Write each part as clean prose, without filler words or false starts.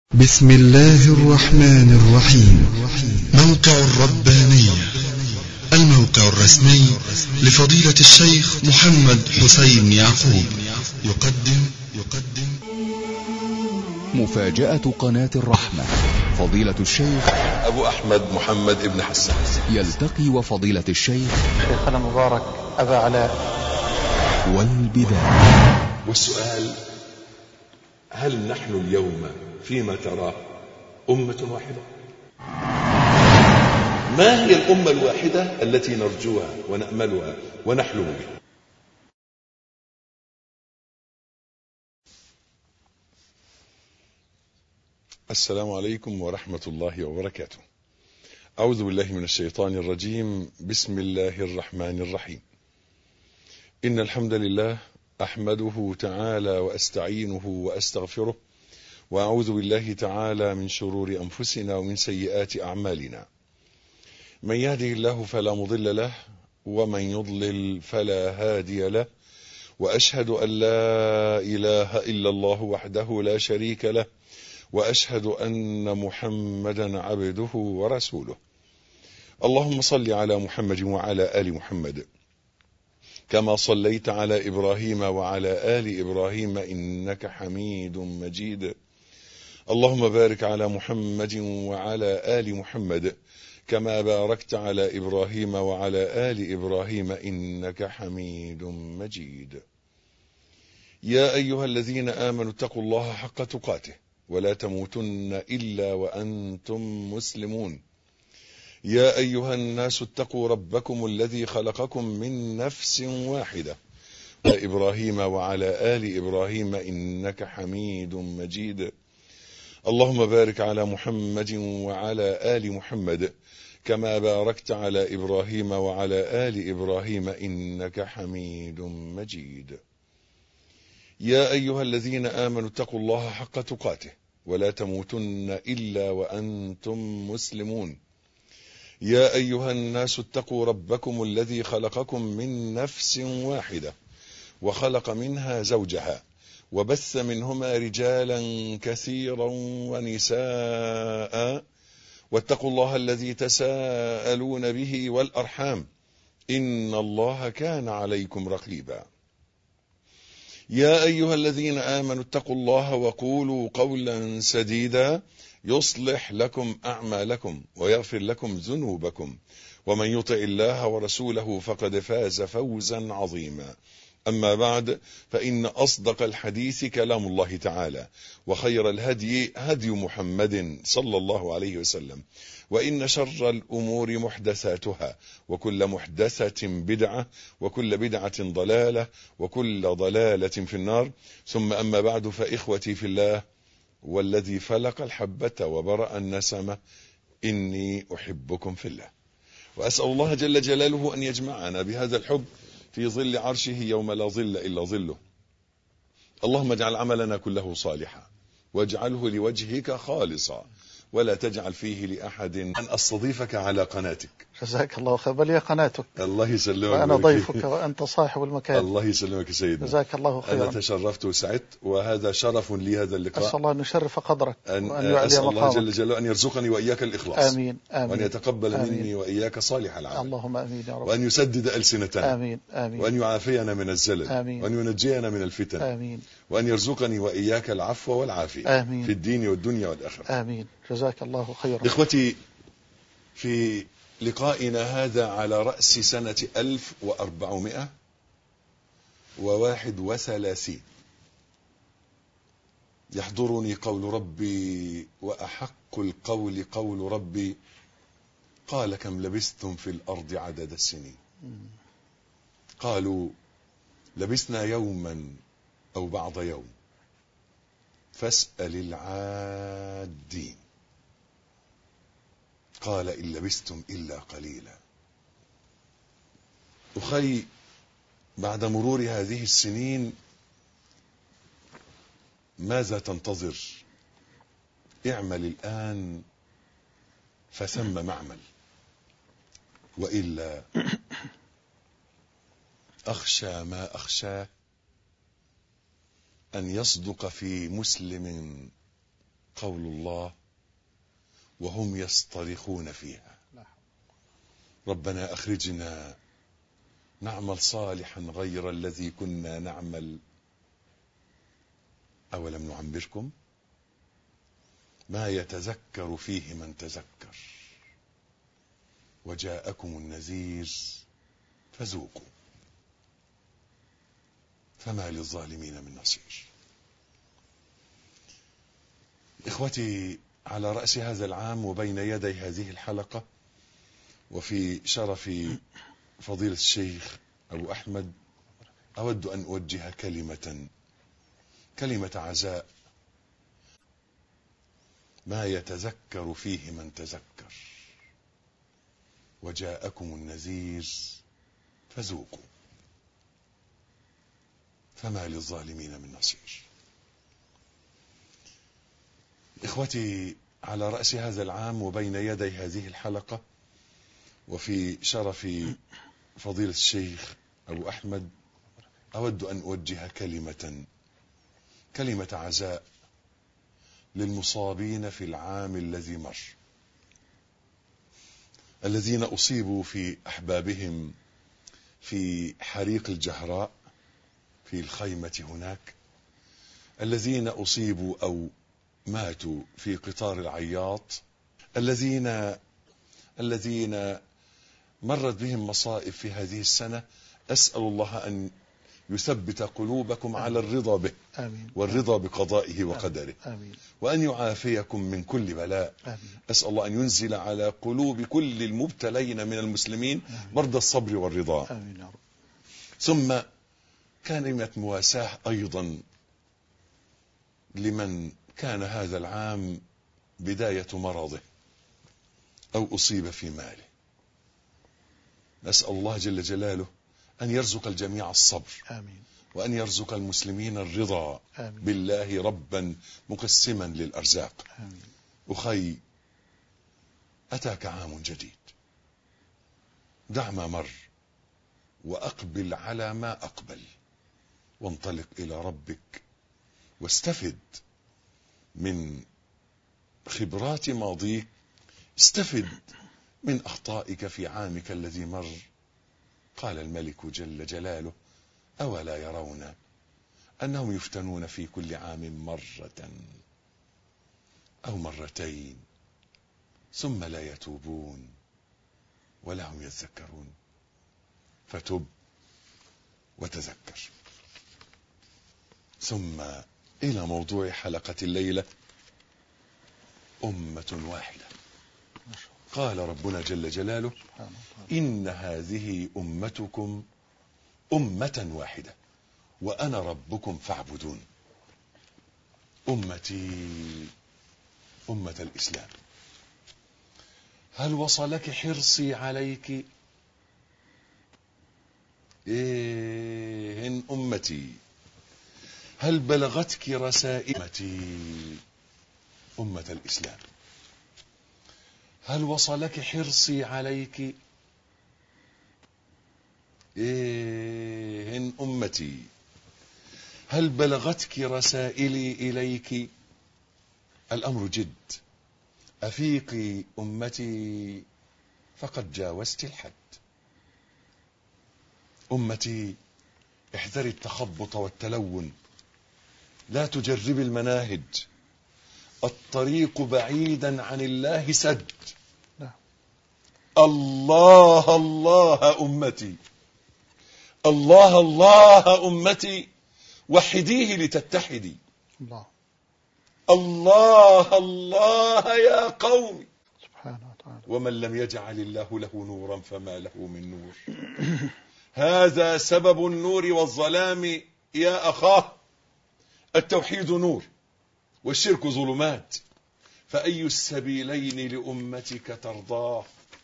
بسم الله الرحمن الرحيم. موقع الربانية، الموقع الرسمي لفضيلة الشيخ محمد حسين يعقوب، يقدم مفاجأة قناة الرحمة. فضيلة الشيخ أبو أحمد محمد ابن حسان يلتقي وفضيلة الشيخ شيخنا المبارك أبا علاء. والبداية. والسؤال: هل نحن اليوم فيما تراه أمة واحدة؟ ما هي الأمة الواحدة التي نرجوها ونأملها ونحلم بها؟ السلام عليكم ورحمة الله وبركاته. أعوذ بالله من الشيطان الرجيم. بسم الله الرحمن الرحيم. إن الحمد لله أحمده تعالى وأستعينه وأستغفره، وأعوذ بالله تعالى من شرور أنفسنا ومن سيئات أعمالنا. من يهده الله فلا مضل له، ومن يضلل فلا هادي له، وأشهد أن لا إله إلا الله وحده لا شريك له، وأشهد أن محمدا عبده ورسوله. اللهم صل على محمد وعلى آل محمد كما صليت على إبراهيم وعلى آل إبراهيم إنك حميد مجيد. اللهم بارك على محمد وعلى آل محمد كما باركت على إبراهيم وعلى آل إبراهيم إنك حميد مجيد. يا أيها الذين آمنوا اتقوا الله حق تقاته ولا تموتن إلا وأنتم مسلمون. يا أيها الناس اتقوا ربكم الذي خلقكم من نفس واحدة، إبراهيم وعلى آل إبراهيم إنك حميد مجيد. اللهم بارك على محمد وعلى آل محمد كما باركت على إبراهيم وعلى آل إبراهيم إنك حميد مجيد. يا أيها الذين آمنوا اتقوا الله حق تقاته ولا تموتن إلا وأنتم مسلمون. يا أيها الناس اتقوا ربكم الذي خلقكم من نفس واحدة، وخلق منها زوجها، وبث منهما رجالا كثيرا ونساء، واتقوا الله الذي تساءلون به والأرحام إن الله كان عليكم رقيبا. يا أيها الذين آمنوا اتقوا الله وقولوا قولا سديدا يصلح لكم أعمالكم ويغفر لكم ذنوبكم، ومن يطع الله ورسوله فقد فاز فوزا عظيما. أما بعد، فإن أصدق الحديث كلام الله تعالى، وخير الهدي هدي محمد صلى الله عليه وسلم، وإن شر الأمور محدثاتها، وكل محدثة بدعة، وكل بدعة ضلالة، وكل ضلالة في النار. ثم أما بعد، فإخوتي في الله، والذي فلق الحبة وبرأ النسمة، إني أحبكم في الله، وأسأل الله جل جلاله أن يجمعنا بهذا الحب في ظل عرشه يوم لا ظل إلا ظله. اللهم اجعل عملنا كله صالحا، واجعله لوجهك خالصا، ولا تجعل فيه لأحد أن أستضيفك على قناتك. جزاك الله خير. بل هي قناتك، الله يسلمك، وأنا ضيفك وأنت صاحب المكان. الله يسلمك سيدنا. جزاك الله خيرا. أنا تشرفت وسعدت، وهذا شرف لي هذا اللقاء. أسأل الله أن يشرف قدرك وأن يعلي أسأل الله مقامك. جل جلاله أن يرزقني وإياك الإخلاص. آمين آمين. وأن يتقبل آمين. مني وإياك صالح العمل. اللهم آمين يا رب. وأن يسدد ألسنتنا. آمين آمين. وأن يعافينا من الزلل. آمين. وأن ينجينا من الفتن. آمين. وأن يرزقني وإياك العفو والعافية. آمين. في الدين والدنيا والآخرة. آمين. جزاك الله خيرا. إخوتي، في لقائنا هذا على رأس سنة 1431 يحضرني قول ربي، وأحق القول قول ربي: قال كم لبثتم في الأرض عدد السنين؟ قالوا لبثنا يوما أو بعض يوم، فاسأل العادين. قال إن لبثتم إلا قليلا. أخي، بعد مرور هذه السنين ماذا تنتظر؟ اعمل الآن فثم معمل، وإلا أخشى ما أخشاه أن يصدق في مسلم قول الله وهم يصطرخون فيها ربنا أخرجنا نعمل صالحا غير الذي كنا نعمل أولم نعمركم ما يتذكر فيه من تذكر وجاءكم النذير فذوقوا فما للظالمين من نصير. إخوتي، على رأس هذا العام وبين يدي هذه الحلقة وفي شرف فضيلة الشيخ أبو أحمد أود أن أوجه كلمة عزاء ما يتذكر فيه من تذكر وجاءكم النذير فذوقوا فما للظالمين من نصير. إخوتي، على رأس هذا العام وبين يدي هذه الحلقة وفي شرف فضيلة الشيخ أبو أحمد أود أن أوجه كلمة عزاء للمصابين في العام الذي مر، الذين أصيبوا في أحبابهم في حريق الجهراء في الخيمة هناك، الذين أصيبوا أو ماتوا في قطار العياط، الذين مرت بهم مصائب في هذه السنة. أسأل الله أن يثبت قلوبكم على الرضا به آمين. والرضا بقضائه وقدره. آمين. وأن يعافيكم من كل بلاء. آمين. أسأل الله أن ينزل على قلوب كل المبتلين من المسلمين برد الصبر والرضا. آمين يا رب. ثم كلمة مواساة أيضا لمن كان هذا العام بداية مرضه أو أصيب في ماله. نسأل الله جل جلاله أن يرزق الجميع الصبر. آمين. وأن يرزق المسلمين الرضا. آمين. بالله ربا مقسما للأرزاق. آمين. أخي، أتاك عام جديد، دع ما مر وأقبل على ما أقبل، وانطلق إلى ربك واستفد من خبرات ماضيك، استفد من أخطائك في عامك الذي مر. قال الملك جل جلاله أولا يرون أنهم يفتنون في كل عام مرة أو مرتين ثم لا يتوبون ولا هم يذكرون. فتب وتذكر. ثم إلى موضوع حلقة الليلة، أمة واحدة. قال ربنا جل جلاله إن هذه أمتكم أمة واحدة وأنا ربكم فاعبدون. أمتي أمة الإسلام، هل وصلك حرصي عليك؟ إن أمتي، هل بلغتك رسائلتي؟ أمة الإسلام، هل وصلك حرصي عليك؟ إن أمتي، هل بلغتك رسائلي إليك؟ الأمر جد. أفيقي أمتي فقد جاوزت الحد. أمتي، احذري التخبط والتلون، لا تجرب المناهج، الطريق بعيدا عن الله سد. الله الله أمتي، الله الله أمتي، وحديه لتتحدي. الله الله يا قوم. سبحانه وتعالى. ومن لم يجعل الله له نورا فما له من نور. هذا سبب النور والظلام يا أخاه. التوحيد نور والشرك ظلمات، فأي السبيلين لأمتك ترضاه؟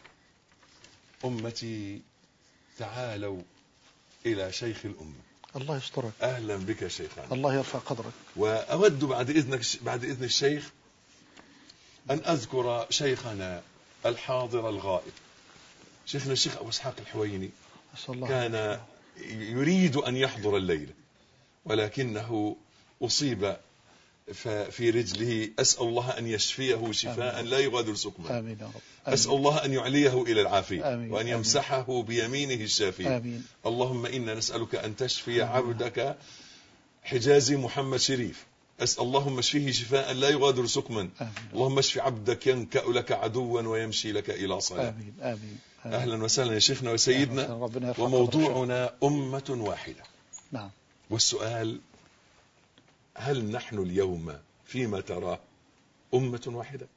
أمتي، تعالوا إلى شيخ الأمة. الله يسترك. أهلا بك شيخنا. الله يرفع قدرك. وأود بعد إذن الشيخ أن أذكر شيخنا الحاضر الغائب، شيخنا الشيخ أبو إسحاق الحويني. كان يريد أن يحضر الليلة ولكنه أصيب ففي رجله، أسأل الله أن يشفيه شفاء لا يغادر سقما. آمين يا رب. أسأل الله أن يعليه إلى العافية آمين. وأن يمسحه بيمينه الشافية. آمين. اللهم إنا نسألك أن تشفي عبدك حجازي محمد شريف. أسأل اللهم اشفيه شفاء لا يغادر سقما. اللهم اشف عبدك ينكأ لك عدوا ويمشي لك إلى صلاة. آمين. آمين. أهلا وسهلا يا شيخنا وسيدنا. ربنا يرفع وموضوعنا أمة واحدة. نعم. والسؤال: هل نحن اليوم فيما تراه أمة واحدة؟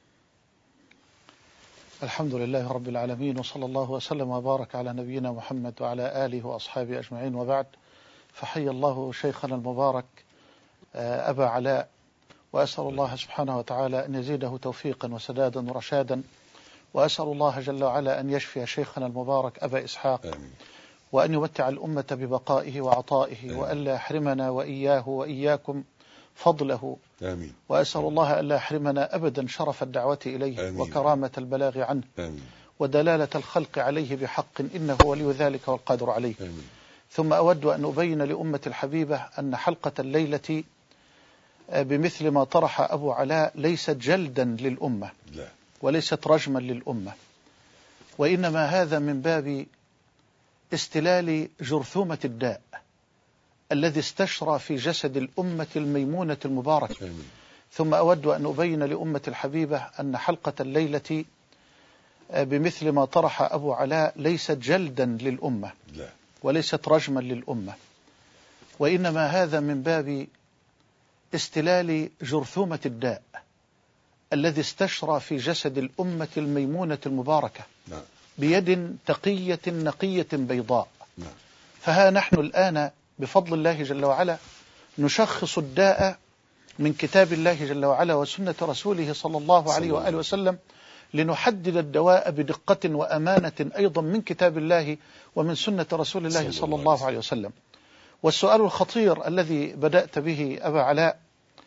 الحمد لله رب العالمين، وصلى الله وسلم وبارك على نبينا محمد وعلى آله وأصحابه أجمعين، وبعد. فحي الله شيخنا المبارك أبا علاء، وأسأل الله سبحانه وتعالى أن يزيده توفيقا وسدادا ورشادا، وأسأل الله جل وعلا أن يشفي شيخنا المبارك أبا إسحاق. آمين. وأن يمتع الأمة ببقائه وعطائه، وألا يحرمنا وإياه وإياكم فضله. آمين. وأسأل الله ألا يحرمنا أبدا شرف الدعوة إليه. آمين. وكرامة البلاغ عنه. آمين. ودلالة الخلق عليه بحق، إنه ولي ذلك والقادر عليه. آمين. ثم أود أن أبين لأمة الحبيبة أن حلقة الليلة بمثل ما طرح أبو علاء ليست جلدا للأمة، لا. وليست رجما للأمة، وإنما هذا من باب استلال جرثومة الداء الذي استشرى في جسد الأمة الميمونة المباركة. آمين. ثم أود أن أبين لأمة الحبيبة أن حلقة الليلة بمثل ما طرح أبو علاء ليست جلدا للأمة، لا. وليست رجما للأمة، وإنما هذا من باب استلال جرثومة الداء الذي استشرى في جسد الأمة الميمونة المباركة. نعم. بيد تقية نقية بيضاء. نعم. فها نحن الآن بفضل الله جل وعلا نشخص الداء من كتاب الله جل وعلا وسنة رسوله صلى الله عليه وآله وسلم، لنحدد الدواء بدقة وأمانة أيضا من كتاب الله ومن سنة رسول الله صلى الله عليه وسلم. والسؤال الخطير الذي بدأت به أبا علاء: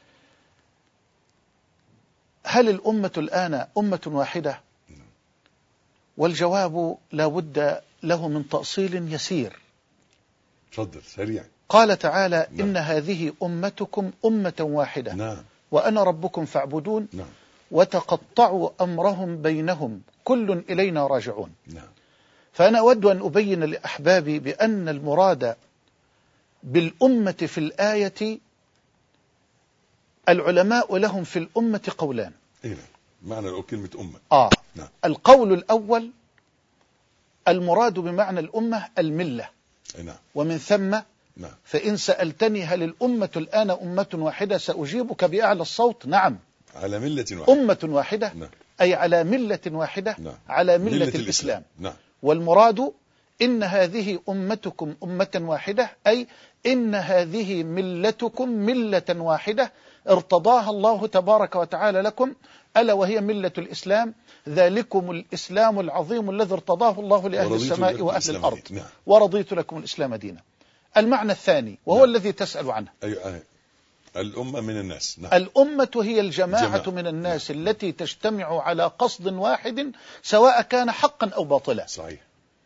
هل الأمة الآن أمة واحدة؟ والجواب لا بد له من تأصيل يسير. تفضل سريع. قال تعالى: نعم. إن هذه أمتكم أمة واحدة. نعم. وأنا ربكم فاعبدون. نعم. وتقطعوا أمرهم بينهم كل إلينا راجعون. نعم. فأنا أود أن أبين لأحبابي بأن المراد بالأمة في الآية، العلماء لهم في الأمة قولان. إيه معنى كلمة أمة؟ نعم. القول الأول: المراد بمعنى الأمة الملة. نعم. ومن ثم نعم. فإن سألتني هل الأمة الآن أمة واحدة سأجيبك بأعلى الصوت: نعم، على ملة واحدة. أمة واحدة. نعم. أي على ملة واحدة. نعم. على ملة الإسلام. نعم. والمراد إن هذه أمتكم أمة واحدة، أي إن هذه ملتكم ملة واحدة ارتضاها الله تبارك وتعالى لكم، ألا وهي ملة الإسلام. ذلكم الإسلام العظيم الذي ارتضاه الله لأهل السماء وأهل الأرض. نعم. ورضيت لكم الإسلام دينا. المعنى الثاني وهو نعم. الذي تسأل عنه: أيوة. الأمة من الناس. نعم. الأمة هي الجماعة من الناس. نعم. التي تجتمع على قصد واحد سواء كان حقا أو باطلا. صحيح.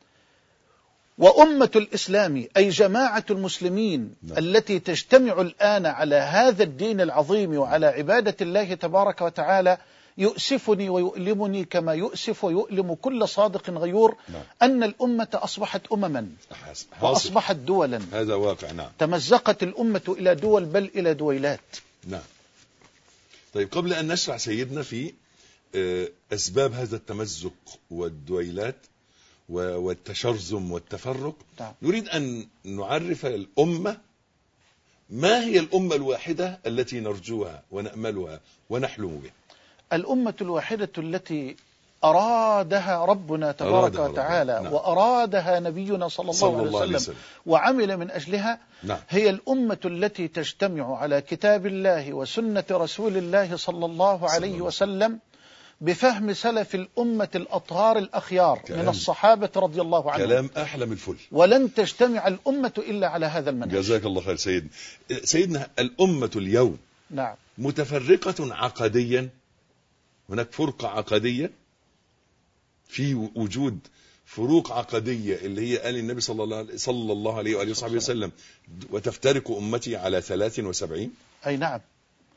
وأمة الإسلام أي جماعة المسلمين. نعم. التي تجتمع الآن على هذا الدين العظيم وعلى عبادة الله تبارك وتعالى. يؤسفني ويؤلمني كما يؤسف ويؤلم كل صادق غيور. نعم. أن الأمة أصبحت أمما وأصبحت دولا. هذا واقع. نعم. تمزقت الأمة إلى دول، بل إلى دويلات. نعم. طيب، قبل أن نشرع سيدنا في أسباب هذا التمزق والدويلات والتشرذم والتفرق، نعم. نريد أن نعرف الأمة. ما هي الأمة الواحدة التي نرجوها ونأملها ونحلم بها؟ الأمة الواحدة التي أرادها ربنا تبارك وتعالى. نعم. وأرادها نبينا صلى الله عليه وسلم وعمل من أجلها. نعم. هي الأمة التي تجتمع على كتاب الله وسنة رسول الله صلى الله عليه وسلم بفهم سلف الأمة الأطهار الأخيار من الصحابة رضي الله عنهم. كلام أحلم الفل. ولن تجتمع الأمة إلا على هذا المنهج. جزاك الله خير سيدنا. الأمة اليوم نعم متفرقة عقديا. هناك فرقة عقدية، في وجود فروق عقدية اللي هي قال النبي صلى الله عليه وآله وصحبه وسلم: وتفترق أمتي على 73. أي نعم.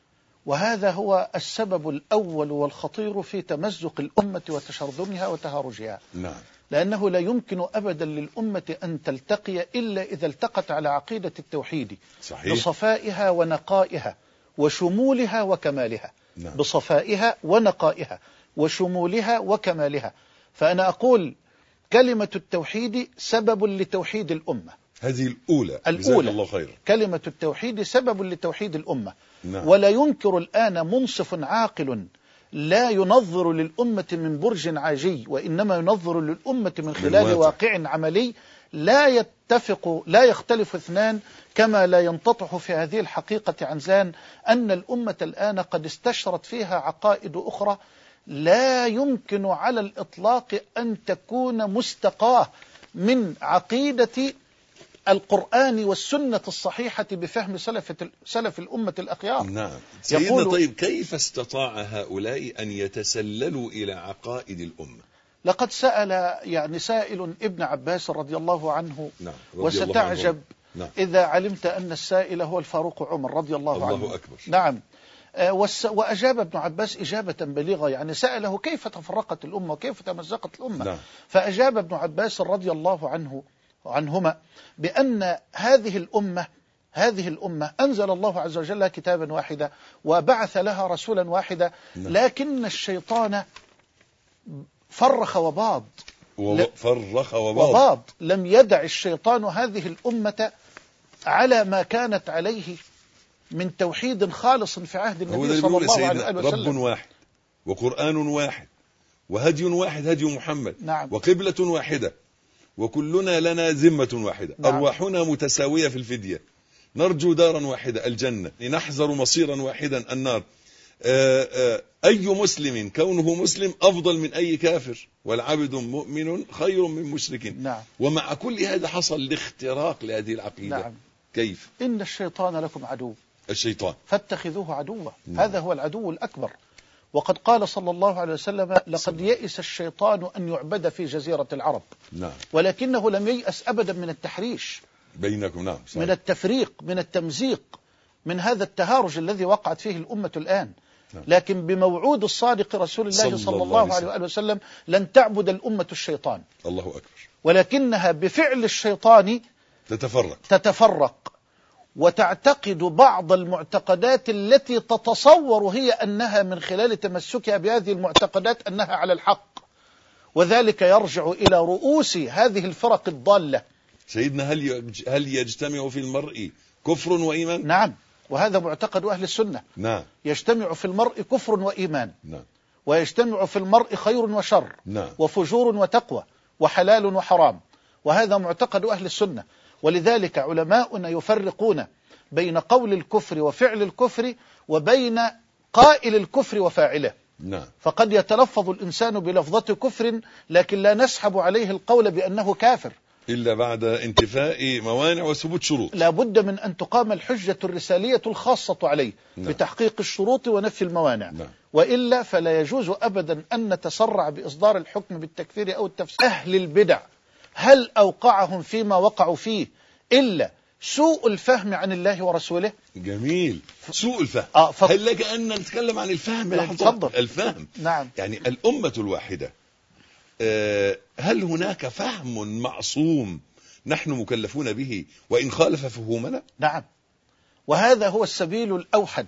وهذا هو السبب الأول والخطير في تمزق الأمة وتشرذمها وتهارجها. نعم. لأنه لا يمكن أبدا للأمة أن تلتقي إلا إذا التقت على عقيدة التوحيد. صحيح. بصفائها ونقائها وشمولها وكمالها. نعم. بصفائها ونقائها وشمولها وكمالها. فأنا أقول كلمة التوحيد سبب لتوحيد الأمة. هذه الأولى. جزاك الله خير. كلمة التوحيد سبب لتوحيد الأمة. نعم. ولا ينكر الآن منصف عاقل لا ينظر للأمة من برج عاجي، وإنما ينظر للأمة من خلال واقع عملي، لا يختلف اثنان، كما لا ينتطح في هذه الحقيقة عنزان أن الأمة الآن قد استشرت فيها عقائد أخرى لا يمكن على الإطلاق أن تكون مستقاة من عقيدة القرآن والسنة الصحيحة بفهم سلف الأمة الأخيار. نعم. سيدنا، طيب كيف استطاع هؤلاء أن يتسللوا إلى عقائد الأمة؟ لقد سأل سائل ابن عباس رضي الله عنه. نعم. وستعجب. نعم. إذا علمت أن السائل هو الفاروق عمر رضي الله عنه. الله أكبر. نعم. وأجاب ابن عباس إجابة بليغة، سأله كيف تفرقت الأمة وكيف تمزقت الأمة. نعم. فأجاب ابن عباس رضي الله عنهما بأن هذه الأمة أنزل الله عز وجل كتابا واحدا وبعث لها رسولا واحدا. نعم. لكن الشيطان فرخ وباض. لم يدع الشيطان هذه الأمة على ما كانت عليه من توحيد خالص في عهد النبي صلى الله عليه وسلم. رب واحد وقرآن واحد وهدي واحد، هدي محمد. نعم. وقبلة واحدة وكلنا لنا ذمة واحدة. نعم. أرواحنا متساوية في الفدية، نرجو دارا واحدة الجنة، نحذر مصيرا واحدا النار. أي مسلم كونه مسلم أفضل من أي كافر، والعبد مؤمن خير من مشرك. نعم. ومع كل هذا حصل الاختراق لهذه العقيدة. نعم. كيف؟ إن الشيطان لكم عدو، الشيطان فاتخذوه عدوا. نعم. هذا هو العدو الأكبر. وقد قال صلى الله عليه وسلم لقد يئس الشيطان أن يعبد في جزيرة العرب. نعم. ولكنه لم ييأس أبدا من التحريش بينكم. نعم. صحيح. من التفريق، من التمزيق، من هذا التهارج الذي وقعت فيه الأمة الآن. نعم. لكن بموعود الصادق رسول الله صلى الله عليه وآله وسلم لن تعبد الأمة الشيطان. الله أكبر. ولكنها بفعل الشيطان تتفرق وتعتقد بعض المعتقدات التي تتصور هي أنها من خلال تمسكها بهذه المعتقدات أنها على الحق، وذلك يرجع إلى رؤوس هذه الفرق الضالة. سيدنا، هل يجتمع في المرء كفر وإيمان؟ نعم. وهذا معتقد أهل السنة. نعم. يجتمع في المرء كفر وإيمان. نعم. ويجتمع في المرء خير وشر. نعم. وفجور وتقوى وحلال وحرام، وهذا معتقد أهل السنة. ولذلك علماؤنا يفرقون بين قول الكفر وفعل الكفر وبين قائل الكفر وفاعله. نعم. فقد يتلفظ الإنسان بلفظة كفر لكن لا نسحب عليه القول بأنه كافر إلا بعد انتفاء موانع وثبوت شروط. لا بد من أن تقام الحجة الرسالية الخاصة عليه. نعم. بتحقيق الشروط ونفي الموانع. نعم. وإلا فلا يجوز أبدا أن نتسرع بإصدار الحكم بالتكفير أو التفسير. أهل البدع هل أوقعهم فيما وقعوا فيه إلا سوء الفهم عن الله ورسوله؟ جميل. سوء الفهم. هل لك أن نتكلم عن الفهم لحظة؟ الفهم. نعم. الأمة الواحدة، هل هناك فهم معصوم نحن مكلفون به وإن خالف فهومنا؟ نعم. وهذا هو السبيل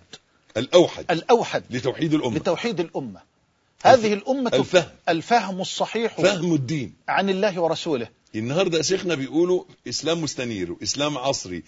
الأوحد لتوحيد الأمة. هذه الأمة الفهم الصحيح، فهم الدين عن الله ورسوله. النهاردة شيخنا بيقولوا إسلام مستنير وإسلام عصري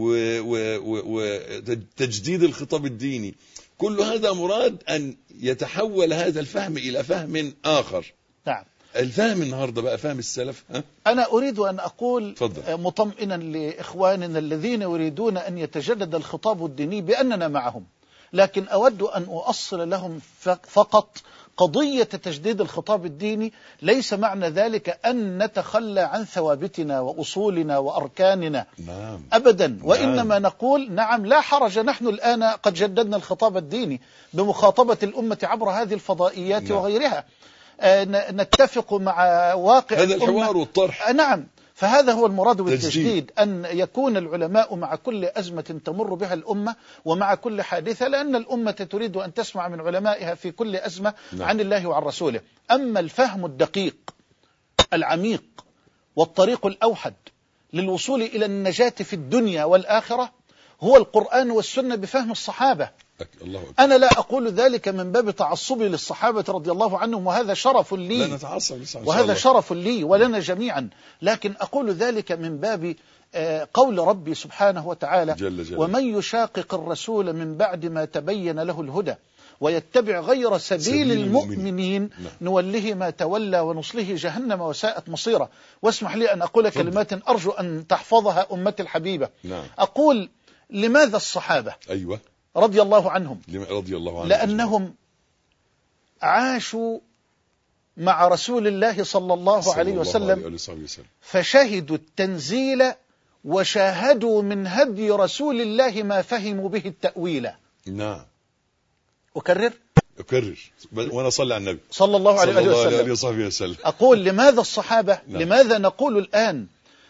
وتجديد الخطاب الديني. كل هذا مراد أن يتحول هذا الفهم إلى فهم آخر. نعم. الفهم النهاردة بقى فهم السلف. أنا أريد أن أقول فضل. مطمئنا لإخواننا الذين يريدون أن يتجدد الخطاب الديني بأننا معهم، لكن أود أن أؤصل لهم فقط قضية تجديد الخطاب الديني ليس معنى ذلك أن نتخلى عن ثوابتنا وأصولنا وأركاننا. نعم. أبدا. وإنما نقول نعم لا حرج، نحن الآن قد جددنا الخطاب الديني بمخاطبة الأمة عبر هذه الفضائيات. نعم. وغيرها. نتفق مع واقع هذا الحوار والطرح. نعم. فهذا هو المراد بالتجديد، أن يكون العلماء مع كل أزمة تمر بها الأمة ومع كل حادثة، لأن الأمة تريد أن تسمع من علمائها في كل أزمة عن الله وعن رسوله. أما الفهم الدقيق العميق والطريق الأوحد للوصول إلى النجاة في الدنيا والآخرة هو القرآن والسنة بفهم الصحابة. أنا لا أقول ذلك من باب تعصبي للصحابة رضي الله عنهم، وهذا شرف لي، لا نتعصب وهذا شرف لي ولنا جميعا، لكن أقول ذلك من باب قول ربي سبحانه وتعالى: جل. ومن يشاقق الرسول من بعد ما تبين له الهدى ويتبع غير سبيل المؤمنين نوله ما تولى ونصله جهنم وساءت مصيره. واسمح لي أن أقول كلمات أرجو أن تحفظها أمتي الحبيبة. أقول: لماذا الصحابة رضي الله عنهم؟ لأنهم عاشوا مع رسول الله صلى الله عليه وسلم، فشهدوا التنزيل وشاهدوا من هدي رسول الله ما فهموا به التأويل. نعم. أكرر وأنا صلى على النبي صلى الله عليه وسلم. أقول: لماذا الصحابة؟ لماذا نقول الآن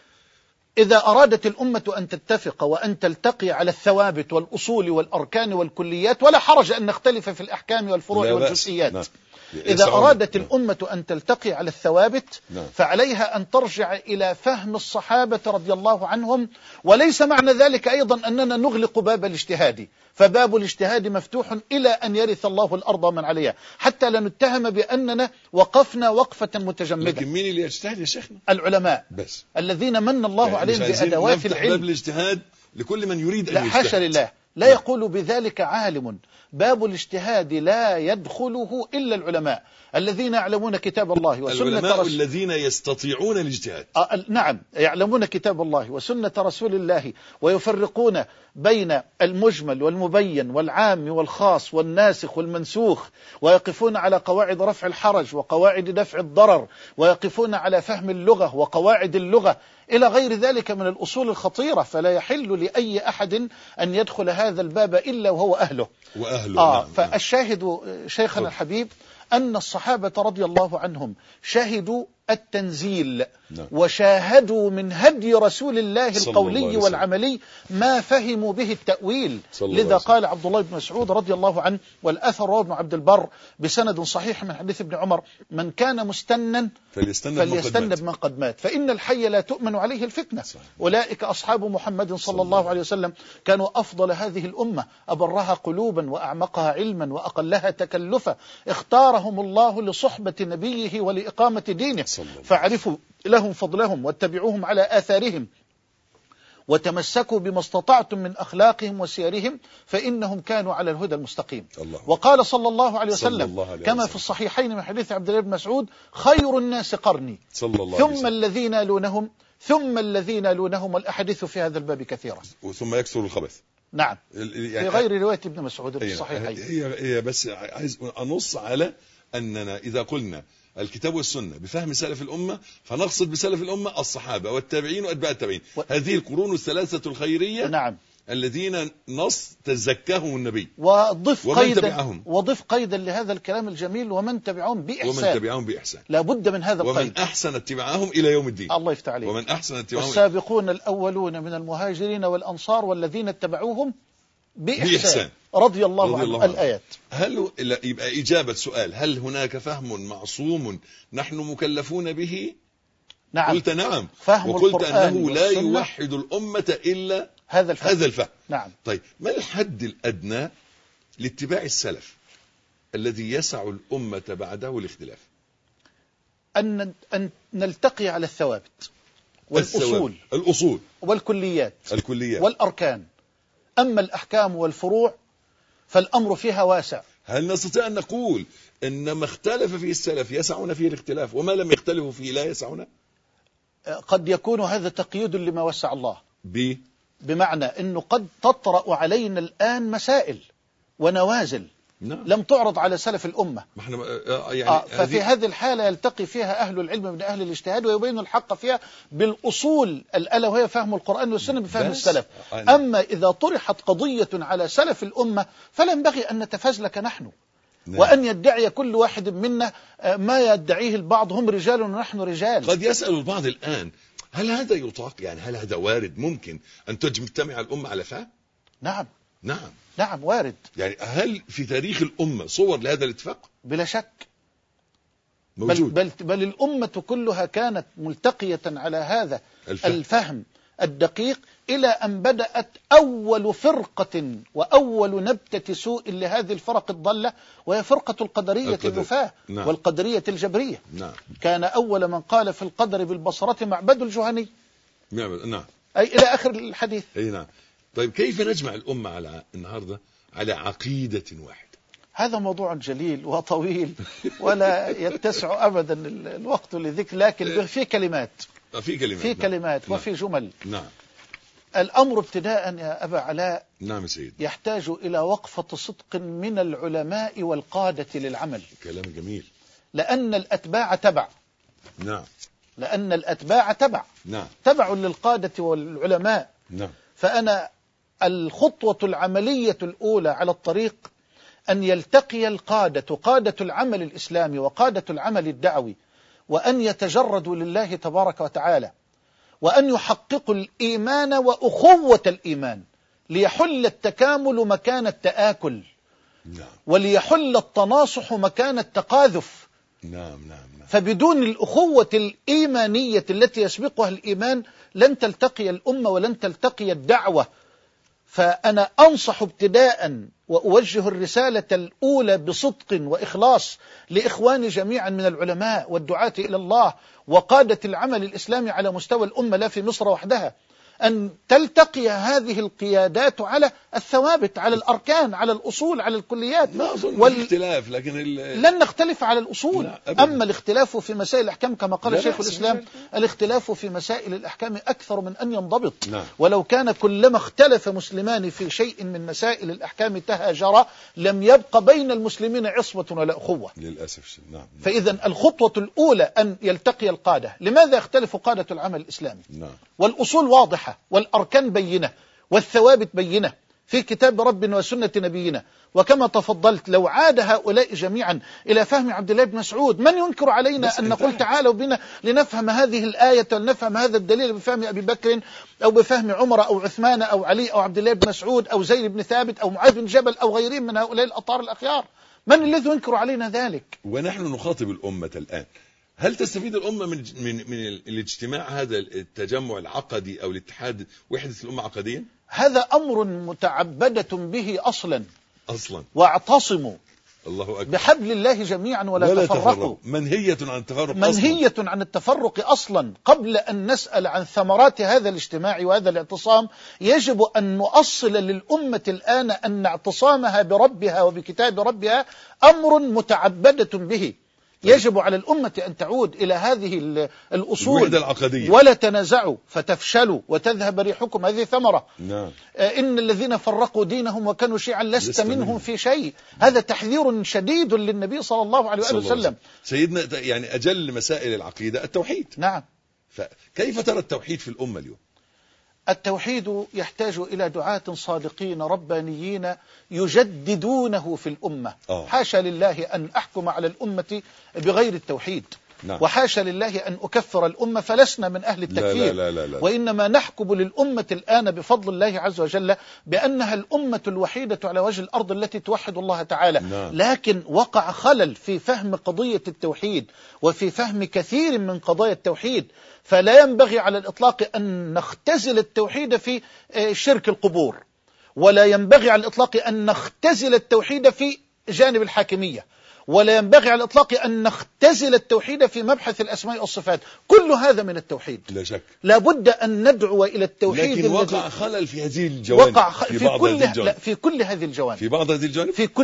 إذا أرادت الأمة أن تتفق وأن تلتقي على الثوابت والأصول والأركان والكليات، ولا حرج أن نختلف في الأحكام والفروع والجزئيات، إذا أرادت الأمة أن تلتقي على الثوابت فعليها أن ترجع إلى فهم الصحابة رضي الله عنهم. وليس معنى ذلك أيضا أننا نغلق باب الاجتهاد، فباب الاجتهاد مفتوح إلى أن يرث الله الأرض من عليها، حتى لا نتهم بأننا وقفنا وقفة متجمدة. لكن مين اللي يجتهد يا شيخنا؟ العلماء بس، الذين من الله عليهم بأدوات العلم. باب الاجتهاد لكل من يريد أن يجتهد. لا، حاشا لله، لا يقول بذلك عالم. باب الاجتهاد لا يدخله إلا العلماء الذين يعلمون كتاب الله وسنة العلماء الذين يستطيعون الاجتهاد. نعم، يعلمون كتاب الله وسنة رسول الله، ويفرقون بين المجمل والمبين والعام والخاص والناسخ والمنسوخ، ويقفون على قواعد رفع الحرج وقواعد دفع الضرر، ويقفون على فهم اللغة وقواعد اللغة إلى غير ذلك من الأصول الخطيرة. فلا يحل لأي أحد أن يدخل هذا الباب إلا وهو أهله. نعم. فالشاهد شيخنا الحبيب أن الصحابة رضي الله عنهم شهدوا التنزيل وشاهدوا من هدي رسول الله القولي والعملي ما فهموا به التأويل. لذا قال عبد الله بن مسعود رضي الله عنه، والأثر رواه ابن عبد البر بسند صحيح من حديث ابن عمر: من كان مستنا فليستن بمن قد مات، فإن الحي لا تؤمن عليه الفتنة. أولئك أصحاب محمد صلى الله عليه وسلم، كانوا أفضل هذه الأمة، أبرها قلوبا وأعمقها علما وأقلها تكلفا، اختارهم الله لصحبة نبيه ولإقامة دينه، فاعرفوا لهم فضلهم واتبعوهم على آثارهم وتمسكوا بما استطعتم من أخلاقهم وسيرهم فإنهم كانوا على الهدى المستقيم. وقال صلى الله عليه وسلم كما في الصحيحين من حديث عبد الله بن مسعود: خير الناس قرني ثم الذين يلونهم ثم الذين يلونهم. والأحاديث في هذا الباب كثيرة. ثم يكثر الخبث. نعم، في غير رواية ابن مسعود في الصحيحين. هي بس عايز أنص على أننا إذا قلنا الكتاب والسنة بفهم سلف الأمة فنقصد بسلف الأمة الصحابة والتابعين وأتباع التابعين، هذه القرون الثلاثة الخيرية. نعم. الذين تزكاهم النبي. وضف قيدا لهذا الكلام الجميل: ومن تبعهم بإحسان. لا بد من هذا القيد. ومن أحسن اتباعهم إلى يوم الدين. الله يفتح عليك. ومن أحسن اتباعهم. والسابقون الأولون من المهاجرين والأنصار والذين اتبعوهم بإحسان رضي الله عنه. الآيات. هل يبقى إجابة سؤال: هل هناك فهم معصوم نحن مكلفون به؟ نعم. قلت نعم، وقلت أنه لا يوحد الأمة إلا هذا الفهم. نعم. طيب، ما الحد الأدنى لاتباع السلف الذي يسع الأمة بعده الاختلاف؟ أن نلتقي على الثوابت الأصول والكليات والأركان. أما الأحكام والفروع فالأمر فيها واسع. هل نستطيع أن نقول إن ما اختلف فيه السلف يسعنا فيه الاختلاف وما لم يختلفوا فيه لا يسعنا؟ قد يكون هذا تقييد لما وسع الله، بمعنى أنه قد تطرأ علينا الآن مسائل ونوازل لم تعرض على سلف الأمة. ففي هذه الحالة يلتقي فيها أهل العلم من أهل الاجتهاد ويبين الحق فيها بالأصول الألا وهي فهم القرآن والسنة بفهم السلف. أما إذا طرحت قضية على سلف الأمة فلا ينبغي أن نتفزلك نحن وأن يدعي كل واحد منا ما يدعيه البعض: هم رجال ونحن رجال. قد يسأل البعض الآن: هل هذا يطاق؟ يعني هل هذا وارد؟ ممكن أن تجتمع الأمة على فهم؟ نعم نعم. نعم وارد. يعني هل في تاريخ الأمة صور لهذا الاتفاق؟ بلا شك موجود. بل الأمة كلها كانت ملتقية على هذا الفهم الدقيق إلى أن بدأت أول فرقة وأول نبتة سوء لهذه الفرق الضالة، وهي فرقة القدرية النفاة. نعم. والقدرية الجبرية. نعم. كان أول من قال في القدر بالبصرة معبد الجهني. نعم. أي إلى آخر الحديث. أي نعم. طيب كيف نجمع الأمة على النهاردة على عقيدة واحدة؟ هذا موضوع جليل وطويل ولا يتسع أبدا الوقت لذكر، لكن في كلمات في كلمات نعم. وفي جمل. نعم. الأمر ابتداء يا أبا علاء نعم سيد. يحتاج إلى وقفة صدق من العلماء والقادة للعمل. كلام جميل. لأن الأتباع تبع. نعم. لأن الأتباع تبع. نعم. تبع للقادة والعلماء. نعم. فأنا الخطوة العملية الأولى على الطريق أن يلتقي القادة، قادة العمل الإسلامي وقادة العمل الدعوي، وأن يتجردوا لله تبارك وتعالى، وأن يحققوا الإيمان وأخوة الإيمان، ليحل التكامل مكان التآكل. نعم. وليحل التناصح مكان التقاذف. نعم. فبدون الأخوة الإيمانية التي يسبقها الإيمان لن تلتقي الأمة ولن تلتقي الدعوة. فأنا أنصح ابتداء وأوجه الرسالة الأولى بصدق وإخلاص لإخواني جميعا من العلماء والدعاة إلى الله وقادة العمل الإسلامي على مستوى الأمة لا في مصر وحدها، أن تلتقي هذه القيادات على الثوابت، على الأركان، على الأصول، على الكليات. ما أظن اختلاف، لكن لن نختلف على الأصول. أما الاختلاف في مسائل الأحكام كما قال شيخ الإسلام، الاختلاف في مسائل الأحكام أكثر من أن ينضبط. نعم. ولو كان كلما اختلف مسلمان في شيء من مسائل الأحكام تهاجرا لم يبقى بين المسلمين عصبة ولا أخوة للأسف. نعم. فإذا الخطوة الأولى أن يلتقي القادة. لماذا يختلف قادة العمل الإسلامي؟ نعم. والأصول واضحة والأركان بينة والثوابت بينة في كتاب ربنا وسنة نبينا. وكما تفضلت لو عاد هؤلاء جميعا إلى فهم عبد الله بن مسعود، من ينكر علينا أن نقول تعالوا بنا لنفهم هذه الآية ولنفهم هذا الدليل بفهم أبي بكر أو بفهم عمر أو عثمان أو علي أو عبد الله بن مسعود أو زيد بن ثابت أو معاذ بن جبل أو غيرهم من هؤلاء الأطهار الأخيار؟ من الذي ينكر علينا ذلك؟ ونحن نخاطب الأمة الآن. هل تستفيد الأمة من الاجتماع هذا التجمع العقدي أو الاتحاد وحدة الأمة عقديا؟ هذا أمر متعبدة به أصلا. واعتصموا الله أكبر بحبل الله جميعا ولا تفرقوا. منهية عن التفرق. منهية عن التفرق أصلا. قبل أن نسأل عن ثمرات هذا الاجتماع وهذا الاعتصام يجب أن نؤصل للأمة الآن أن اعتصامها بربها وبكتاب ربها أمر متعبدة به. يجب على الأمة أن تعود إلى هذه الأصول العقدية. ولا تنازعوا فتفشلوا وتذهب ريحكم. هذه ثمرة. نعم. إن الذين فرقوا دينهم وكانوا شيعا لست منهم في شيء. هذا تحذير شديد للنبي صلى الله عليه وسلم. سيدنا يعني أجل مسائل العقيدة التوحيد. نعم. فكيف ترى التوحيد في الأمة اليوم؟ التوحيد يحتاج إلى دعاة صادقين ربانيين يجددونه في الأمة. حاشا لله أن أحكم على الأمة بغير التوحيد. نعم. وحاشا لله أن أكفر الأمة، فلسنا من أهل التكفير. لا. وإنما نحكم للأمة الآن بفضل الله عز وجل بأنها الأمة الوحيدة على وجه الأرض التي توحد الله تعالى. نعم. لكن وقع خلل في فهم قضية التوحيد وفي فهم كثير من قضايا التوحيد. فلا ينبغي على الإطلاق أن نختزل التوحيد في شرك القبور، ولا ينبغي على الإطلاق أن نختزل التوحيد في جانب الحاكمية، ولا ينبغي على الإطلاق أن نختزل التوحيد في مبحث الأسماء والصفات. كل هذا من التوحيد لا شك. لا بد أن ندعو إلى التوحيد. لكن وقع خلل في هذه الجوانب. في كل هذه الجوانب. في بعض هذه الجوانب. في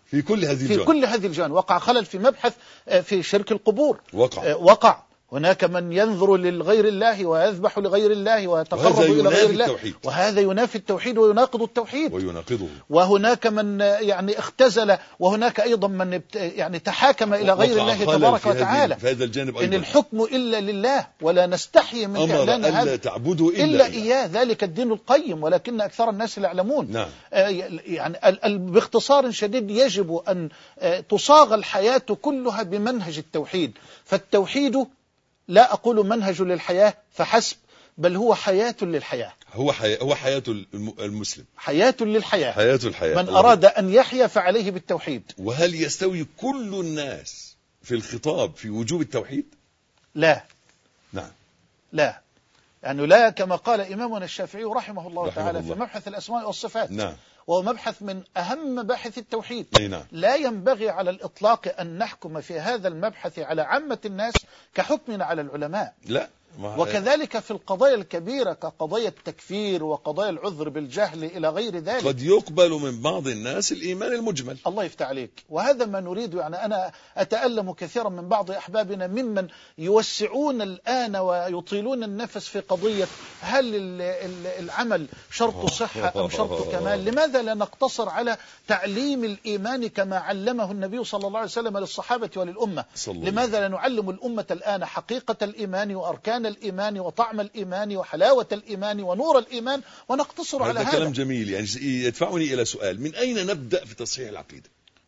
كل هذه الجوانب وقع خلل في مبحث في شرك القبور. وقع هناك من ينظر لغير الله ويذبح لغير الله ويتقرب إلى غير الله، وهذا ينافي التوحيد ويناقض التوحيد ويناقضه. وهناك من يعني اختزل، وهناك أيضا من يعني تحاكم إلى غير الله تبارك وتعالى. إن الحكم إلا لله ولا نستحي من كلام هذا تعبدوا إلا إياه، ذلك الدين القيم ولكن أكثر الناس لا يعلمون. نعم. يعني باختصار شديد يجب أن تصاغ الحياة كلها بمنهج التوحيد. فالتوحيد لا أقول منهج للحياة فحسب، بل هو حياة للحياة. هو حياة المسلم، حياة للحياة، حياة الحياة. من أراد أن يحيا فعليه بالتوحيد. وهل يستوي كل الناس في الخطاب في وجوب التوحيد؟ لا. نعم. لا، يعني لا، كما قال إمامنا الشافعي رحمه الله تعالى في مبحث الأسماء والصفات. نعم. وهو مبحث من أهم مباحث التوحيد. نعم. لا ينبغي على الإطلاق أن نحكم في هذا المبحث على عامة الناس كحكمنا على العلماء. لا. وكذلك في القضايا الكبيرة كقضايا التكفير وقضايا العذر بالجهل إلى غير ذلك قد يقبل من بعض الناس الإيمان المجمل. الله يفتح عليك، وهذا ما نريد. يعني أنا أتألم كثيرا من بعض أحبابنا ممن يوسعون الآن ويطيلون النفس في قضية هل العمل شرط صحة أم شرط كمال. لماذا لا نقتصر على تعليم الإيمان كما علمه النبي صلى الله عليه وسلم للصحابة وللأمة؟ لماذا لا نعلم الأمة الآن حقيقة الإيمان وأركان الإيمان وطعم الإيمان وحلاوة الإيمان ونور الإيمان ونقتصر على هذا؟ هذا كلام جميل، يعني يدفعني إلى سؤال: من أين نبدأ في تصحيح العقيدة؟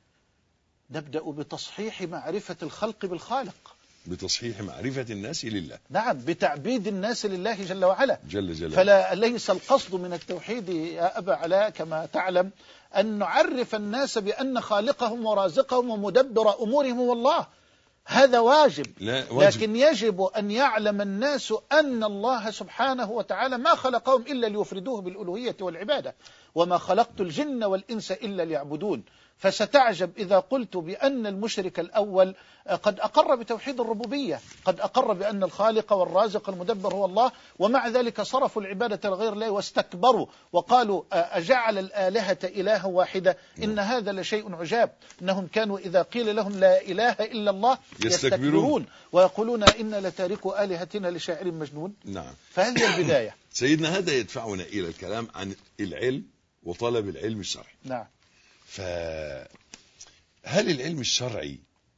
نبدأ بتصحيح معرفة الخلق بالخالق، بتصحيح معرفة الناس لله. نعم، بتعبيد الناس لله جل وعلا جل جلاله. فلا ليس القصد من التوحيد يا أبا علاء كما تعلم أن نعرف الناس بأن خالقهم ورازقهم ومدبر أمورهم هو الله. هذا واجب. لكن يجب أن يعلم الناس أن الله سبحانه وتعالى ما خلقهم إلا ليفردوه بالألوهية والعبادة، وما خلقت الجن والإنس إلا ليعبدون. فستعجب إذا قلت بأن المشرك الأول قد أقر بتوحيد الربوبية، قد أقر بأن الخالق والرازق المدبر هو الله، ومع ذلك صرفوا العبادة لغير الله واستكبروا وقالوا أجعل الآلهة إله واحدة إن هذا لشيء عجاب. إنهم كانوا إذا قيل لهم لا إله إلا الله يستكبرون ويقولون إن لتاركوا آلهتنا لشاعر مجنون. نعم. فهذه البداية. سيدنا، هذا يدفعنا إلى الكلام عن العلم وطلب العلم الشرعي. نعم. فهل العلم الشرعي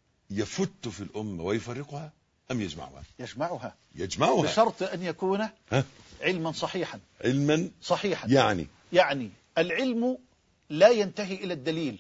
يفت في الأمة ويفرقها أم يجمعها؟ يجمعها بشرط أن يكون علما صحيحا. علما صحيحا يعني العلم لا ينتهي إلى الدليل،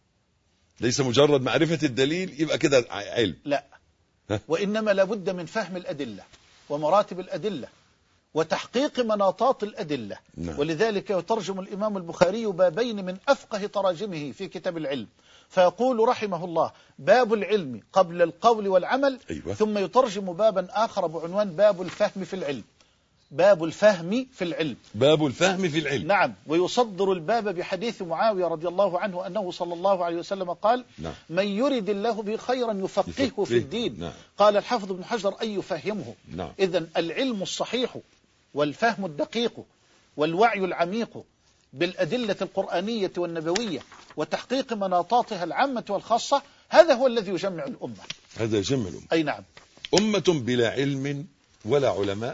ليس مجرد معرفة الدليل يبقى كده علم، لا. وإنما لابد من فهم الأدلة ومراتب الأدلة وتحقيق مناطات الأدلة. نعم. ولذلك يترجم الإمام البخاري بابين من أفقه تراجمه في كتاب العلم، فيقول رحمه الله: باب العلم قبل القول والعمل. أيوة. ثم يترجم بابا آخر بعنوان باب الفهم في العلم. باب الفهم في العلم. باب الفهم في العلم. نعم. ويصدر الباب بحديث معاوية رضي الله عنه أنه صلى الله عليه وسلم قال: نعم. من يرد الله به خيرا يفقهه في الدين. نعم. قال الحافظ ابن حجر: أي يفهمه. نعم. إذن العلم الصحيح والفهم الدقيق والوعي العميق بالأدلة القرآنية والنبوية وتحقيق مناطاتها العامة والخاصة، هذا هو الذي يجمع الأمة. هذا يجمع الأمة. أي نعم. أمة بلا علم ولا علماء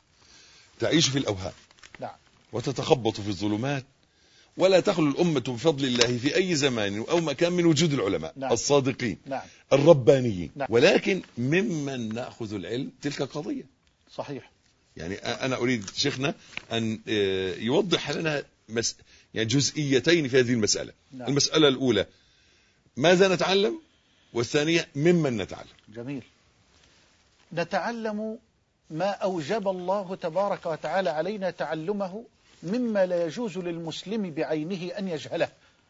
تعيش في الأوهام. نعم. وتتخبط في الظلمات، ولا تخلو الأمة بفضل الله في أي زمان أو مكان من وجود العلماء. نعم. الصادقين. نعم. الربانيين. نعم. ولكن ممن نأخذ العلم تلك قضية. صحيح. يعني أنا أريد شيخنا أن يوضح لنا يعني جزئيتين في هذه المسألة. نعم. المسألة الأولى: ماذا نتعلم؟ والثانية: ممن نتعلم؟ جميل. نتعلم ما أوجب الله تبارك وتعالى علينا تعلمه مما لا يجوز للمسلم بعينه أن يجهله،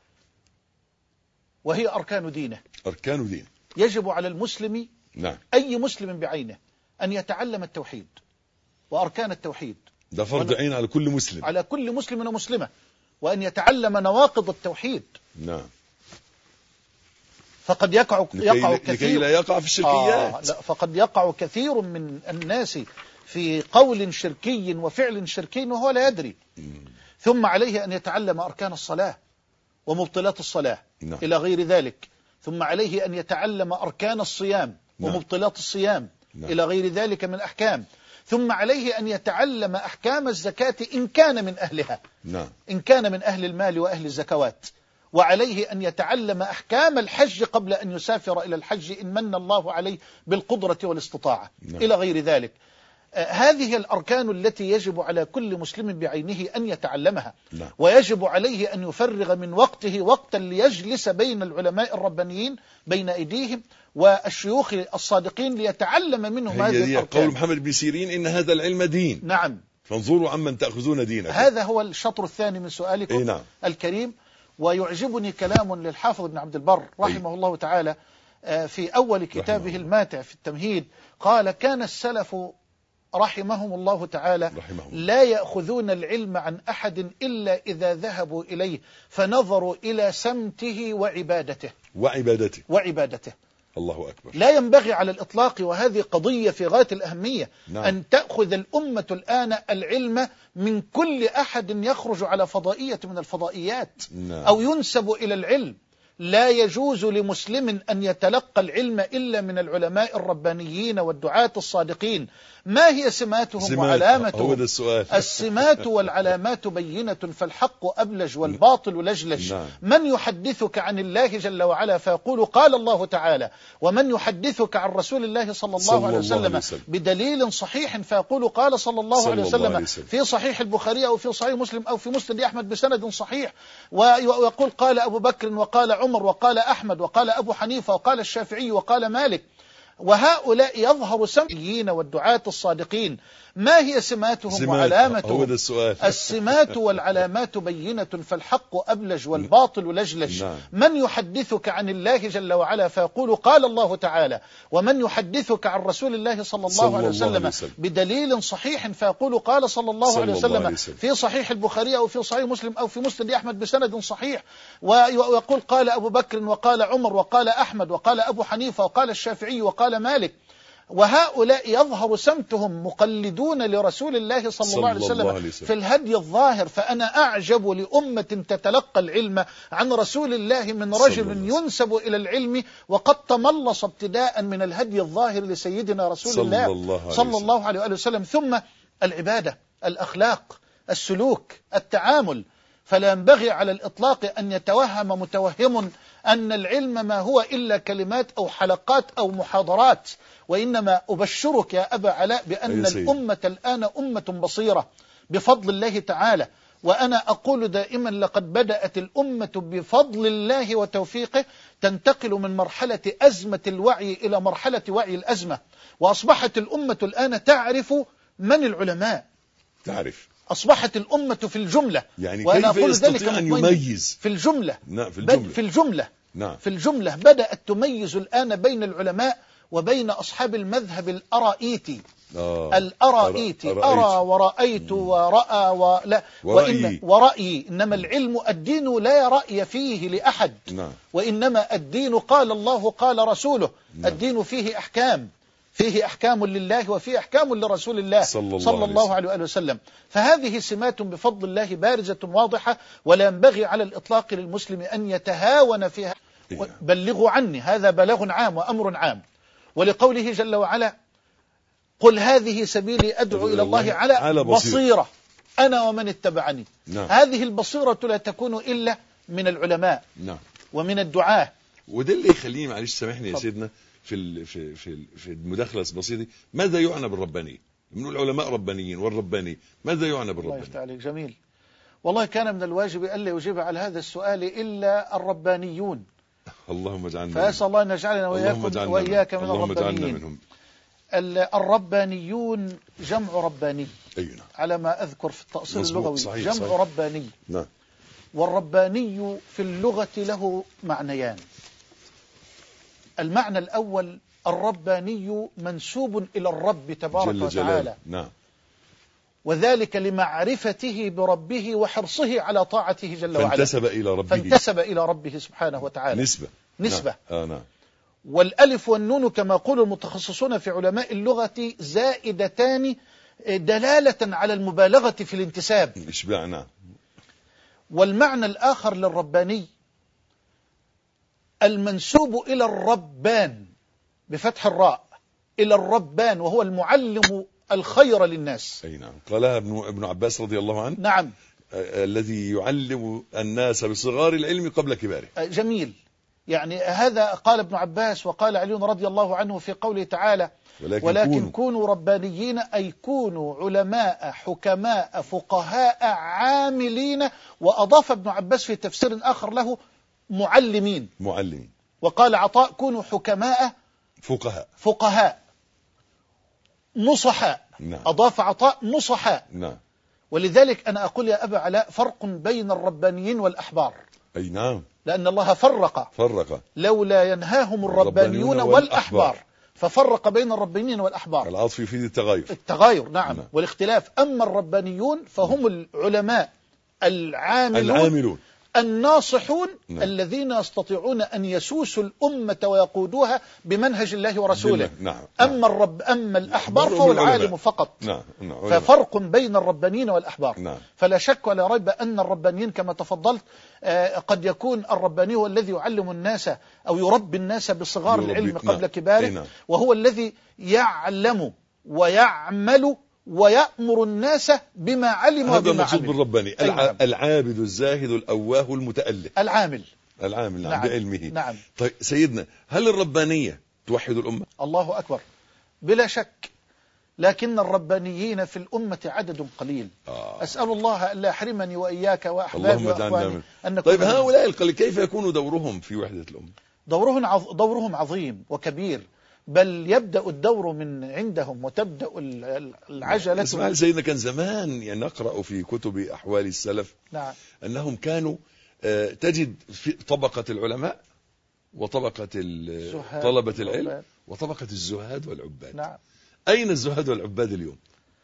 وهي أركان دينه. أركان دينه. يجب على المسلم، نعم، أي مسلم بعينه، أن يتعلم التوحيد وأركان التوحيد. ده فرض عين على كل مسلم، على كل مسلم ومسلمة، وأن يتعلم نواقض التوحيد. نعم. فقد يقع كثير لكي لا يقع في الشركيات. لا، فقد يقع كثير من الناس في قول شركي وفعل شركي وهو لا يدري. ثم عليه أن يتعلم أركان الصلاة ومبطلات الصلاة. نعم. إلى غير ذلك. ثم عليه أن يتعلم أركان الصيام. نعم. ومبطلات الصيام. نعم. إلى غير ذلك من أحكام. ثم عليه أن يتعلم أحكام الزكاة إن كان من أهلها. نعم. إن كان من أهل المال وأهل الزكوات. وعليه أن يتعلم أحكام الحج قبل أن يسافر إلى الحج إن من الله عليه بالقدرة والاستطاعة. نعم. إلى غير ذلك. هذه الأركان التي يجب على كل مسلم بعينه أن يتعلمها. نعم. ويجب عليه أن يفرغ من وقته وقتا ليجلس بين العلماء الربانيين بين أيديهم والشيوخ الصادقين ليتعلم منهم هذه الأركان. قول محمد بن سيرين إن هذا العلم دين. نعم. فانظروا عمن تأخذون دينكم. هذا هو الشطر الثاني من سؤالكم. نعم. الكريم. ويعجبني كلام للحافظ ابن عبد البر رحمه الله تعالى في أول كتابه الماتع في التمهيد، قال كان السلف رحمهم الله تعالى لا يأخذون العلم عن أحد إلا إذا ذهبوا إليه فنظروا إلى سمته وعبادته. الله أكبر. لا ينبغي على الإطلاق، وهذه قضية في غاية الأهمية. نعم. أن تأخذ الأمة الآن العلم من كل أحد يخرج على فضائية من الفضائيات. نعم. أو ينسب إلى العلم. لا يجوز لمسلم أن يتلقى العلم إلا من العلماء الربانيين والدعاة الصادقين. ما هي سماتهم وعلامتهم؟ هو ده السؤال. السمات والعلامات بينة، فالحق أبلج والباطل لجلج. نعم. من يحدثك عن الله جل وعلا فيقول قال الله تعالى، ومن يحدثك عن رسول الله صلى الله عليه وسلم بدليل صحيح فيقول قال صلى الله عليه وسلم في صحيح البخاري أو في صحيح مسلم أو في مسند أحمد بسند صحيح، ويقول قال أبو بكر وقال عمر وقال أحمد وقال أبو حنيفة وقال الشافعي وقال مالك. وهؤلاء يظهر سمعيين والدعاة الصادقين. ما هي سماتهم وعلامتهم؟ هو ده السؤال. السمات والعلامات بينة، فالحق أبلج والباطل لجلج. نعم. من يحدثك عن الله جل وعلا فيقول قال الله تعالى، ومن يحدثك عن رسول الله صلى الله عليه وسلم بدليل صحيح فيقول قال صلى الله عليه وسلم في صحيح البخاري أو في صحيح مسلم أو في مسند أحمد بسند صحيح، ويقول قال أبو بكر وقال عمر وقال أحمد وقال أبو حنيفة وقال الشافعي وقال مالك. وهؤلاء يظهر سمتهم مقلدون لرسول الله صلى الله عليه وسلم في الهدي الظاهر. فأنا أعجب لأمة تتلقى العلم عن رسول الله من رجل ينسب إلى العلم وقد تملص ابتداء من الهدي الظاهر لسيدنا رسول الله صلى الله عليه وسلم. ثم العبادة، الأخلاق، السلوك، التعامل. فلا ينبغي على الإطلاق أن يتوهم متوهم أن العلم ما هو إلا كلمات أو حلقات أو محاضرات. وإنما أبشرك يا أبا علاء بأن الأمة الآن أمة بصيرة بفضل الله تعالى. وأنا أقول دائما لقد بدأت الأمة بفضل الله وتوفيقه تنتقل من مرحلة أزمة الوعي إلى مرحلة وعي الأزمة. وأصبحت الأمة الآن تعرف من العلماء، أصبحت الأمة في الجملة. يعني وأنا كيف يستطيع أن يميز في الجملة؟ نعم في الجملة بدأت تميز الآن بين العلماء وبين أصحاب المذهب الأرائيتي. الأرائيتي أرى ورأيت ورأى ورأيي. إنما العلم الدين لا رأي فيه لأحد. وإنما الدين قال الله قال رسوله. الدين فيه أحكام، فيه أحكام لله وفيه أحكام لرسول الله صلى الله عليه وسلم. فهذه سمات بفضل الله بارزة واضحة، ولا ينبغي على الإطلاق للمسلم أن يتهاون فيها. بلغوا عني، هذا بلاغ عام وأمر عام. ولقوله جل وعلا قل هذه سبيلي أدعو إلى الله على بصيرة أنا ومن اتبعني. نعم. هذه البصيرة لا تكون إلا من العلماء. نعم. ومن الدعاة. وده اللي يخليني معلش سامحني يا سيدنا في المداخلة البسيطة، ماذا يعنى بالرباني؟ من العلماء ربانيين والرباني ماذا يعنى بالرباني؟ الله يفتح عليك. جميل. والله كان من الواجب ألا يجيب على هذا السؤال إلا الربانيون. اللهم اجعلنا، فأسأل الله أن يجعلنا وإياك من الربانيين. الربانيون جمع رباني. أينا. على ما أذكر في التأصيل اللغوي جمع صحيح. رباني. نعم. والرباني في اللغة له معنيان. المعنى الأول الرباني منسوب إلى الرب تبارك وتعالى. نعم. وذلك لمعرفته بربه وحرصه على طاعته جل وعلا. فانتسب إلى ربه سبحانه وتعالى. نسبة. نعم. والألف والنون كما يقول المتخصصون في علماء اللغة زائدتان دلالة على المبالغة في الانتساب. إشبعنا. والمعنى الآخر للرباني المنسوب إلى الربان بفتح الراء، إلى الربان، وهو المعلم الخير للناس. أي نعم. قالها ابن عباس رضي الله عنه. نعم. الذي يعلم الناس بصغار العلم قبل كباره. جميل. يعني هذا قال ابن عباس وقال علي رضي الله عنه في قوله تعالى ولكن كونوا ربانيين، أي كونوا علماء حكماء فقهاء عاملين. وأضاف ابن عباس في تفسير آخر له معلمين. وقال عطاء كونوا حكماء فقهاء نصحاء. نعم. أضاف عطاء نصحاء. نعم. ولذلك أنا أقول يا أبا علاء فرق بين الربانيين والأحبار. أي نعم. لأن الله فرق لولا ينهاهم الربانيون والأحبار، ففرق بين الربانيين والأحبار. العطف يفيد التغاير. نعم. والاختلاف. أما الربانيون فهم العلماء العاملون الناصحون الذين يستطيعون أن يسوسوا الأمة ويقودوها بمنهج الله ورسوله. أما الأحبار فهو العالم فقط. ففرق بين الربانيين والأحبار. فلا شك ولا ريب أن الربانيين كما تفضلت قد يكون الرباني هو الذي يعلم الناس أو يربي الناس بصغار العلم قبل كباره، وهو الذي يعلم ويعمل ويأمر الناس بما علم وبما عمل. هذا المقصود بالرباني. العابد الزاهد الأواه المتأله العامل نعم. بعلمه. نعم. طيب سيدنا، هل الربانية توحد الأمة؟ الله أكبر، بلا شك. لكن الربانيين في الأمة عدد قليل. أسأل الله أن لا يحرمني وإياك وأحبابي وأخواني أن نكون. طيب هؤلاء القليل كيف يكون دورهم في وحدة الأمة؟ دورهم عظيم وكبير، بل يبدأ الدور من عندهم وتبدأ العجلة. اسمع سيدنا، كان زمان يعني نقرأ في كتب أحوال السلف. نعم. أنهم كانوا تجد في طبقة العلماء وطبقة طلبة العلم وطبقة الزهاد والعباد. نعم. أين الزهاد والعباد اليوم؟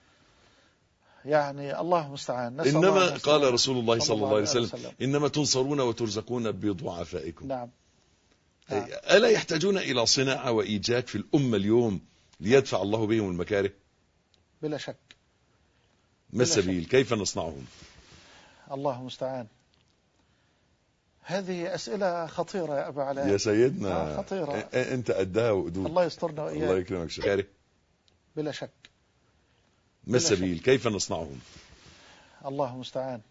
يعني الله المستعان. إنما قال رسول الله صلى الله عليه وسلم إنما تنصرون وترزقون بضعفائكم. نعم. ألا يحتاجون إلى صناعة وإيجاد في الأمة اليوم ليدفع الله بهم المكاره؟ بلا شك. ما السبيل؟ كيف نصنعهم؟ الله المستعان. هذه أسئلة خطيرة يا أبا علاء. يا سيدنا خطيرة. أنت قدها وقدود. الله يسترنا وإياك. الله يكرمك شكاري. بلا شك. ما السبيل؟ كيف نصنعهم؟ الله المستعان.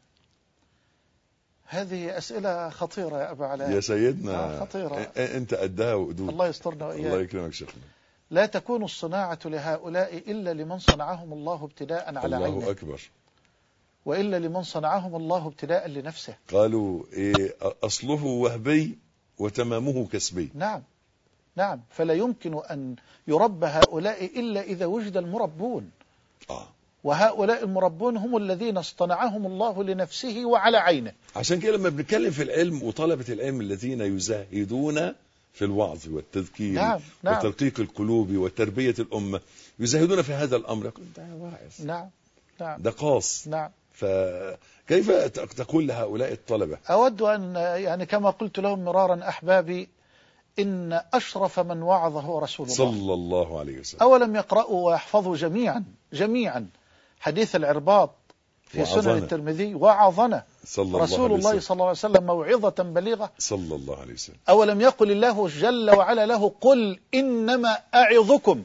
هذه أسئلة خطيرة يا أبا علاء. يا سيدنا خطيرة. أنت قدها وقدود. الله يسترنا وإياك. الله يكرمك شيخنا. لا تكون الصناعة لهؤلاء إلا لمن صنعهم الله ابتداء على عينه. الله أكبر. وإلا لمن صنعهم الله ابتداء لنفسه. قالوا أصله وهبي وتمامه كسبي. نعم. نعم. فلا يمكن أن يربى هؤلاء إلا إذا وجد المربون. وهؤلاء المربون هم الذين اصطنعهم الله لنفسه وعلى عينه. عشان كده لما بنتكلم في العلم وطلبة العلم الذين يزاهدون في الوعظ والتذكير. نعم. وترقيق القلوب وتربية الأمة، يزاهدون في هذا الأمر. ده واعظ. نعم. ده قاص. نعم. فكيف تقول لهؤلاء الطلبة؟ أود أن يعني كما قلت لهم مرارا أحبابي، إن أشرف من وعظ هو رسول الله صلى الله عليه وسلم. أولم يقرأوا ويحفظوا جميعا حديث العرباط في سنن الترمذي وعظنا رسول الله صلى الله عليه وسلم موعظة بليغة صلى الله عليه وسلم. أولم يقل الله جل وعلا له قل إنما أعظكم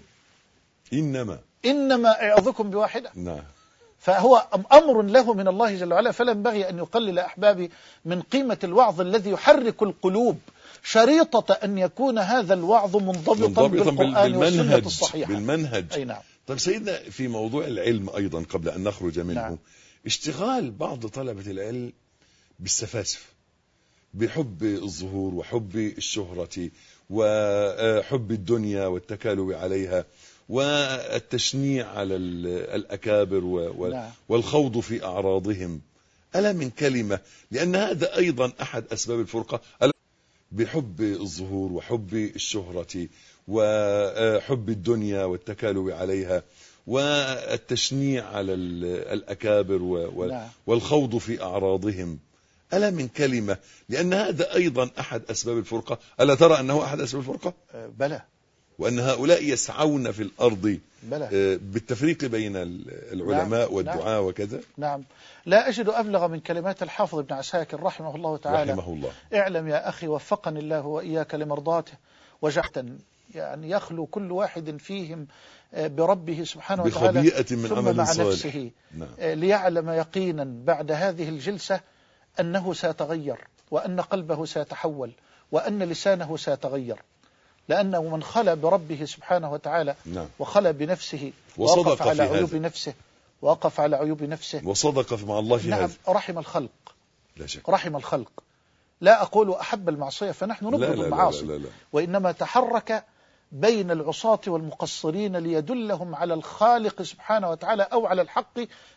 بواحدة. نعم. فهو أمر له من الله جل وعلا، فلا ينبغي أن يقلل أحبابي من قيمة الوعظ الذي يحرك القلوب، شريطة أن يكون هذا الوعظ منضبطا بالقرآن والسنة الصحيحة. بالمنهج. أي نعم. طيب سيدنا، في موضوع العلم أيضا قبل أن نخرج منه. نعم. اشتغال بعض طلبة العلم بالسفاسف، بحب الظهور وحب الشهرة وحب الدنيا والتكالب عليها والتشنيع على الأكابر والخوض في أعراضهم. ألا من كلمة، لأن هذا أيضا أحد أسباب الفرقة، بحب الظهور وحب الشهرة وحب الدنيا والتكالب عليها والتشنيع على الأكابر والخوض في أعراضهم. ألا من كلمة، لأن هذا أيضا أحد أسباب الفرقة. ألا ترى أنه أحد أسباب الفرقة؟ بلى. وأن هؤلاء يسعون في الأرض بلى. بالتفريق بين العلماء. نعم. والدعاء. نعم. وكذا. نعم. لا أجد أبلغ من كلمات الحافظ ابن عساكر رحمه الله تعالى. رحمه الله. اعلم يا أخي وفقني الله وإياك لمرضاته وجعتا، يعني يخلو كل واحد فيهم بربه سبحانه وتعالى بخبيئة من ثم عمل مع صالح. نفسه. نعم. ليعلم يقينا بعد هذه الجلسة أنه سيتغير، وأن قلبه سيتحول، وأن لسانه سيتغير، لأنه من خلى بربه سبحانه وتعالى وخلى بنفسه ووقف على عيوب نفسه ووقف على عيوب نفسه وصدق مع الله في هذا. رحم الخلق، لا شك. رحم الخلق. لا أقول أحب المعصية، فنحن نبغض المعاصي، لا. وإنما تحرك بين العصاة والمقصرين ليدلهم على الخالق سبحانه وتعالى أو على الحق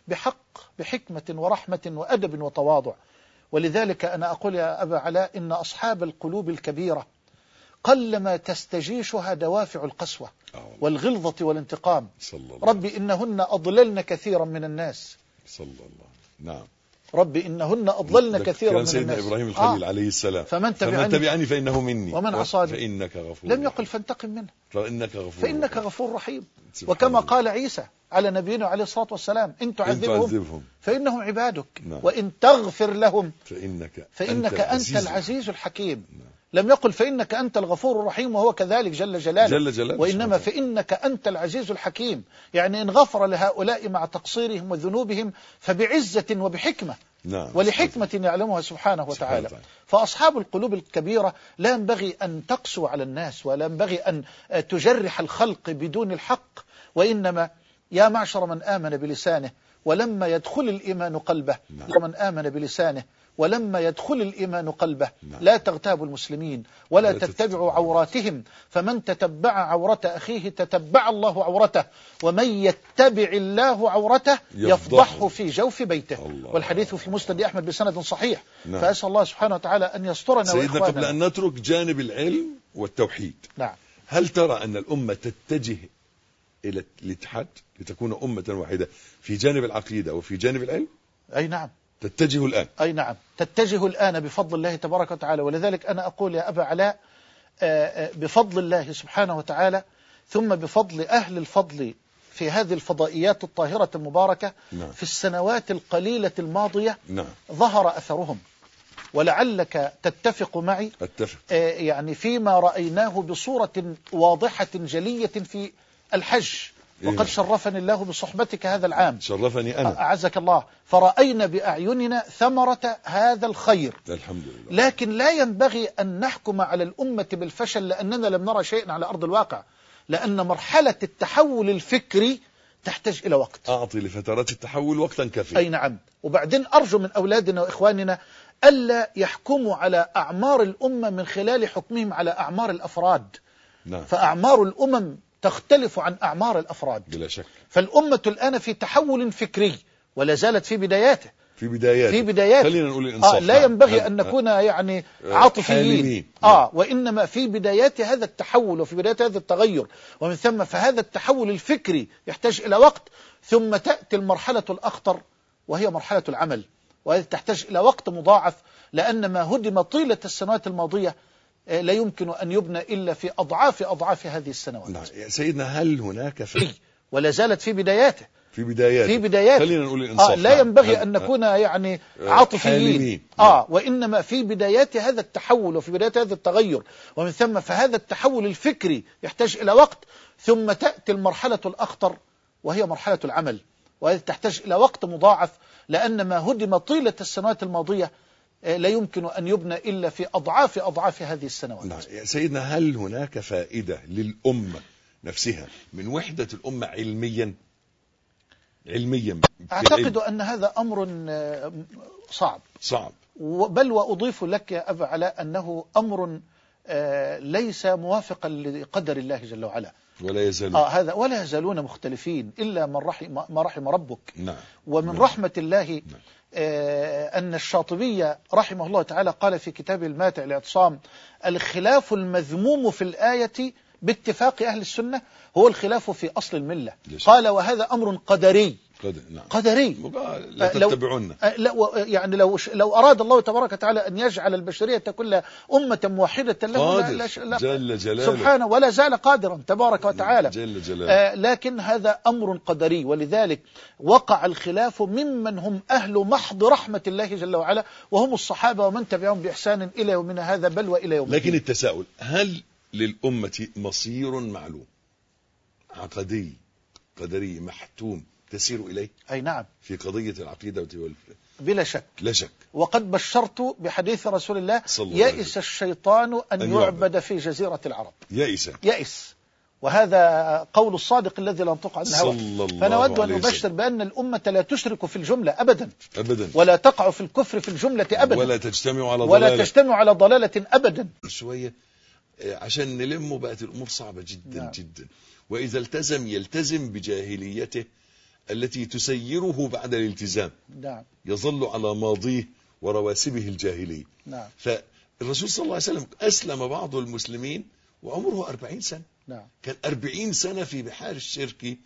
بحكمة ورحمة وأدب وتواضع. ولذلك أنا أقول يا أبا علاء إن أصحاب القلوب الكبيرة قلما تستجيشها دوافع القسوة والغلظة والانتقام. ربي إنهن أضللن كثيرا من الناس. صلى الله. نعم. ربي إنهن أضللن كثيرا من الناس. سيدنا إبراهيم الخليل عليه السلام. فمن تبعني فإنه مني ومن عصاني فإنك غفور. لم يقل فانتقم منه، فإنك غفور رحيم. وكما قال عيسى على نبينا عليه الصلاة والسلام إن تعذبهم فإنهم عبادك وإن تغفر لهم فإنك أنت العزيز الحكيم. لم يقل فإنك أنت الغفور الرحيم وهو كذلك جل جلاله، وإنما فإنك أنت العزيز الحكيم. يعني إن غفر لهؤلاء مع تقصيرهم وذنوبهم فبعزة وبحكمة ولحكمة يعلمها سبحانه وتعالى. فأصحاب القلوب الكبيرة لا ينبغي أن تقسو على الناس ولا ينبغي أن تجرح الخلق بدون الحق، وإنما يا معشر من آمن بلسانه ولما يدخل الإيمان قلبه ومن آمن بلسانه ولما يدخل الإيمان قلبه لا تغتابوا المسلمين ولا تتبعوا عوراتهم، فمن تتبع عورة أخيه تتبع الله عورته، ومن يتبع الله عورته يفضحه في جوف بيته. والحديث في مسند أحمد بسند صحيح. فأسأل الله سبحانه وتعالى أن يسترنا سيدنا. قبل أن نترك جانب العلم والتوحيد، هل ترى أن الأمة تتجه إلى الاتحاد لتكون أمة واحدة في جانب العقيدة وفي جانب العلم؟ أي نعم، تتجه الآن. أي نعم، تتجه الآن بفضل الله تبارك وتعالى. ولذلك أنا أقول يا أبا علاء بفضل الله سبحانه وتعالى ثم بفضل أهل الفضل في هذه الفضائيات الطاهرة المباركة في السنوات القليلة الماضية ظهر أثرهم، ولعلك تتفق معي يعني فيما رأيناه بصورة واضحة جلية في الحج. وقد شرفني الله بصحبتك هذا العام. شرفني أنا أعزك الله. فرأينا بأعيننا ثمرة هذا الخير الحمد لله. لكن لا ينبغي أن نحكم على الأمة بالفشل لأننا لم نرى شيئا على أرض الواقع، لأن مرحلة التحول الفكري تحتاج إلى وقت. أعطي لفترات التحول وقتا كافيا. أي نعم. وبعدين أرجو من أولادنا وإخواننا ألا يحكموا على أعمار الأمة من خلال حكمهم على أعمار الأفراد. فأعمار الأمم تختلف عن أعمار الأفراد بلا شك. فالأمة الآن في تحول فكري ولا زالت في بداياته. خلينا نقول الإنصاف. لا ينبغي أن نكون يعني عاطفيين. وإنما في بدايات هذا التحول وفي بدايات هذا التغير، ومن ثم فهذا التحول الفكري يحتاج إلى وقت، ثم تأتي المرحلة الأخطر وهي مرحلة العمل، وهذه تحتاج إلى وقت مضاعف، لأن ما هدم طيلة السنوات الماضية لا يمكن أن يبنى إلا في أضعاف هذه السنوات. نعم. يا سيدنا هل هناك ولا زالت في بدايته. خلينا نقول الإنصاف. لا ينبغي أن نكون يعني عاطفيين. وإنما في بدايات هذا التحول وفي بدايات هذا التغير، ومن ثم فهذا التحول الفكري يحتاج إلى وقت، ثم تأتي المرحلة الأخطر وهي مرحلة العمل، وهذه تحتاج إلى وقت مضاعف، لأن ما هدم طيلة السنوات الماضية لا يمكن أن يبنى إلا في أضعاف هذه السنوات. نعم. يا سيدنا هل هناك فائدة للأمة نفسها من وحدة الأمة علميا؟ أعتقد أن هذا أمر صعب بل وأضيف لك يا أبا علاء أنه أمر ليس موافقا لقدر الله جل وعلا، ولا يزالون مختلفين إلا ما رحم ربك. ومن رحمة الله أن الشاطبي رحمه الله تعالى قال في كتابه الماتع الاعتصام: الخلاف المذموم في الآية باتفاق أهل السنة هو الخلاف في أصل الملة. قال وهذا أمر قدري. لا تتبعون. يعني لو أراد الله تبارك وتعالى أن يجعل البشرية كلها أمة موحدة له جل جلاله سبحانه، ولا زال قادرا تبارك وتعالى جل جلاله. لكن هذا أمر قدري، ولذلك وقع الخلاف ممن هم أهل محض رحمة الله جل وعلا، وهم الصحابة ومن تبعهم بإحسان إلى يومنا هذا بل وإلى يوم. لكن التساؤل: هل للأمة مصير معلوم عقدي قدري محتوم تسير إليه؟ أي نعم. في قضية العقيدة بلا شك. لا شك. وقد بشرت بحديث رسول الله يئس الشيطان أن يعبد في جزيرة العرب. يئس، وهذا قول الصادق الذي لا ينطق عن الهوى. فنود أن نبشر بأن الأمة لا تشرك في الجملة أبدا، ولا تقع في الكفر في الجملة أبدا، ولا تجتمع على ضلالة أبدا. شوية عشان نلمه بقت الأمور صعبة جدا جدا. وإذا يلتزم بجاهليته التي تسيره بعد الالتزام، يظل على ماضيه ورواسبه الجاهلية. فالرسول صلى الله عليه وسلم أسلم بعض المسلمين وعمره 40 سنة. كان 40 سنة في بحار الشرك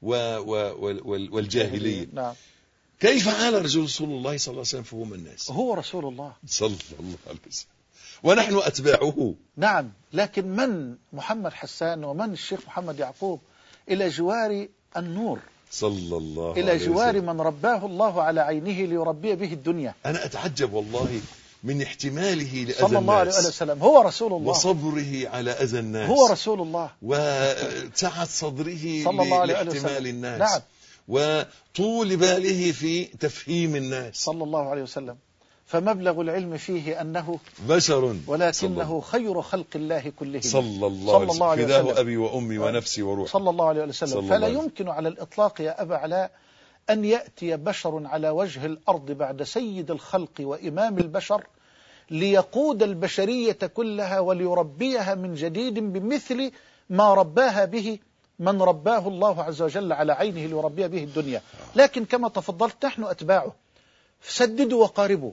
والجاهلية. كيف عال رسول الله صلى الله عليه وسلم فهم الناس؟ هو رسول الله صلى الله عليه وسلم ونحن أتباعه. نعم، لكن من محمد حسان ومن الشيخ محمد يعقوب إلى جوار النور، صلى الله إلى جوار من رباه الله على عينه ليربي به الدنيا. أنا أتعجب والله من احتمال لأذى صلى الله عليه وسلم. هو رسول الله، وصبره على أذى الناس، هو رسول الله، وسعة صدره صلى الله عليه لاحتمال الناس. وطول باله في تفهيم الناس صلى الله عليه وسلم. فمبلغ العلم فيه أنه بشر ولكنه خير خلق الله كلهم صلى الله عليه وسلم. فداه أبي وأمي ونفسي وروحي صلى الله عليه وسلم. فلا يمكن على الإطلاق يا أبا علاء أن يأتي بشر على وجه الأرض بعد سيد الخلق وإمام البشر ليقود البشرية كلها وليربيها من جديد بمثل ما رباها به من رباه الله عز وجل على عينه ليربيها به الدنيا. لكن كما تفضلت نحن أتباعه، سددوا وقاربوا.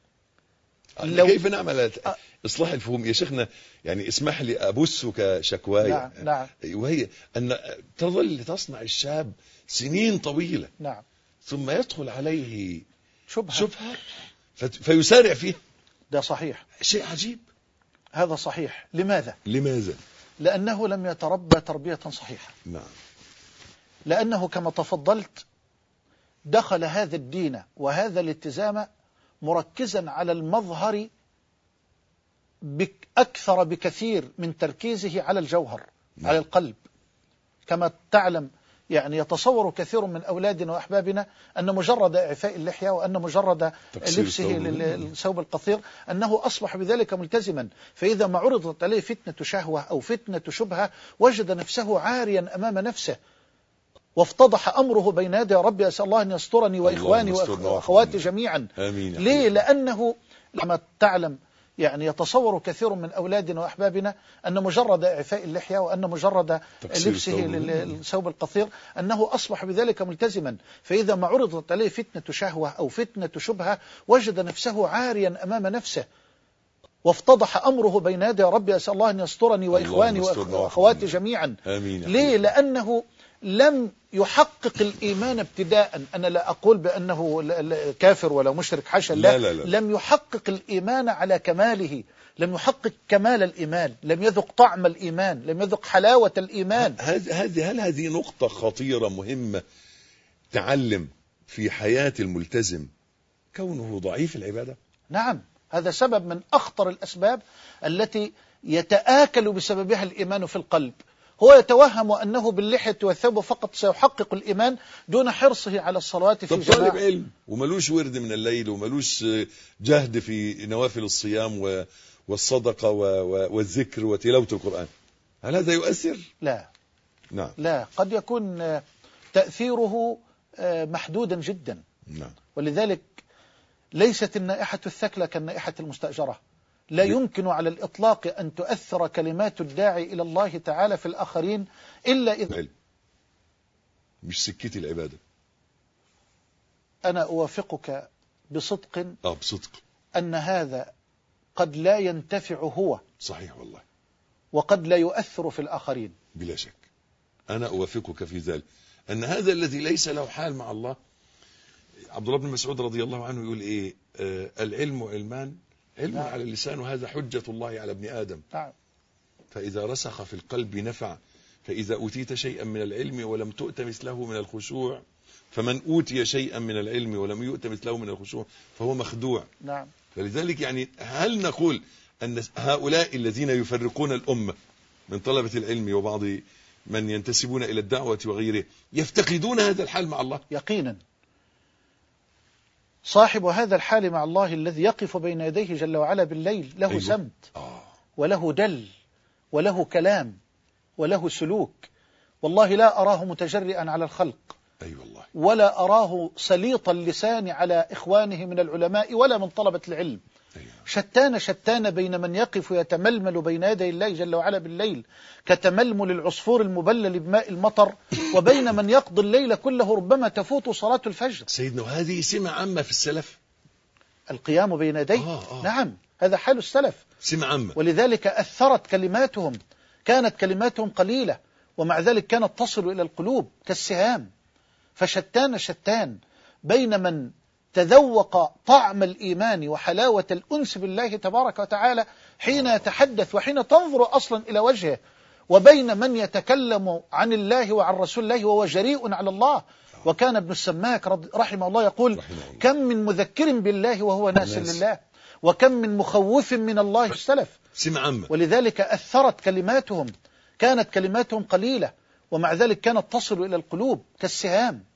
كيف نعمل إصلاح الفهم يا شيخنا؟ يعني اسمح لي أبثك شكواي. نعم. وهي أن تظل تصنع الشاب سنين طويلة، ثم يدخل عليه شبهة فيسارع فيه. ده صحيح، شيء عجيب. هذا صحيح. لماذا؟ لأنه لم يتربى تربية صحيحة. لأنه كما تفضلت دخل هذا الدين وهذا الالتزام مركزا على المظهر أكثر بكثير من تركيزه على الجوهر، على القلب. كما تعلم يعني يتصور كثير من أولادنا وأحبابنا أن مجرد إعفاء اللحية وأن مجرد لبسه للثوب القصير أنه أصبح بذلك ملتزما. فإذا ما عرضت عليه فتنة شهوة أو فتنة شبهة وجد نفسه عاريا أمام نفسه وافتضح أمره بين يدي ربي. أسأل الله أن يسترني وإخواني وأخواتي جميعا. ليه؟ لأنه لما تعلم يعني يتصور كثير من أولادنا وأحبابنا أن مجرد إعفاء اللحية وأن مجرد لبسه للثوب القصير أنه أصبح بذلك ملتزما. فإذا ما عرضت عليه فتنة شهوة أو فتنة شبهة وجد نفسه عاريا أمام نفسه وافتضح أمره بين يدي ربي. أسأل الله أن يسترني وإخواني وأخواتي جميعا. ليه؟ لأنه لم يحقق الإيمان ابتداء. أنا لا أقول بأنه كافر ولا مشرك، حاشا، لا. لم يحقق الإيمان على كماله، لم يحقق كمال الإيمان، لم يذق طعم الإيمان، لم يذق حلاوة الإيمان. هل هذه نقطة خطيرة مهمة تعلم في حياة الملتزم كونه ضعيف العبادة؟ نعم، هذا سبب من أخطر الأسباب التي يتآكل بسببها الإيمان في القلب. هو يتوهم أنه باللحية والثوب فقط سيحقق الإيمان دون حرصه على الصلوات في جماعة. طالب علم وملوش ورد من الليل وملوش جهد في نوافل الصيام والصدقة والذكر وتلاوة القرآن، هل هذا يؤثر؟ لا. نعم. لا، قد يكون تأثيره محدودا جدا. نعم. ولذلك ليست النائحة الثكلى كالنائحة المستأجرة. لا يمكن على الإطلاق أن تؤثر كلمات الداعي إلى الله تعالى في الآخرين إلا إذا مش سكتي العبادة. أنا أوافقك بصدق بصدق أن هذا قد لا ينتفع هو، صحيح والله، وقد لا يؤثر في الآخرين بلا شك. أنا أوافقك في ذلك أن هذا الذي ليس له حال مع الله. عبد الله بن مسعود رضي الله عنه يقول إيه؟ العلم علمان، علم على اللسان وهذا حجة الله على ابن آدم. فإذا رسخ في القلب نفع. فإذا أوتيت شيئا من العلم ولم تؤت مثله من الخشوع، فمن أوتي شيئا من العلم ولم يؤت مثله من الخشوع فهو مخدوع. نعم. فلذلك يعني هل نقول أن هؤلاء الذين يفرقون الأمة من طلبة العلم وبعض من ينتسبون إلى الدعوة وغيره يفتقدون هذا الحال مع الله؟ يقينا. صاحب هذا الحال مع الله الذي يقف بين يديه جل وعلا بالليل له سمت وله دل وله كلام وله سلوك. والله لا أراه متجرئا على الخلق، والله. ولا أراه سليط اللسان على إخوانه من العلماء ولا من طلبة العلم. شتان بين من يقف يتململ بين يدي الله جل وعلا بالليل كتململ العصفور المبلل بماء المطر، وبين من يقضي الليل كله ربما تفوت صلاة الفجر. سيدنا، وهذه سمة عامة في السلف، القيام بين يديه. نعم، هذا حال السلف، سمة عامة. ولذلك أثرت كلماتهم، كانت كلماتهم قليلة ومع ذلك كانت تصل إلى القلوب كالسهام. فشتان بين من تذوق طعم الإيمان وحلاوة الأنس بالله تبارك وتعالى حين يتحدث وحين تنظر أصلا إلى وجهه، وبين من يتكلم عن الله وعن رسول الله وهو جريء على الله. وكان ابن السماك رحمه الله يقول: كم من مذكر بالله وهو ناس لله، وكم من مخوف من الله السلف. ولذلك أثرت كلماتهم، كانت كلماتهم قليلة ومع ذلك كانت تصل إلى القلوب كالسهام.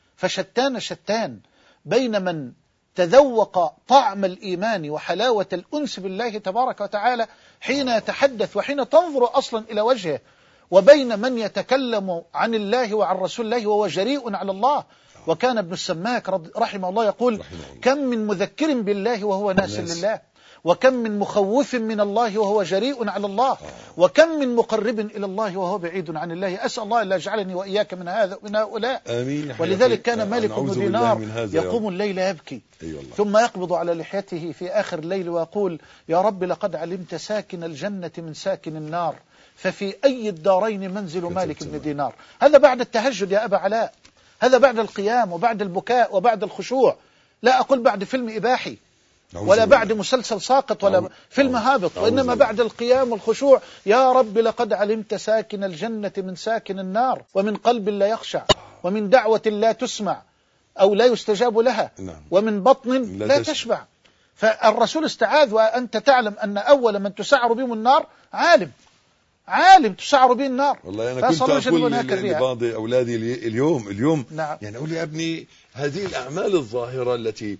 فشتان بين من تذوق طعم الإيمان وحلاوة الأنس بالله تبارك وتعالى حين يتحدث وحين تنظر أصلا إلى وجهه، وبين من يتكلم عن الله وعن رسول الله وهو جريء على الله. وكان ابن السماك رحمه الله يقول: كم من مذكر بالله وهو ناس لله، وكم من مخوف من الله وهو جريء على الله، وكم من مقرب إلى الله وهو بعيد عن الله. أسأل الله أن يجعلني وإياك من هؤلاء. آمين. ولذلك كان مالك بن دينار يقوم الليل يبكي، ثم يقبض على لحيته في آخر الليل ويقول: يا رب لقد علمت ساكن الجنة من ساكن النار، ففي أي الدارين منزل مالك بن دينار. هذا بعد التهجد يا أبا علاء، هذا بعد القيام وبعد البكاء وبعد الخشوع. لا أقول بعد فيلم إباحي ولا بعد مسلسل ساقط ولا فيلم هابط، وإنما بعد القيام والخشوع. يا رب لقد علمت ساكن الجنة من ساكن النار، ومن قلب لا يخشع، ومن دعوة لا تسمع أو لا يستجاب لها، ومن بطن لا تشبع. فالرسول استعاذ، وأنت تعلم أن أول من تسعر بهم النار عالم تسعر به النار. والله أنا كنت أقول لبعض أولادي اليوم نعم. يعني أقول يا ابني هذه الأعمال الظاهرة التي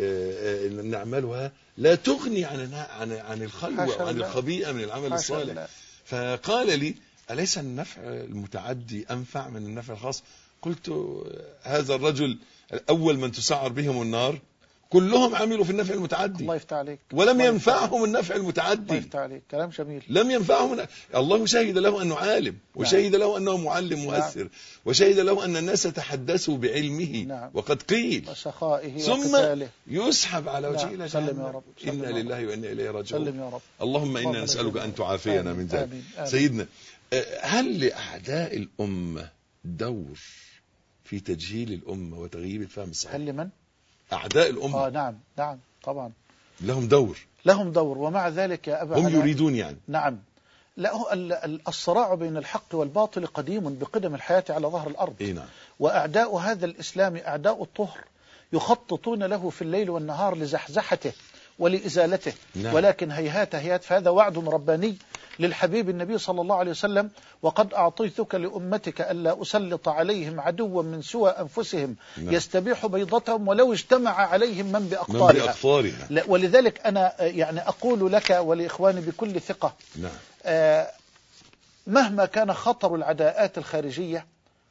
نعملها لا تغني عن الخلوة وعن الخبيئة من العمل الصالح. فقال لي: أليس النفع المتعدي أنفع من النفع الخاص؟ قلت: هذا الرجل أول من تسعر بهم النار كلهم عملوا في النفع المتعدي. الله يفتح عليك. ولم ينفعهم النفع المتعدي. الله يفتح عليك، كلام جميل. لم ينفعهم. الله شهد له أنه عالم، وشهد له أنه معلم مؤثر، وشهد له أن الناس تحدثوا بعلمه وقد قيل، وسخائه ثم وقتاله، يسحب على وجهه إلى سلم يا رب. إنا لله وإنا إليه راجعون. سلم يا رب. اللهم إنا نسألك أن تعافينا من ذلك. سيدنا، هل لأعداء الأمة دور في تجهيل الأمة وتغييب الفهم الصحيح؟ هل لمن؟ أعداء الأمة. نعم طبعا لهم دور، ومع ذلك يا أبا هم يريدون يعني. نعم. لا، الصراع بين الحق والباطل قديم بقدم الحياة على ظهر الأرض. نعم. وأعداء هذا الإسلام أعداء الطهر يخططون له في الليل والنهار لزحزحته ولإزالته. نعم. ولكن هيهات فهذا وعد رباني للحبيب النبي صلى الله عليه وسلم: وقد أعطيتك لأمتك ألا أسلط عليهم عدوا من سوى أنفسهم. نعم. يستبيح بيضتهم ولو اجتمع عليهم من بأقطارها. ولذلك أنا يعني أقول لك ولإخواني بكل ثقة: نعم. مهما كان خطر العداءات الخارجية،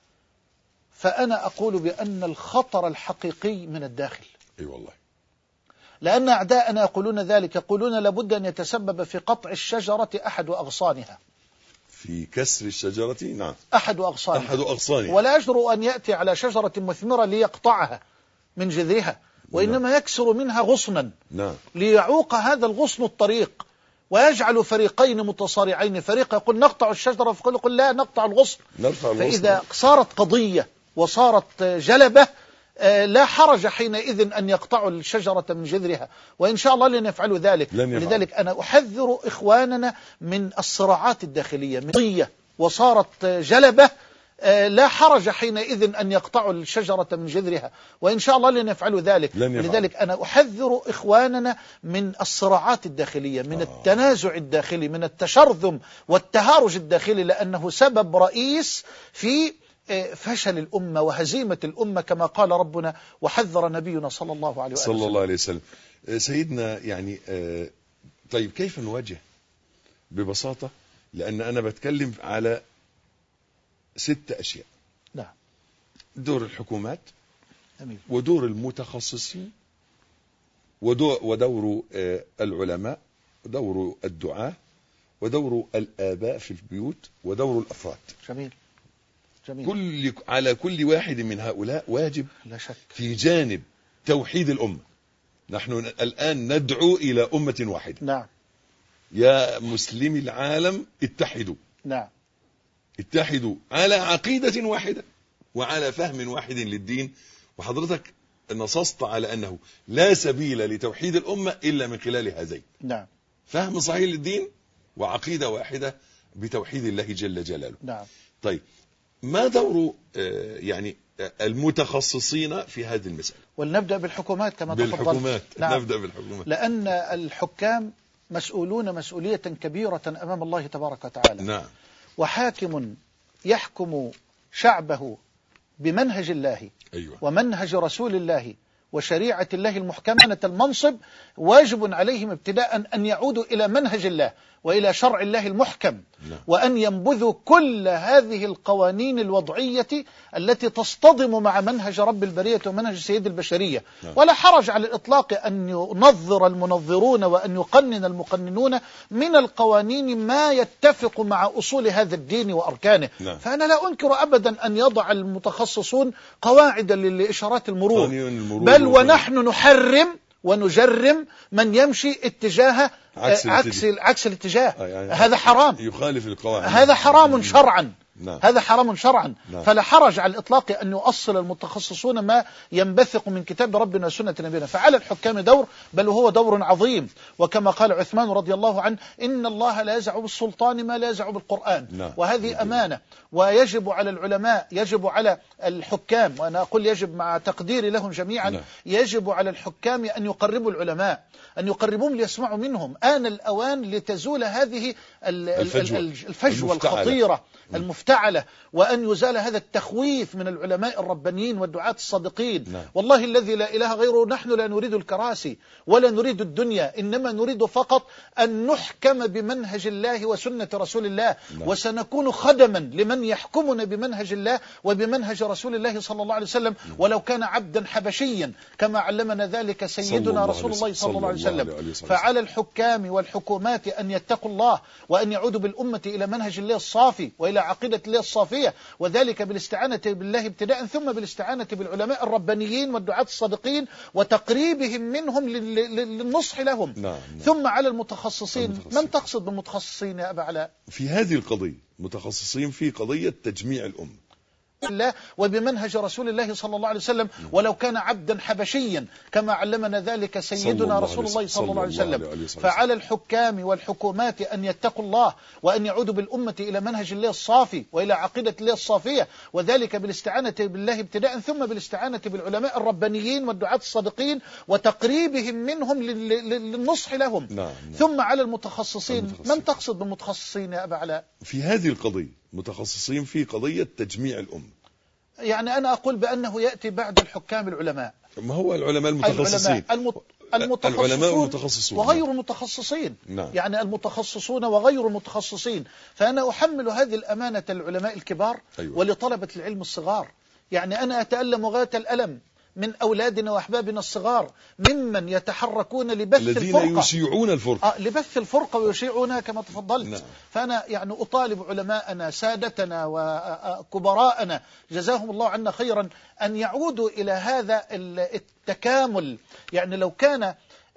فأنا أقول بأن الخطر الحقيقي من الداخل. والله. لأن أعداءنا يقولون ذلك، يقولون لابد أن يتسبب في قطع الشجرة أحد أغصانها. في كسر الشجرة. نعم. أحد أغصانها. ولا يجرؤ أن يأتي على شجرة مثمرة ليقطعها من جذرها، وإنما يكسر منها غصنا. نعم. ليعوق هذا الغصن الطريق، ويجعل فريقين متصارعين، فريق يقول نقطع الشجرة، وفريق يقول لا نقطع الغصن. فإذا صارت قضية وصارت جلبة، لا حرج حينئذ أن يقطعوا الشجرة من جذرها، وإن شاء الله لن يفعلوا ذلك. لذلك أنا أحذر إخواننا من الصراعات الداخلية، من قضية وصارت جلبة، لا حرج حينئذ أن يقطعوا الشجرة من جذرها، وإن شاء الله لن يفعلوا ذلك. لذلك أنا أحذر إخواننا من الصراعات الداخلية، من التنازع الداخلي، من التشرذم والتهارج الداخلي، لأنه سبب رئيس في فشل الأمة وهزيمة الأمة كما قال ربنا وحذر نبينا صلى الله عليه وسلم. صلى الله عليه وسلم. سيدنا يعني طيب كيف نواجه؟ ببساطة، لأن أنا بتكلم على 6 أشياء. نعم. دور الحكومات، أمين. ودور المتخصصين، ودور العلماء، ودور الدعاة، ودور الآباء في البيوت، ودور الأفراد. جميل. جميل. على كل واحد من هؤلاء واجب لا شك في جانب توحيد الأمة. نحن الآن ندعو إلى أمة واحدة. نعم. يا مسلمي العالم اتحدوا. نعم. اتحدوا على عقيدة واحدة وعلى فهم واحد للدين. وحضرتك نصصت على أنه لا سبيل لتوحيد الأمة إلا من خلال هذين. نعم. فهم صحيح للدين وعقيدة واحدة بتوحيد الله جل جلاله. نعم. طيب ما دور يعني المتخصصين في هذه المسألة؟ ولنبدأ بالحكومات كما تفضلت. بالحكومات. نعم. نبدأ بالحكومات. لأن الحكام مسؤولون مسؤولية كبيرة أمام الله تبارك وتعالى. نعم. وحاكم يحكم شعبه بمنهج الله. أيوة. ومنهج رسول الله وشريعة الله المحكمة المنصب، واجب عليهم ابتداء أن يعودوا إلى منهج الله وإلى شرع الله المحكم. نعم. وأن ينبذوا كل هذه القوانين الوضعية التي تصطدم مع منهج رب البرية ومنهج سيد البشرية. نعم. ولا حرج على الإطلاق أن ينظر المنظرون وأن يقنن المقننون من القوانين ما يتفق مع أصول هذا الدين وأركانه. نعم. فأنا لا أنكر أبدا أن يضع المتخصصون قواعد لإشارات المرور، بل ونحن نحرم ونجرم من يمشي اتجاه عكس الاتجاه. يعني هذا حرام، يخالف القواعد، هذا حرام شرعا. نعم. هذا حرام شرعا. نعم. فلا حرج على الإطلاق أن يؤصل المتخصصون ما ينبثق من كتاب ربنا وسنة نبينا. فعلى الحكام دور، بل هو دور عظيم. وكما قال عثمان رضي الله عنه: إن الله لا يزع بالسلطان ما لا يزع بالقرآن. نعم. وهذه أمانة، ويجب على العلماء، يجب على الحكام، وأنا أقول يجب مع تقديري لهم جميعا. نعم. يجب على الحكام أن يقربوا العلماء، أن يقربوهم ليسمعوا منهم. آن الأوان لتزول هذه الفجوة الخطيرة المفتعلة، وأن يزال هذا التخويف من العلماء الربانيين والدعاة الصادقين. نعم. والله الذي لا إله غيره، نحن لا نريد الكراسي ولا نريد الدنيا، إنما نريد فقط أن نحكم بمنهج الله وسنة رسول الله. نعم. وسنكون خدما لمن يحكمنا بمنهج الله وبمنهج رسول الله صلى الله عليه وسلم. نعم. ولو كان عبدا حبشيا كما علمنا ذلك سيدنا رسول الله صلى الله عليه وسلم. فعلى الحكام والحكومات أن يتقوا الله وأن يعودوا بالأمة إلى منهج الله الصافي وإلى عقيدة الله الصافية، وذلك بالاستعانة بالله ابتداء، ثم بالاستعانة بالعلماء الربانيين والدعاة الصادقين وتقريبهم منهم للنصح لهم. نعم. ثم على المتخصصين. من تقصد بالمتخصصين يا أبا علاء؟ في هذه القضية متخصصين في قضية تجميع الأمة الله وبمنهج رسول الله صلى الله عليه وسلم. ولو كان عبدا حبشيا كما علمنا ذلك سيدنا رسول الله صلى الله عليه وسلم. فعلى الحكام والحكومات أن يتقوا الله وأن يعودوا بالأمة إلى منهج الله الصافي وإلى عقيدة الله الصافية، وذلك بالاستعانة بالله ابتداء، ثم بالاستعانة بالعلماء الربانيين والدعاة الصادقين وتقريبهم منهم للنصح لهم. نعم. ثم على المتخصصين. من تقصد بالمتخصصين يا أبا علاء؟ في هذه القضية متخصصين في قضية تجميع الأمة. يعني أنا أقول بأنه يأتي بعد الحكام العلماء. ما هو العلماء المتخصصين؟ العلماء المتخصصون وغير المتخصصين. نعم. يعني المتخصصون وغير المتخصصين. فأنا أحمل هذه الأمانة للعلماء الكبار. أيوة. ولطلبة العلم الصغار. يعني أنا أتألم غاية الألم من أولادنا وأحبابنا الصغار ممن يتحركون لبث الفرقة، الذين يشيعون الفرقة، لبث الفرقة ويشيعونها كما تفضلت. نعم. فأنا يعني أطالب علماءنا سادتنا وكبراءنا جزاهم الله عنا خيرا أن يعودوا إلى هذا التكامل. يعني لو كان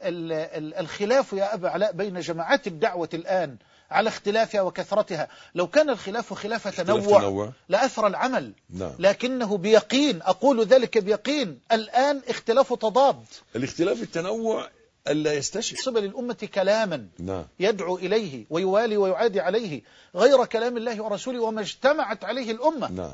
الخلاف يا أبا علاء بين جماعات الدعوة الآن على اختلافها وكثرتها، لو كان الخلاف خلاف تنوع لأثر العمل. نعم. لكنه بيقين، أقول ذلك بيقين، الآن اختلاف تضاد. الاختلاف التنوع ألا يستشعر صب للأمة كلاما. نعم. يدعو إليه ويوالي ويعادي عليه غير كلام الله ورسوله وما اجتمعت عليه الأمة. نعم.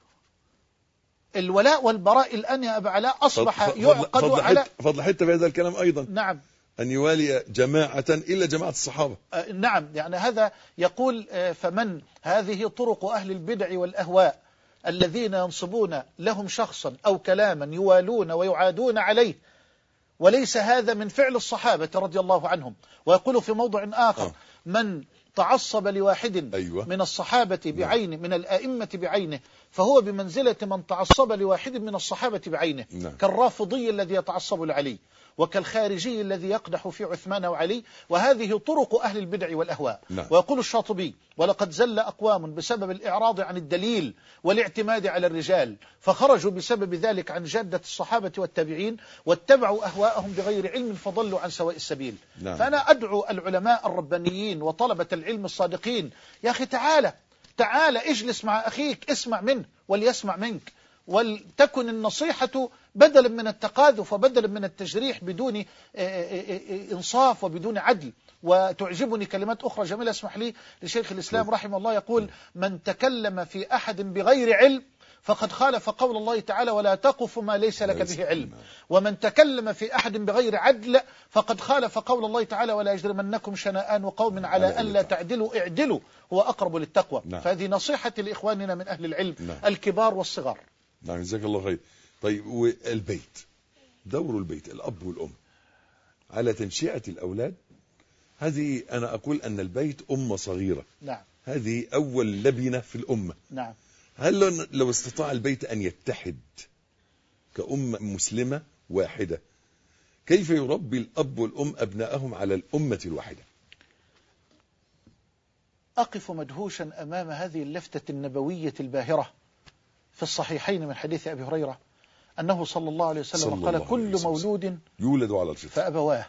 الولاء والبراء الآن يا أبا علاء أصبح يعقد على فضل حتة بهذا الكلام أيضا. نعم. أن يوالي جماعة إلا جماعة الصحابة. نعم. يعني هذا يقول فمن هذه طرق أهل البدع والأهواء الذين ينصبون لهم شخصا أو كلاما يوالون ويعادون عليه، وليس هذا من فعل الصحابة رضي الله عنهم. ويقول في موضع آخر: من تعصب لواحد من الصحابة بعينه، من الآئمة بعينه، فهو بمنزلة من تعصب لواحد من الصحابة بعينه، كالرافضي الذي يتعصب لعلي، وكالخارجي الذي يقدح في عثمان وعلي. وهذه طرق أهل البدع والأهواء. ويقول الشاطبي: ولقد زل أقوام بسبب الإعراض عن الدليل والاعتماد على الرجال، فخرجوا بسبب ذلك عن جادة الصحابة والتابعين، واتبعوا أهواءهم بغير علم فضلوا عن سواء السبيل. فأنا أدعو العلماء الربانيين وطلبة العلم الصادقين: يا أخي تعال اجلس مع أخيك، اسمع منه وليسمع منك، ولتكن النصيحة بدلا من التقاذف وبدلا من التجريح بدون إنصاف وبدون عدل. وتعجبني كلمات أخرى جميلة، اسمح لي، لشيخ الإسلام رحمه الله يقول: من تكلم في أحد بغير علم فقد خالف قول الله تعالى: ولا تقف ما ليس لك به علم. ومن تكلم في أحد بغير عدل فقد خالف قول الله تعالى: ولا يجرمنكم شنآن قوم على أن لا تعدلوا اعدلوا هو أقرب للتقوى. فهذه نصيحتي لإخواننا من أهل العلم الكبار والصغار. نعم، جزاك الله خير. طيب، والبيت، دور البيت، الأب والأم على تنشئة الأولاد، هذه أنا أقول أن البيت أمة صغيرة. نعم. هذه أول لبنة في الأمة. نعم. هل لو استطاع البيت أن يتحد كأمة مسلمة واحدة، كيف يربي الأب والأم أبنائهم على الأمة الواحدة؟ أقف مدهوشا أمام هذه اللفتة النبوية الباهرة في الصحيحين من حديث أبي هريرة أنه صلى الله عليه وسلم قال: كل مولود يولد على الفطرة فأبواه.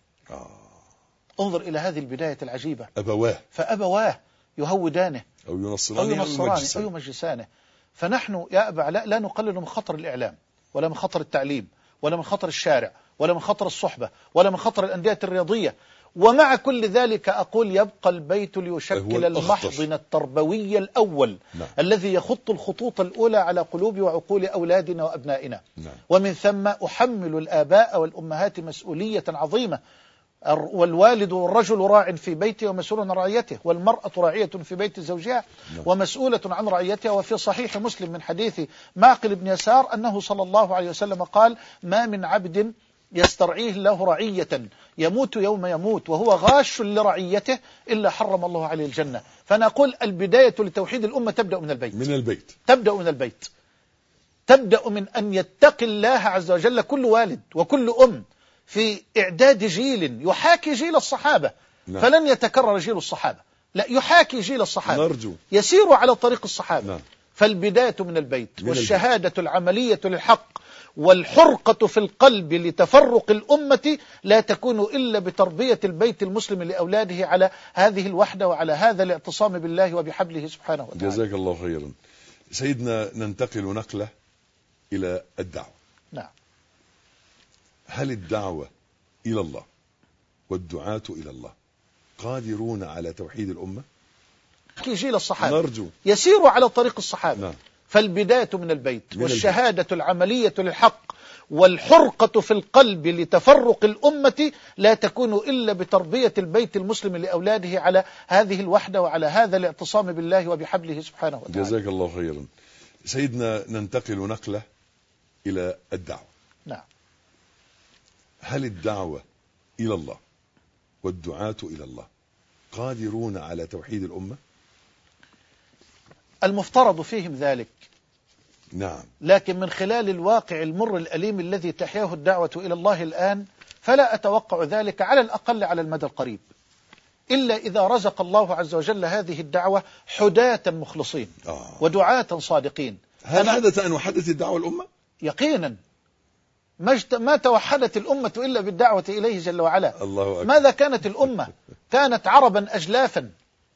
انظر إلى هذه البداية العجيبة. فأبواه يهودانه أو ينصرانه أو يمجسانه. فنحن يا أبا علاء لا نقلل من خطر الإعلام، ولا من خطر التعليم، ولا من خطر الشارع، ولا من خطر الصحبة، ولا من خطر الأندية الرياضية. ومع كل ذلك أقول: يبقى البيت ليشكل المحضن التربوي الأول الذي يخط الخطوط الأولى على قلوب وعقول أولادنا وأبنائنا. ومن ثم أحمل الآباء والأمهات مسؤولية عظيمة. والوالد والرجل راع في بيته ومسؤول عن رعيته، والمرأة راعية في بيت زوجها ومسؤولة عن رعيتها. وفي صحيح مسلم من حديث معقل بن يسار أنه صلى الله عليه وسلم قال: ما من عبد يسترعيه الله رعية يموت يوم يموت وهو غاش لرعيته إلا حرم الله عليه الجنة. فنقول: البداية لتوحيد الأمة تبدأ من البيت. تبدأ من البيت، تبدأ من أن يتقي الله عز وجل كل والد وكل أم في إعداد جيل يحاكي جيل الصحابة. فلن يتكرر جيل الصحابة، لا، يحاكي جيل الصحابة، يسير على طريق الصحابة. فالبداية من البيت، والشهادة العملية للحق والحرقة في القلب لتفرق الأمة لا تكون إلا بتربية البيت المسلم لأولاده على هذه الوحدة وعلى هذا الاعتصام بالله وبحبله سبحانه وتعالى. جزاك الله خيرا. سيدنا، ننتقل نقلة إلى الدعوة. نعم. هل الدعوة إلى الله والدعاة إلى الله قادرون على توحيد الأمة؟ جيل الصحابة نرجو يسير على طريق الصحابة. فالبداية من البيت، والشهادة العملية للحق والحرقة في القلب لتفرق الأمة لا تكون إلا بتربية البيت المسلم لأولاده على هذه الوحدة وعلى هذا الاعتصام بالله وبحبله سبحانه وتعالى. جزاك الله خيرا. سيدنا، ننتقل نقلة إلى الدعوة. نعم. هل الدعوة إلى الله والدعاة إلى الله قادرون على توحيد الأمة؟ المفترض فيهم ذلك. نعم. لكن من خلال الواقع المر الأليم الذي تحياه الدعوة إلى الله الآن فلا أتوقع ذلك على الأقل على المدى القريب، إلا إذا رزق الله عز وجل هذه الدعوة حداة مخلصين ودعاة صادقين. هل حدث أن وحدت الدعوة الأمة؟ يقينا ما توحدت الأمة إلا بالدعوة إليه جل وعلا. الله أكبر. ماذا كانت الأمة؟ كانت عربا أجلافا،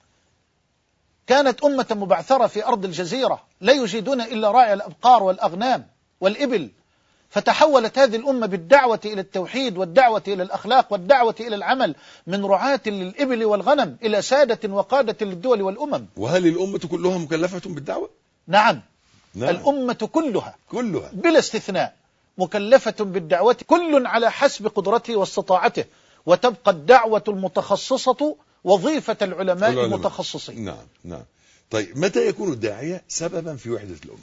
كانت أمة مبعثرة في أرض الجزيرة لا يجيدون إلا راعي الأبقار والأغنام والإبل. فتحولت هذه الأمة بالدعوة إلى التوحيد والدعوة إلى الأخلاق والدعوة إلى العمل من رعاة للإبل والغنم إلى سادة وقادة للدول والأمم. وهل الأمة كلها مكلفة بالدعوة؟ نعم. الأمة كلها بلا استثناء مكلفة بالدعوة، كل على حسب قدرته واستطاعته. وتبقى الدعوة المتخصصة وظيفة العلماء المتخصصين. نعم. طيب متى يكون الداعية سببا في وحدة الأمة؟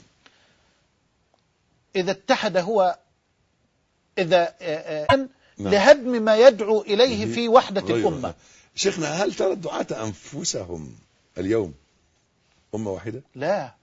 إذا اتحد هو، إذا لهدم ما يدعو إليه في وحدة الأمة. شيخنا، هل ترى الدعاة أنفسهم اليوم أمة واحدة؟ لا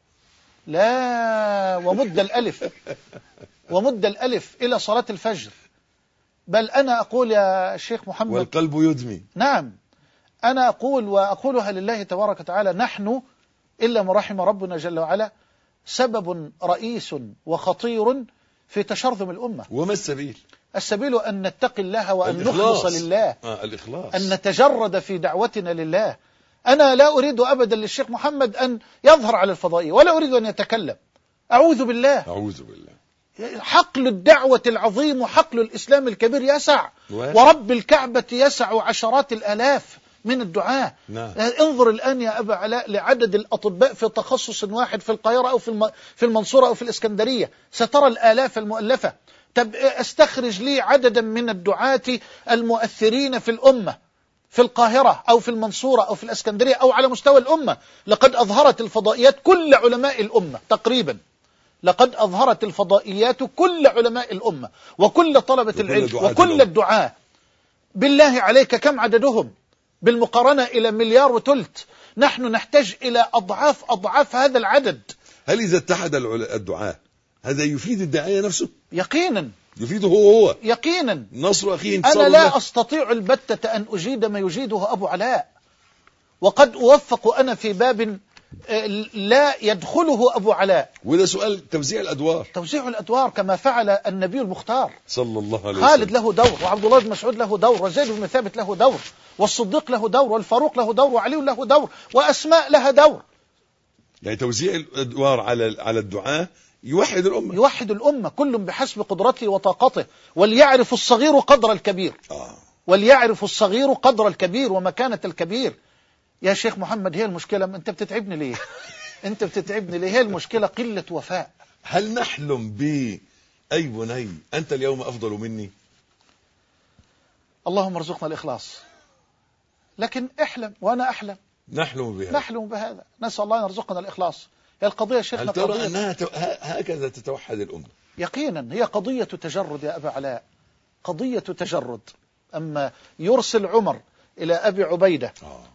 ومد الألف إلى صلاة الفجر. بل أنا أقول يا شيخ محمد، والقلب يدمي. نعم، أنا أقول وأقولها لله تبارك وتعالى، نحن إلا من رحم ربنا جل وعلا سبب رئيس وخطير في تشرذم الأمة. وما السبيل؟ السبيل أن نتقي الله وأن نخلص لله، الإخلاص، أن نتجرد في دعوتنا لله. أنا لا أريد أبدا للشيخ محمد أن يظهر على الفضائية، ولا أريد أن يتكلم. أعوذ بالله. حقل الدعوة العظيم وحقل الإسلام الكبير يسع، ورب الكعبة يسع عشرات الآلاف من الدعاة. انظر الآن يا أبا علاء لعدد الأطباء في تخصص واحد في القاهرة أو في المنصورة أو في الإسكندرية، سترى الآلاف المؤلفة. طب استخرج لي عددا من الدعاة المؤثرين في الأمة في القاهرة أو في المنصورة أو في الإسكندرية أو على مستوى الأمة. لقد أظهرت الفضائيات كل علماء الأمة تقريبا، لقد أظهرت الفضائيات كل علماء الأمة وكل طلبة العلم وكل الدعاة. بالله عليك كم عددهم بالمقارنة إلى 1.3 مليار؟ نحن نحتاج إلى أضعاف هذا العدد. هل إذا اتحد الدعاة هذا يفيد الداعية نفسه؟ يقينا يفيده هو يقينا. نصر أخيه. أنا لا أستطيع البتة أن أجيد ما يجيده أبو علاء، وقد أوفق أنا في باب لا يدخله أبو علاء. وده سؤال توزيع الأدوار. توزيع الأدوار كما فعل النبي المختار صلى الله عليه وسلم. خالد له دور، وعبد الله بن مسعود له دور، وزيد بن ثابت له دور، والصديق له دور، والفاروق له دور، وعلي له دور، وأسماء لها دور. يعني توزيع الأدوار على الدعاة يوحد الأمة. كل بحسب قدرته وطاقته، وليعرف الصغير قدر الكبير. وليعرف الصغير قدر الكبير ومكانة الكبير. يا شيخ محمد، هي المشكلة أنت بتتعبني ليه؟ هي المشكلة قلة وفاء. هل نحلم أي بني أنت اليوم أفضل مني؟ اللهم ارزقنا الإخلاص. لكن احلم وأنا أحلم. نحلم بهذا. نسأل الله أن يرزقنا الإخلاص. هي القضية شيخنا، هل ترى أنها هكذا تتوحد الأمة؟ يقينا هي قضية تجرد يا أبا علاء، قضية تجرد. أما يرسل عمر إلى أبي عبيدة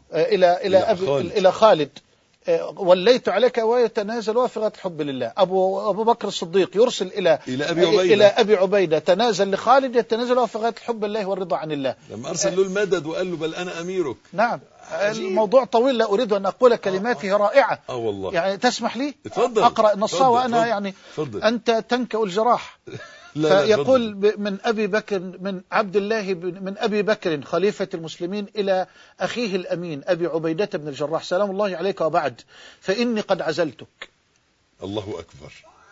إلى خالد، وليت عليك ويتنازل وافغة الحب لله. أبو بكر الصديق يرسل إلى أبي عبيدة تنازل لخالد، يتنازل وافغة الحب لله والرضا عن الله. لما أرسل له المدد وقال له بل أنا أميرك. نعم. الموضوع طويل، لا أريد أن أقول كلماته رائعة. والله. يعني تسمح لي اتفضل. أقرأ نصها وأنا يعني اتفضل. أنت تنكأ الجراح. فيقول من أبي بكر، من عبد الله من أبي بكر خليفة المسلمين إلى أخيه الأمين أبي عبيدة بن الجراح: سلام الله عليك، وبعد، فإني قد عزلتك. الله أكبر.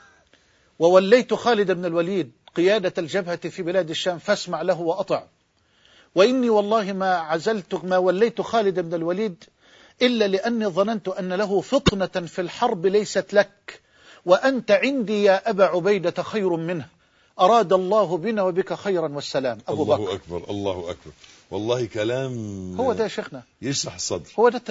ووليت خالد بن الوليد قيادة الجبهة في بلاد الشام، فاسمع له وأطع. وإني والله ما وليت خالد بن الوليد إلا لأني ظننت أن له فطنة في الحرب ليست لك، وأنت عندي يا أبا عبيدة خير منه. أراد الله بنا وبك خيرا والسلام. أبو الله بكر. أكبر. الله أكبر. والله كلام هو ده يا شيخنا، يشرح الصدر. هو ده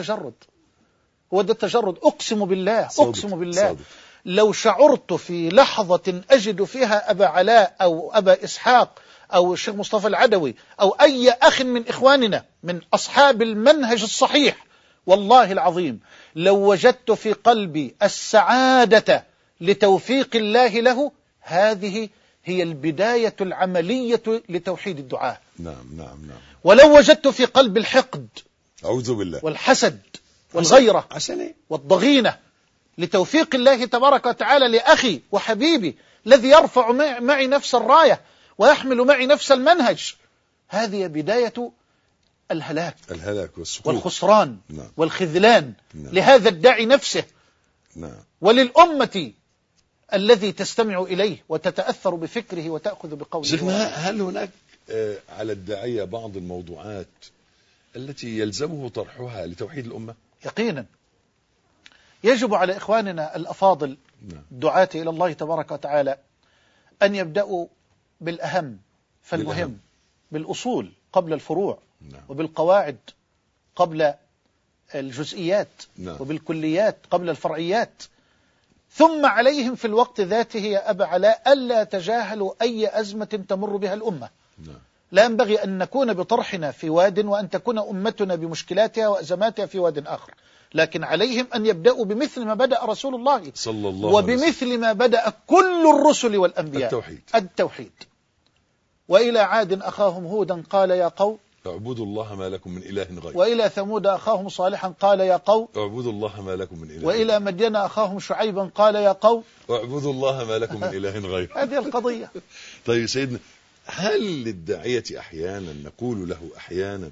التجرد. أقسم بالله صادق. لو شعرت في لحظة أجد فيها أبا علاء أو أبا إسحاق أو الشيخ مصطفى العدوي أو أي أخ من إخواننا من أصحاب المنهج الصحيح، والله العظيم لو وجدت في قلبي السعادة لتوفيق الله له، هذه هي البداية العملية لتوحيد الدعاة. نعم. ولو وجدت في قلب الحقد، أعوذ بالله، والحسد والغيرة عشان والضغينة لتوفيق الله تبارك وتعالى لأخي وحبيبي الذي يرفع معي نفس الراية ويحمل معي نفس المنهج، هذه بداية الهلاك والخسران والخذلان لهذا الداعي نفسه وللأمة الذي تستمع إليه وتتأثر بفكره وتأخذ بقوله. شيخنا، هل هناك على الداعية بعض الموضوعات التي يلزمه طرحها لتوحيد الأمة؟ يقينا يجب على إخواننا الأفاضل الدعاة إلى الله تبارك وتعالى أن يبدأوا بالأهم بالأصول قبل الفروع، وبالقواعد قبل بالجزئيات نعم. وبالكليات قبل الفرعيات. ثم عليهم في الوقت ذاته يا أبا علاء ألا يتجاهلوا أي أزمة تمر بها الأمة. نعم. لا ينبغي أن نكون بطرحنا في واد وأن تكون أمتنا بمشكلاتها وأزماتها في واد آخر، لكن عليهم أن يبدأوا بمثل ما بدأ رسول الله صلى الله عليه وسلم، وبمثل ما بدأ كل الرسل والأنبياء، التوحيد. وإلى عاد أخاهم هودا قال يا قوم اعبدوا الله ما لكم من إله غيره. وإلى ثمود أخاهم صالحا قال يا قوم اعبدوا الله ما لكم من إله. وإلى مدين أخاهم شعيبا قال يا قوم اعبدوا الله ما لكم من إله غيره. هذه القضية. طيب سيدنا، هل للداعية أحيانا نقول له أحيانا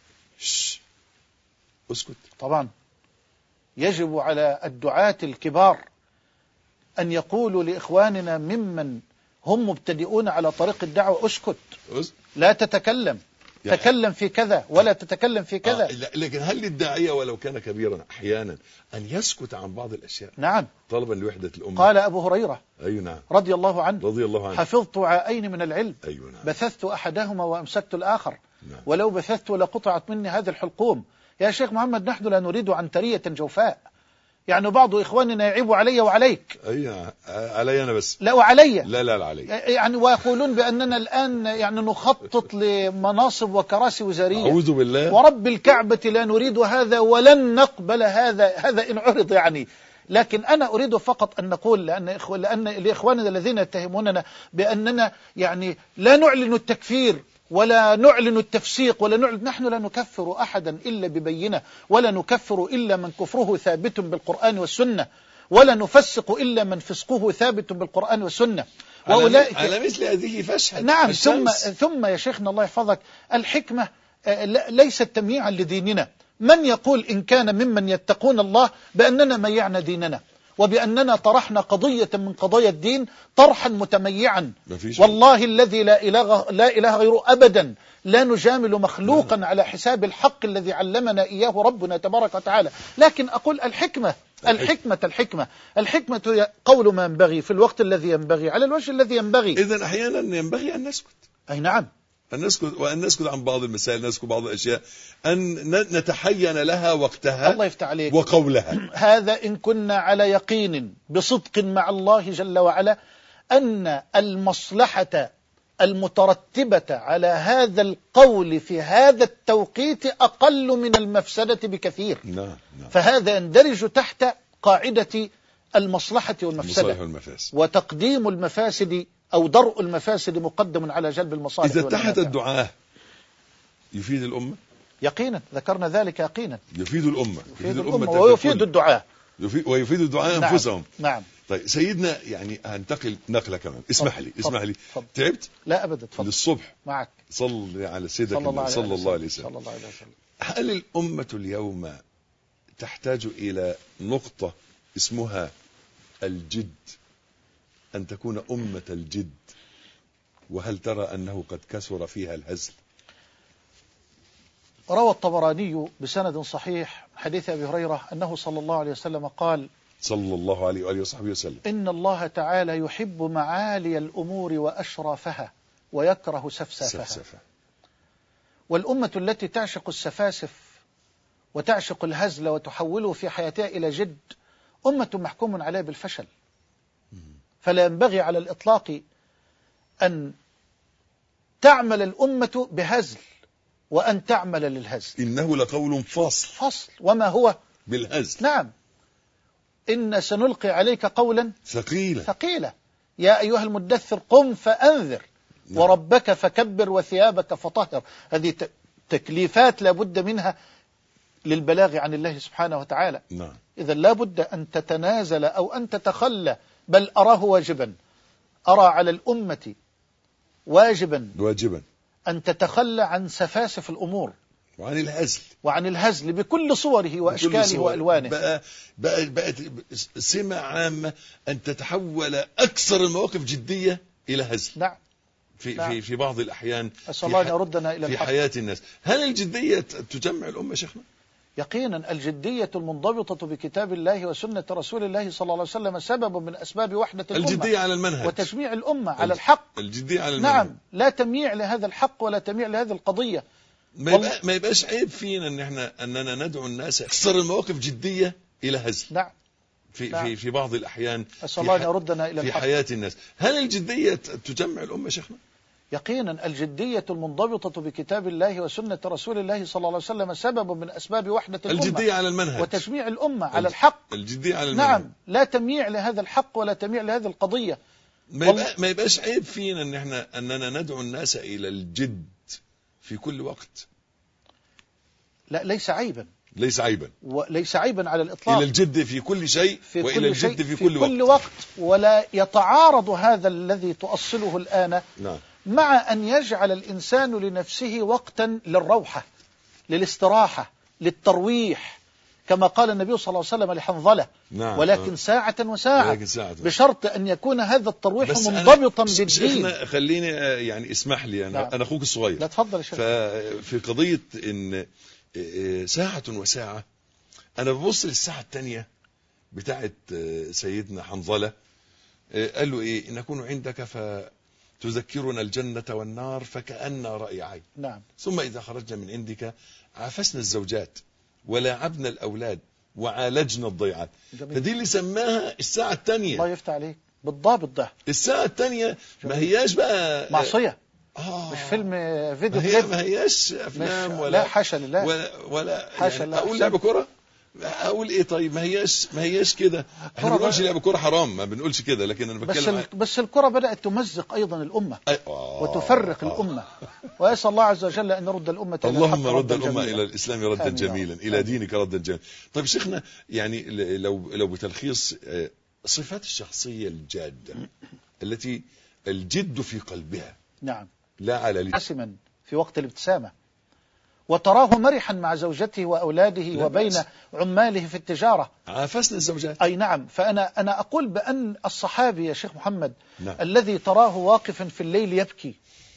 اسكت؟ طبعا يجب على الدعاة الكبار أن يقولوا لإخواننا ممن هم مبتدئون على طريق الدعوة اسكت، لا تتكلم، تكلم في كذا ولا تتكلم في كذا. لكن هل للداعية ولو كان كبيرا أحيانا أن يسكت عن بعض الأشياء؟ نعم، طلبا لوحدة الأمة. قال أبو هريرة نعم. رضي الله عنه رضي الله عنه حفظت وعاءين من العلم نعم. بثثت أحدهما وأمسكت الآخر نعم. ولو بثثت لقطعت مني هذه الحلقوم. يا شيخ محمد نحن لا نريد عنترية جوفاء، يعني بعض إخواننا يعيب علي وعليك. علي أنا بس، لا وعلي، لا علي، يعني ويقولون بأننا الآن يعني نخطط لمناصب وكراسي وزارية. أعوذ بالله ورب الكعبة لا نريد هذا ولن نقبل هذا إن عرض يعني. لكن أنا أريد فقط أن نقول لأن لإخواننا الذين يتهموننا بأننا يعني لا نعلن التكفير ولا نعلن التفسيق ولا نعلن، نحن لا نكفر أحدا إلا ببينة، ولا نكفر إلا من كفره ثابت بالقرآن والسنة، ولا نفسق إلا من فسقه ثابت بالقرآن والسنة. وأولئك على مثل هذه فاشهد. نعم. ثم يا شيخنا الله يحفظك، الحكمة ليست تمييعا لديننا. من يقول إن كان ممن يتقون الله بأننا ميعنا ديننا وبأننا طرحنا قضية من قضايا الدين طرحا متميعا؟ والله الذي لا إله غيره أبدا لا نجامل مخلوقا على حساب الحق الذي علمنا إياه ربنا تبارك وتعالى. لكن أقول الحكمة هي قول ما ينبغي في الوقت الذي ينبغي على الوجه الذي ينبغي. إذن أحيانا ينبغي أن نسكت. أي نعم، أن نسكت عن بعض المسائل، نسكت بعض الأشياء، أن نتحين لها وقتها. الله يفتح عليك. وقولها هذا إن كنا على يقين بصدق مع الله جل وعلا أن المصلحة المترتبة على هذا القول في هذا التوقيت أقل من المفسدة بكثير. نعم. فهذا يندرج تحت قاعدة المصلحة والمفسدة، وتقديم المفاسد أو درء المفاسد مقدم على جلب المصالح. إذا اتحد الدعاء يفيد الأمة يقينا، ذكرنا ذلك يقينا، يفيد الأمة ويفيد الدعاء ويفيد الدعاء أنفسهم. نعم. طيب سيدنا، يعني هنتقل نقلة كمان، اسمح لي. تعبت؟ لا أبدا، تفضل. للصبح معك. صل على سيدك صلى الله عليه وسلم. هل الأمة اليوم تحتاج إلى نقطة اسمها الجد، أن تكون أمة الجد؟ وهل ترى أنه قد كثر فيها الهزل؟ روى الطبراني بسند صحيح حديث أبي هريرة أنه صلى الله عليه وسلم قال صلى الله عليه وآله وصحبه وسلم: إن الله تعالى يحب معالي الأمور وأشرافها ويكره سفسافها. والأمة التي تعشق السفاسف وتعشق الهزل وتحوله في حياتها إلى جد أمة محكوم عليها بالفشل. فلا ينبغي على الإطلاق أن تعمل الأمة بهزل وأن تعمل للهزل. إنه لقول فصل. وما هو بالهزل. نعم. إن سنلقي عليك قولا ثقيلا يا أيها المدثر قم فأنذر وربك فكبر وثيابك فطهر. هذه تكليفات لا بد منها للبلاغ عن الله سبحانه وتعالى. إذا لا بد أن تتنازل أو أن تتخلى، بل أراه واجبا، أرى على الأمة واجبا أن تتخلى عن سفاسف الأمور وعن الهزل بكل صوره وأشكاله وألوانه. بقت سمة عامة أن تتحول أكثر المواقف جدية إلى هزل. نعم. في بعض الأحيان أسأل الله أن يردنا إلى في حياة الناس. هل الجدية تجمع الأمة شيخنا؟ يقينا الجدية المنضبطة بكتاب الله وسنة رسول الله صلى الله عليه وسلم سبب من أسباب وحدة الأمة. الجدية على المنهج وتجميع الأمة على الحق. الجدية على المنهج. نعم، لا تمييع لهذا الحق ولا تمييع لهذه القضية. ما يبقاش عيب فينا أننا ندعو الناس أكثر المواقف جدية إلى هزل. نعم. في بعض الأحيان أسأل الله أن يردنا إلى في الحق. حياة الناس. هل الجدية تجمع الأمة شيخنا؟ يقينا الجدية المنضبطة بكتاب الله وسنة رسول الله صلى الله عليه وسلم سبب من أسباب وحدة الأمة، الجدية على المنهج وتجميع الأمة على الحق. الجدية على المنهج. نعم، لا تمييع لهذا الحق ولا تمييع لهذه القضية. ما يبقاش عيب فينا أننا ندعو الناس إلى الجد في كل وقت. لا، ليس عيبا. وليس عيبا على الإطلاق. إلى الجد في كل شيء وإلى الجد في كل وقت. ولا يتعارض هذا الذي تؤصله الآن نعم. مع أن يجعل الإنسان لنفسه وقتا للروحة، للاستراحة، للترويح، كما قال النبي صلى الله عليه وسلم لحنظلة. نعم. ولكن ساعة وساعة، بشرط أن يكون هذا الترويح منضبطا بالدين. خليني يعني اسمح لي أنا, نعم. أنا أخوك الصغير. لا تفضل يا شيخ. ففي قضية إن ساعة وساعة، أنا ببص للساعة الثانية بتاعت سيدنا حنظلة، قال له إيه؟ نكون عندك فتذكرنا الجنة والنار فكأن رأي عين. نعم. ثم إذا خرجنا من عندك عافسنا الزوجات ولاعبنا الأولاد وعالجنا الضيعات. فدي اللي سماها الساعة الثانية. الله يفتح عليك، بالضابط ده. الساعة الثانية ما هياش بقى معصية. مش فيلم فيديو كليب. ما هياش أفلام ولا لا، حاشا لله. ولا حاشا يعني لله. أقول لعب كرة، أقول إيه؟ طيب ما هياش كده. احنا ما بنقولش لعب كرة حرام، ما بنقولش كده، لكن أنا بتكلم بس الكرة بدأت تمزق أيضا الأمة وتفرق الأمة، ويسأل الله عز وجل أن يرد الأمة اللهم رد الأمة إلى الإسلام ردا آمين. جميلا، إلى دينك ردا جميلا. طيب شيخنا، يعني لو بتلخيص صفات الشخصية الجادة التي الجد في قلبها. نعم. لا على حاسما في وقت الابتسامة، وتراه مرحا مع زوجته وأولاده وبين عماله في التجارة. عافسنا الزوجات. أي نعم. فأنا أقول بأن الصحابي يا شيخ محمد، نعم. الذي تراه واقفا في الليل يبكي،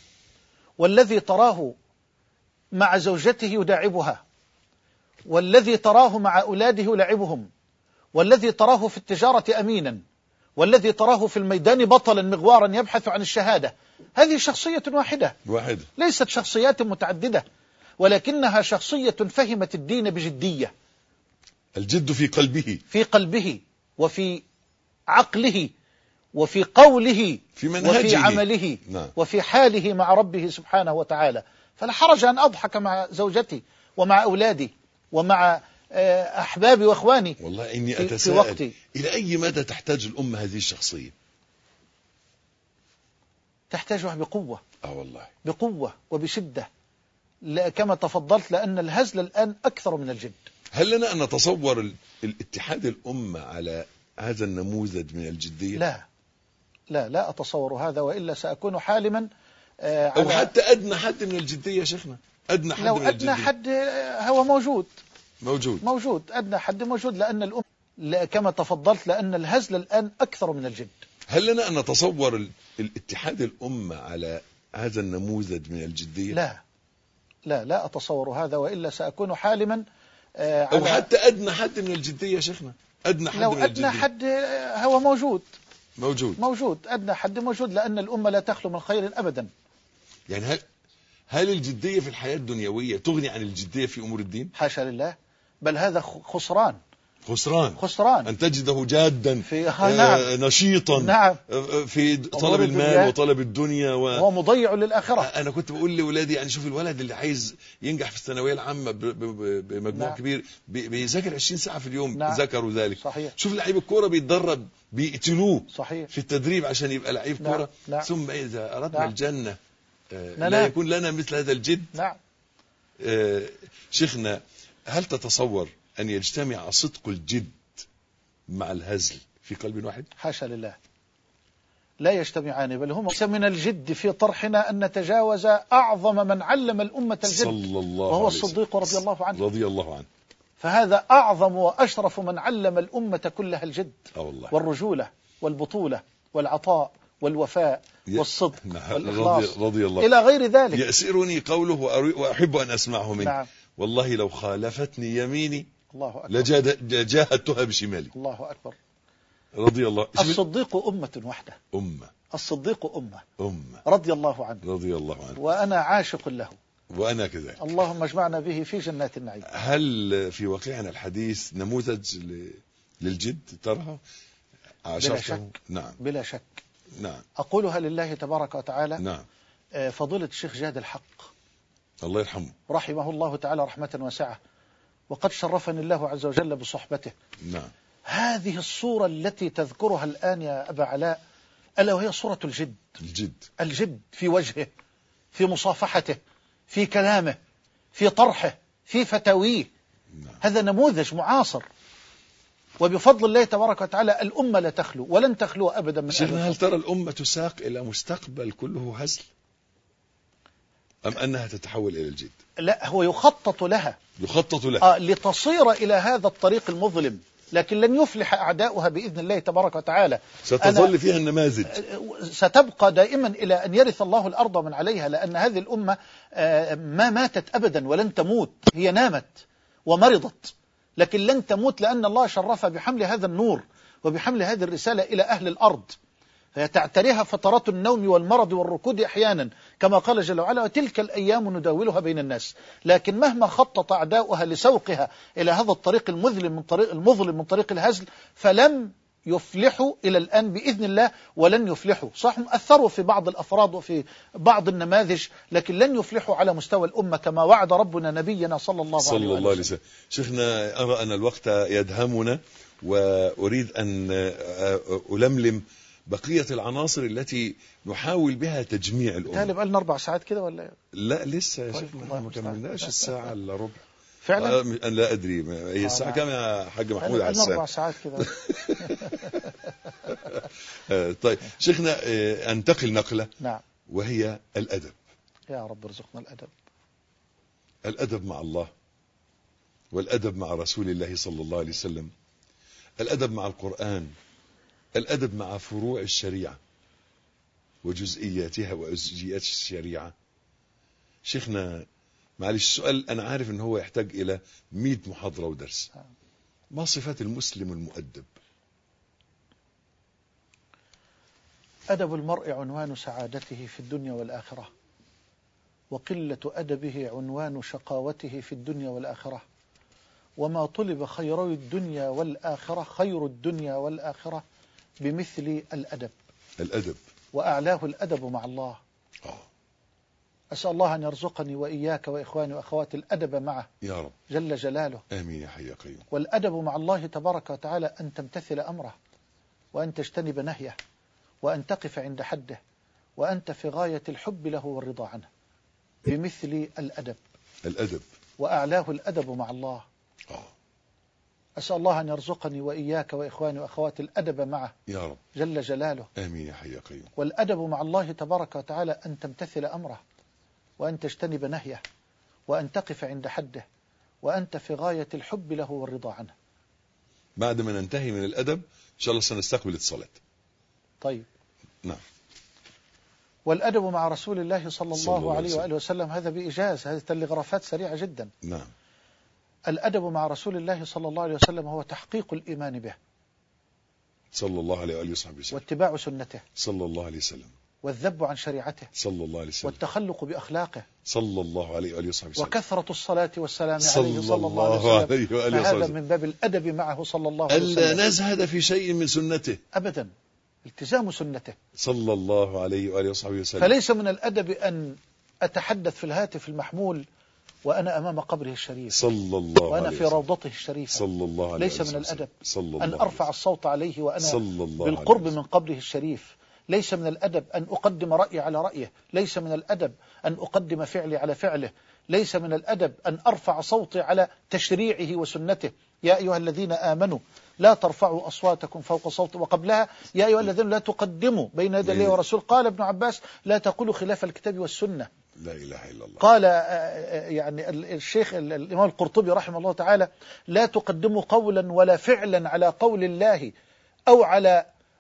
والذي تراه مع زوجته يداعبها، والذي تراه مع أولاده يلعبهم، والذي تراه في التجارة أمينا، والذي تراه في الميدان بطلا مغوارا يبحث عن الشهادة، هذه شخصية واحدة، ليست شخصيات متعددة، ولكنها شخصية فهمت الدين بجدية. الجد في قلبه وفي عقله وفي قوله في منهجه وفي عمله. نعم. وفي حاله مع ربه سبحانه وتعالى. فلا حرج أن أضحك مع زوجتي ومع أولادي ومع أحبابي وأخواني. والله إني أتساءل إلى أي مدى تحتاج الأمة هذه الشخصية؟ تحتاجها بقوة. والله بقوة وبشدة، كما تفضلت، لأن الهزل الآن أكثر من الجد. هل لنا أن نتصور الاتحاد الأمة على هذا النموذج من الجدية؟ لا أتصور هذا، وإلا سأكون حالما أو حتى أدنى حد من الجدية شيخنا. لو أدنى حد هو موجود أدنى حد موجود، لأن الأمة كما تفضلت، لأن الهزل الآن أكثر من الجد. هل لنا أن نتصور الاتحاد الأمة على هذا النموذج من الجدية؟ لا أتصور هذا، وإلا سأكون حالما أو حتى أدنى حد من الجدية شيخنا. لو أدنى حد هو موجود أدنى حد موجود، لأن الأمة لا تخلو من خير أبدا. يعني هل الجدية في الحياة الدنيوية تغني عن الجدية في أمور الدين؟ حاشا لله، بل هذا خسران أن تجده جادا نشيطا. نعم. في طلب المال وطلب الدنيا هو مضيع للآخرة. أنا كنت بقول لأولادي، يعني شوف الولد اللي عايز ينجح في الثانوية العامة بمجموع كبير، بيذاكر 20 ساعة في اليوم. ذكروا ذلك. صحيح. شوف لعيب الكورة بيتدرب، بيقتلوه صحيح. في التدريب عشان يبقى لعيب كورة. ثم إذا أردنا الجنة لا يكون لنا مثل هذا الجد. شيخنا، هل تتصور أن يجتمع صدق الجد مع الهزل في قلب واحد؟ حاشا لله، لا يجتمعان، بل هما من الجد في طرحنا أن نتجاوز أعظم من علم الأمة الجد، صلى الله وهو الصديق رضي الله عنه. فهذا أعظم وأشرف من علم الأمة كلها الجد والرجولة والبطولة والعطاء والوفاء والصدق والإخلاص رضي الله إلى غير ذلك. يأسرني قوله وأحب أن أسمعه منه. نعم. والله لو خالفتني يميني الله أكبر لجاهدتها بشمالي. الله أكبر. رضي الله. الصديق أمة واحدة. الصديق أمة رضي الله عنه. رضي الله عنه. وأنا عاشق له وأنا كذلك. اللهم اجمعنا به في جنات النعيم. هل في واقعنا الحديث نموذج للجد ترى؟ بلا شك. نعم بلا شك. نعم. أقولها لله تبارك وتعالى. نعم. فضيلة الشيخ جاد الحق الله يرحمه رحمه الله تعالى رحمة واسعة، وقد شرفني الله عز وجل بصحبته. نعم. هذه الصورة التي تذكرها الآن يا أبا علاء ألا وهي صورة الجد. الجد في وجهه، في مصافحته، في كلامه، في طرحه، في فتاويه. نعم. هذا نموذج معاصر، وبفضل الله تبارك وتعالى الأمة لا تخلو ولن تخلو أبدا من شيخنا، هل ترى الأمة تساق إلى مستقبل كله هزل أم أنها تتحول إلى الجد؟ لا، هو يخطط لها لتصير إلى هذا الطريق المظلم، لكن لن يفلح أعداؤها بإذن الله تبارك وتعالى. ستظل فيها النماذج، ستبقى دائما إلى أن يرث الله الأرض من عليها، لأن هذه الأمة ما ماتت أبدا ولن تموت. هي نامت ومرضت لكن لن تموت، لأن الله شرف بحمل هذا النور وبحمل هذه الرسالة إلى أهل الأرض، فيتعتريها فترات النوم والمرض والركود أحيانا كما قال جل وعلا: وتلك الأيام نداولها بين الناس. لكن مهما خطط أعداؤها لسوقها إلى هذا الطريق المظلم من طريق الهزل فلم يفلحوا إلى الآن بإذن الله، ولن يفلحوا. صح، أثروا في بعض الأفراد وفي بعض النماذج، لكن لن يفلحوا على مستوى الأمة كما وعد ربنا نبينا صلى الله عليه وسلم. شيخنا، أرى أن الوقت يدهمنا، وأريد أن ألملم بقية العناصر التي نحاول بها تجميع الأمة. تالي بقى لنا 4 ساعات كده ولا؟ لا لسه يا شيخنا، ما كملناش الساعة إلا ربع. فعلا؟ لا أدري هي الساعة كم يا حاج محمود على الساعة؟ 4 ساعات كده. طيب شيخنا، أنتقل نقلة. نعم. وهي الأدب. يا رب ارزقنا الأدب. الأدب مع الله، والأدب مع رسول الله صلى الله عليه وسلم، الأدب مع القرآن، الأدب مع فروع الشريعة وجزئياتها وجزئيات الشريعة. شيخنا معلش السؤال أنا عارف أنه هو يحتاج إلى 100 محاضرة ودرس. ما صفات المسلم المؤدب؟ أدب المرء عنوان سعادته في الدنيا والآخرة، وقلة أدبه عنوان شقاوته في الدنيا والآخرة. وما طلب خير الدنيا والآخرة بمثل الأدب، وأعلاه الأدب مع الله. أسأل الله أن يرزقني وإياك وإخواني وأخواتي الأدب معه يا رب جل جلاله. آمين يا حي يا قيوم. والأدب مع الله تبارك وتعالى أن تمتثل أمره، وأن تجتنب نهيه، وأن تقف عند حده، وأنت في غاية الحب له والرضا عنه بمثل الأدب، وأعلاه الأدب مع الله. أسأل الله أن يرزقني وإياك وإخواني وأخواتي الأدب معه يا رب جل جلاله. آمين يا حي يا قيوم. والأدب مع الله تبارك وتعالى أن تمتثل أمره، وأن تجتنب نهيه، وأن تقف عند حده، وأنت في غاية الحب له والرضا عنه. بعد ما ننتهي من الأدب إن شاء الله سنستقبل الصلاة. طيب. نعم. والأدب مع رسول الله صلى الله عليه وآله وسلم هذا بإيجاز، هذه تلغرافات سريعة جدا. نعم. الأدب مع رسول الله صلى الله عليه وسلم هو تحقيق الإيمان به صلى الله عليه وآله وصحبه وسلم، واتباع سنته صلى الله عليه وسلم، والذب عن شريعته صلى الله عليه وسلم، والتخلق بأخلاقه صلى الله عليه وآله وصحبه وسلم، وكثرة الصلاة والسلام عليه صلى الله عليه وآله وسلم. فهذا من باب الأدب معه صلى الله عليه وسلم. ألا نزهد في شيء من سنته أبدا، التزام سنته صلى الله عليه وآله وصحبه وسلم. فليس من الأدب أن أتحدث في الهاتف المحمول وأنا أمام قبره الشريف صلى الله عليه وأنا في روضته الشريفة، صلى الله عليه ليس من الأدب أن الله أرفع الصوت عليه وأنا بالقرب عليه من قبره الشريف، ليس من الأدب أن أقدم رأيي على رأيه، ليس من الأدب أن أقدم فعلي على فعله، ليس من الأدب أن أرفع صوتي على تشريعه وسنته. يا أيها الذين آمنوا لا ترفعوا أصواتكم فوق صوت، وقبلها يا أيها الذين لا تقدموا بين يدي الله ورسول. قال ابن عباس لا تقولوا خلاف الكتاب والسنة. لا إله إلا الله. قال يعني الشيخ الإمام القرطبي رحمه الله تعالى لا تقدموا قولا ولا فعلا على قول الله أو على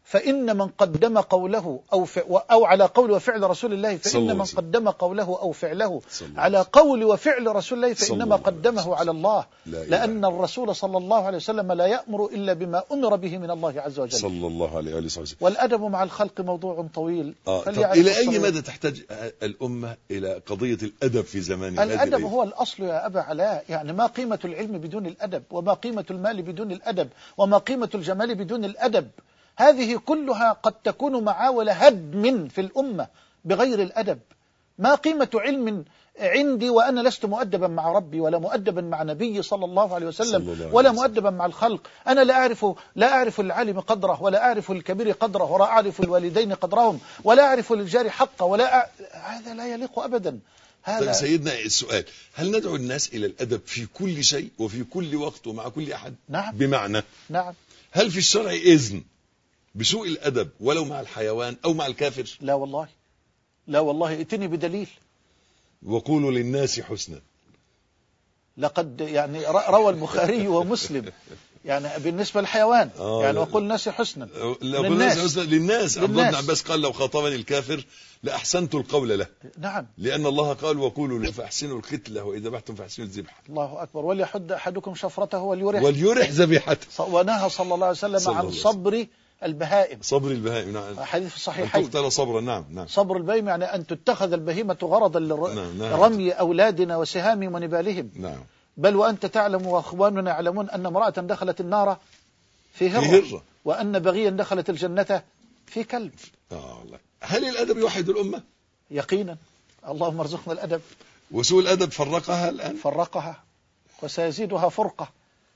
فإن من قدم قوله أو على قول وفعل رسول الله، فإن من قدم قوله أو فعله على قول وفعل رسول الله فإنما قدمه على الله، لأن الرسول صلى الله عليه وسلم لا يأمر إلا بما أمر به من الله عز وجل صلى الله عليه وسلم. والأدب مع الخلق موضوع طويل. إلى أي مدى تحتاج الأمة إلى قضية الأدب في زماننا؟ الأدب هو الأصل يا أبا علاء. يعني ما قيمة العلم بدون الأدب، وما قيمة المال بدون الأدب، وما قيمة الجمال بدون الأدب؟ هذه كلها قد تكون معاول هدم في الأمة بغير الأدب. ما قيمة علم عندي وأنا لست مؤدبا مع ربي، ولا مؤدبا مع نبي صلى الله عليه وسلم، ولا مؤدبا مع الخلق؟ أنا لا أعرف للعالم قدره، ولا أعرف للكبير قدره، ولا أعرف الوالدين قدرهم، ولا أعرف للجار حقه، هذا لا يليق أبدا. طيب سيدنا السؤال، هل ندعو الناس إلى الأدب في كل شيء وفي كل وقت ومع كل أحد؟ نعم. بمعنى نعم. هل في الشرع إذن بسوء الأدب ولو مع الحيوان أو مع الكافر؟ لا والله، لا والله، ائتني بدليل. وقولوا للناس حسنا. لقد يعني روى البخاري ومسلم يعني بالنسبة للحيوان يعني وقل الناس حسنا للناس. عبد الله بن عباس قال لو خاطبني الكافر لأحسنت القول له. نعم. لأن الله قال وقولوا فأحسنوا القتلة وإذا ذبحتم فأحسنوا الذبح. الله أكبر. وليحد أحدكم شفرته وليرح ذبيحته. ونهى صلى الله عليه وسلم عن صبر البهائم. صبر البهائم، نعم. حديث الصحيحين. تقتل صبرا. نعم. صبر البهائم يعني أن تتخذ البهيمة غرضا لرمي أولادنا وسهامهم ونبالهم. نعم. بل وأنت تعلم وأخواننا يعلمون أن امرأة دخلت النار في هرة، وأن بغيا دخلت الجنة في كلب. والله. هل الأدب يوحد الأمة؟ يقينا. اللهم ارزقنا الأدب. وسوء الأدب فرقها الآن؟ فرقها وسيزيدها فرقة.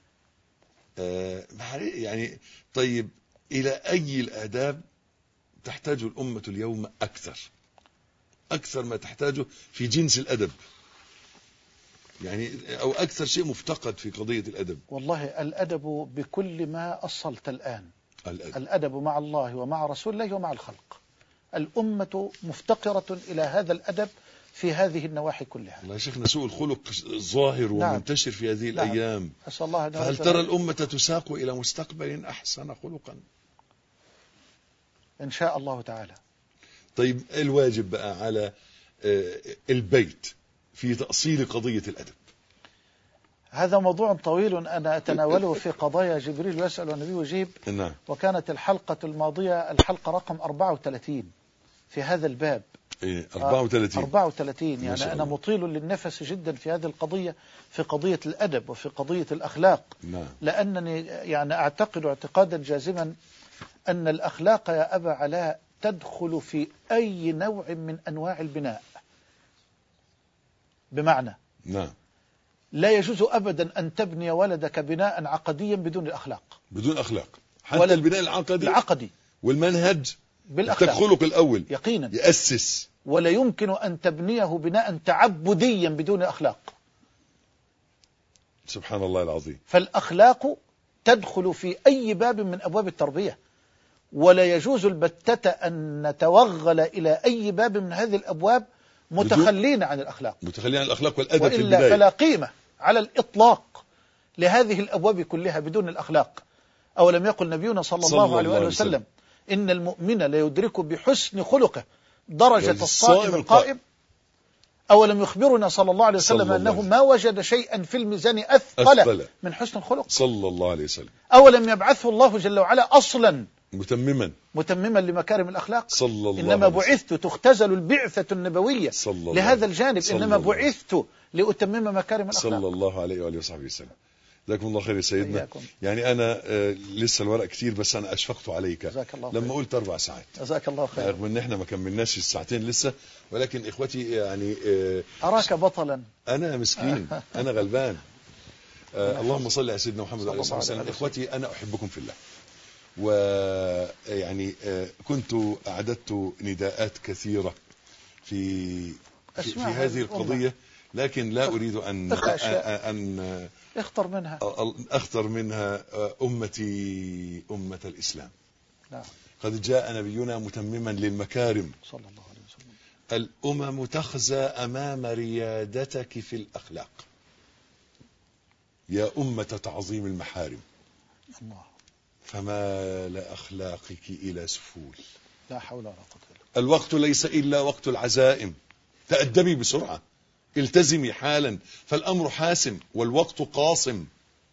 يعني طيب، إلى أي الآداب تحتاج الأمة اليوم أكثر ما تحتاجه في جنس الأدب؟ يعني أو أكثر شيء مفتقد في قضية الأدب. والله الأدب بكل ما أصلت الآن. الأدب مع الله ومع رسول الله ومع الخلق. الأمة مفتقرة إلى هذا الأدب في هذه النواحي كلها. الله يا شيخنا، سوء الخلق ظاهر ومنتشر في هذه الأيام. أسأل الله. فهل ترى الأمة تساق إلى مستقبل أحسن خلقا؟ إن شاء الله تعالى. طيب، الواجب بقى على البيت في تأصيل قضية الأدب. هذا موضوع طويل أنا أتناوله في قضايا جبريل يسأل والنبي يجيب. نعم. وكانت الحلقة الماضية الحلقة رقم 34 في هذا الباب. 34 يعني أنا مطيل للنفس جدا في هذه القضية، في قضية الأدب وفي قضية الأخلاق. نعم. لأنني يعني أعتقد اعتقادا جازما أن الأخلاق يا أبا علاء تدخل في أي نوع من أنواع البناء. بمعنى نعم، لا يجوز أبدا أن تبني ولدك بناء عقديا بدون الأخلاق. بدون أخلاق، حتى البناء العقدي والمنهج بالأخلاق. الخلق الأول يقينا يأسس. ولا يمكن أن تبنيه بناء تعبديا بدون أخلاق. سبحان الله العظيم. فالأخلاق تدخل في أي باب من أبواب التربية، ولا يجوز البتة أن نتوغل إلى أي باب من هذه الأبواب متخلين عن الأخلاق. متخلين عن الأخلاق والأدب في البداية. فلا قيمة على الإطلاق لهذه الأبواب كلها بدون الأخلاق. أولم يقل نبينا صلى الله عليه وسلم إن المؤمن لا يدرك بحسن خلقه درجة الصائم القائم؟ أولم يخبرنا صلى الله عليه وسلم أنه ما وجد شيئا في الميزان أثقل من حسن الخلق صلى الله عليه وسلم؟ أولم يبعثه الله جل وعلا أصلا متمما لمكارم الأخلاق؟ صلى الله إنما بعثت تختزل البعثة النبوية لهذا الجانب. إنما بعثت لأتمم مكارم الأخلاق. صلى الله عليه وآله وصحبه وسلم. جزاكم الله خير يا سيدنا. إياكم. يعني أنا لسه الورق كتير، بس أنا أشفقت عليك لما قلت 4 ساعات. جزاك الله خير. رغم إن إحنا ما كملناش الساعتين لسه، ولكن إخوتي يعني أراك بطلا. أنا مسكين، أنا غلبان. اللهم صل على سيدنا محمد وعلى آله وسلم. إخوتي أنا أحبكم في الله، ويعني كنت أعددت نداءات كثيرة في هذه القضية، لكن لا أريد أن أختر منها أمتي أمة الإسلام. نعم. قد جاء نبينا متمما للمكارم صلى الله عليه وسلم. الأمم تخزى أمام ريادتك في الأخلاق يا أمة تعظيم المحارم. الله. فما لأخلاقك إلى سفول. لا حول ولا قوة إلا بالله. الوقت ليس إلا وقت العزائم، تأدبي بسرعة، التزمي حالا، فالأمر حاسم والوقت قاصم.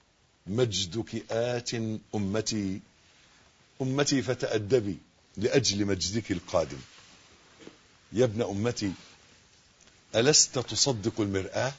مجدك آت أمتي، أمتي فتأدبي لأجل مجدك القادم. يا ابن أمتي، ألست تصدق المرآة؟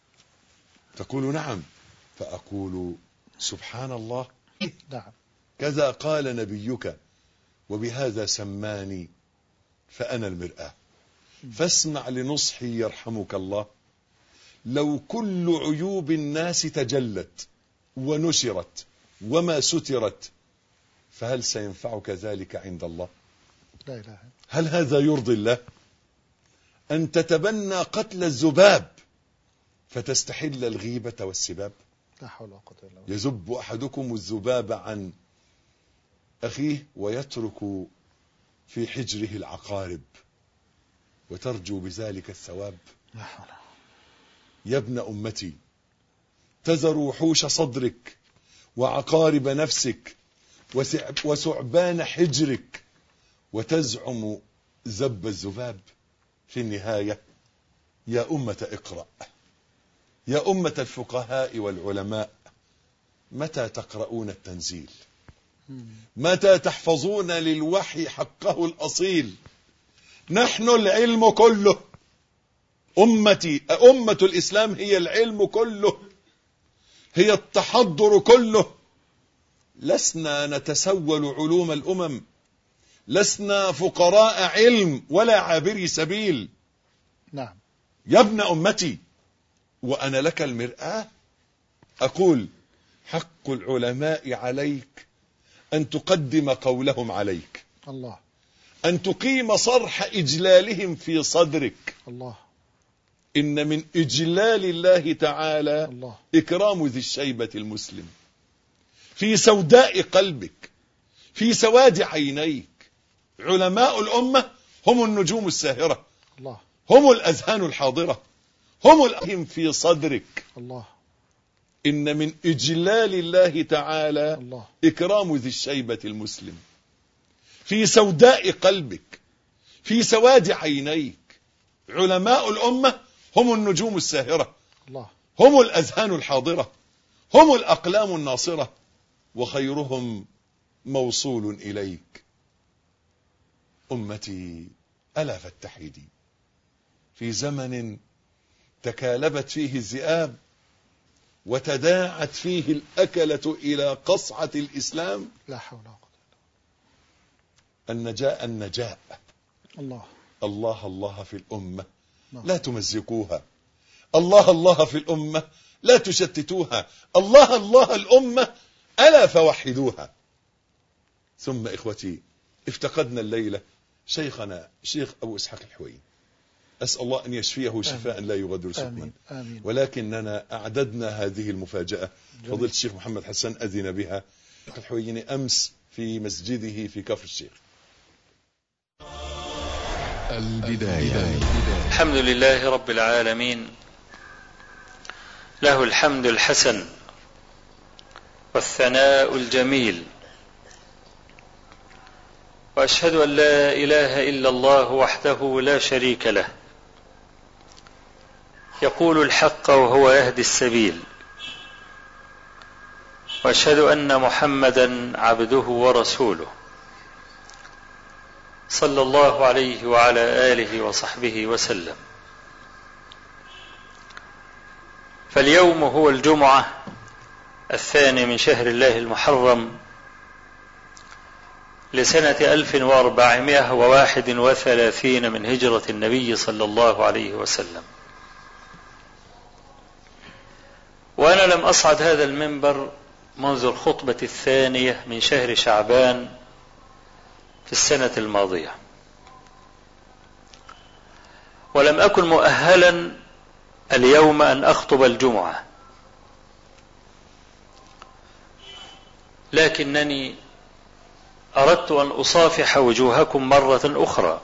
تقول نعم، فأقول سبحان الله، نعم. كذا قال نبيك وبهذا سماني، فأنا المرآة. فاسمع لنصحي يرحمك الله. لو كل عيوب الناس تجلت ونشرت وما سترت، فهل سينفعك ذلك عند الله؟ لا إله. هل هذا يرضي الله؟ أن تتبنى قتل الذباب فتستحل الغيبة والسباب؟ لا حول ولا قوة إلا بالله. يذب أحدكم الذباب عن أخيه ويترك في حجره العقارب وترجو بذلك الثواب؟ لا حول. يا ابن أمتي، تذر وحوش صدرك وعقارب نفسك وثعبان حجرك وتزعم ذب الذباب. في النهاية يا أمة اقرأ، يا أمة الفقهاء والعلماء، متى تقرؤون التنزيل؟ متى تحفظون للوحي حقه الأصيل؟ نحن العلم كله. أمتي، أمة الإسلام هي العلم كله، هي التحضر كله. لسنا نتسول علوم الأمم، لسنا فقراء علم ولا عابري سبيل. نعم. يا ابن أمتي، وأنا لك المرآة. أقول حق العلماء عليك أن تقدم قولهم عليك، الله. أن تقيم صرح إجلالهم في صدرك. الله. إن من إجلال الله تعالى الله. إكرام ذي الشيبة المسلم في سوداء قلبك، في سواد عينيك. علماء الأمة هم النجوم الساهرة، الله. هم الأذهان الحاضرة، هم الأهم في صدرك. الله. إن من إجلال الله تعالى الله. إكرام ذي الشيبة المسلم في سوداء قلبك، في سواد عينيك. علماء الأمة هم النجوم الساهرة، الله. هم الأذهان الحاضرة، هم الأقلام الناصرة، وخيرهم موصول إليك. أمتي ألا فاتحدي في زمن تكالبت فيه الذئاب وتداعت فيه الأكلة إلى قصعة الإسلام. لا حول ولا قوة. النجاء النجاء. الله. الله الله في الأمة نعم. لا تمزقوها، الله الله في الأمة لا تشتتوها، الله الله الأمة ألا فوحدوها. ثم إخوتي، افتقدنا الليلة شيخنا شيخ أبو إسحاق الحويني، أسأل الله أن يشفيه شفاء لا يغادر سقما. ولكننا أعددنا هذه المفاجأة. فضيلة الشيخ محمد حسن أذن بها الحويني أمس في مسجده في كفر الشيخ. البداية. الحمد لله رب العالمين، له الحمد الحسن والثناء الجميل، وأشهد أن لا إله إلا الله وحده لا شريك له، يقول الحق وهو يهدي السبيل، وأشهد أن محمدا عبده ورسوله صلى الله عليه وعلى آله وصحبه وسلم. فاليوم هو الجمعة 2 من شهر الله المحرم لسنة 1431 من هجرة النبي صلى الله عليه وسلم. وأنا لم أصعد هذا المنبر منذ الخطبة 2 من شهر شعبان في السنة الماضية، ولم أكن مؤهلا اليوم أن أخطب الجمعة، لكنني أردت أن أصافح وجوهكم مرة أخرى،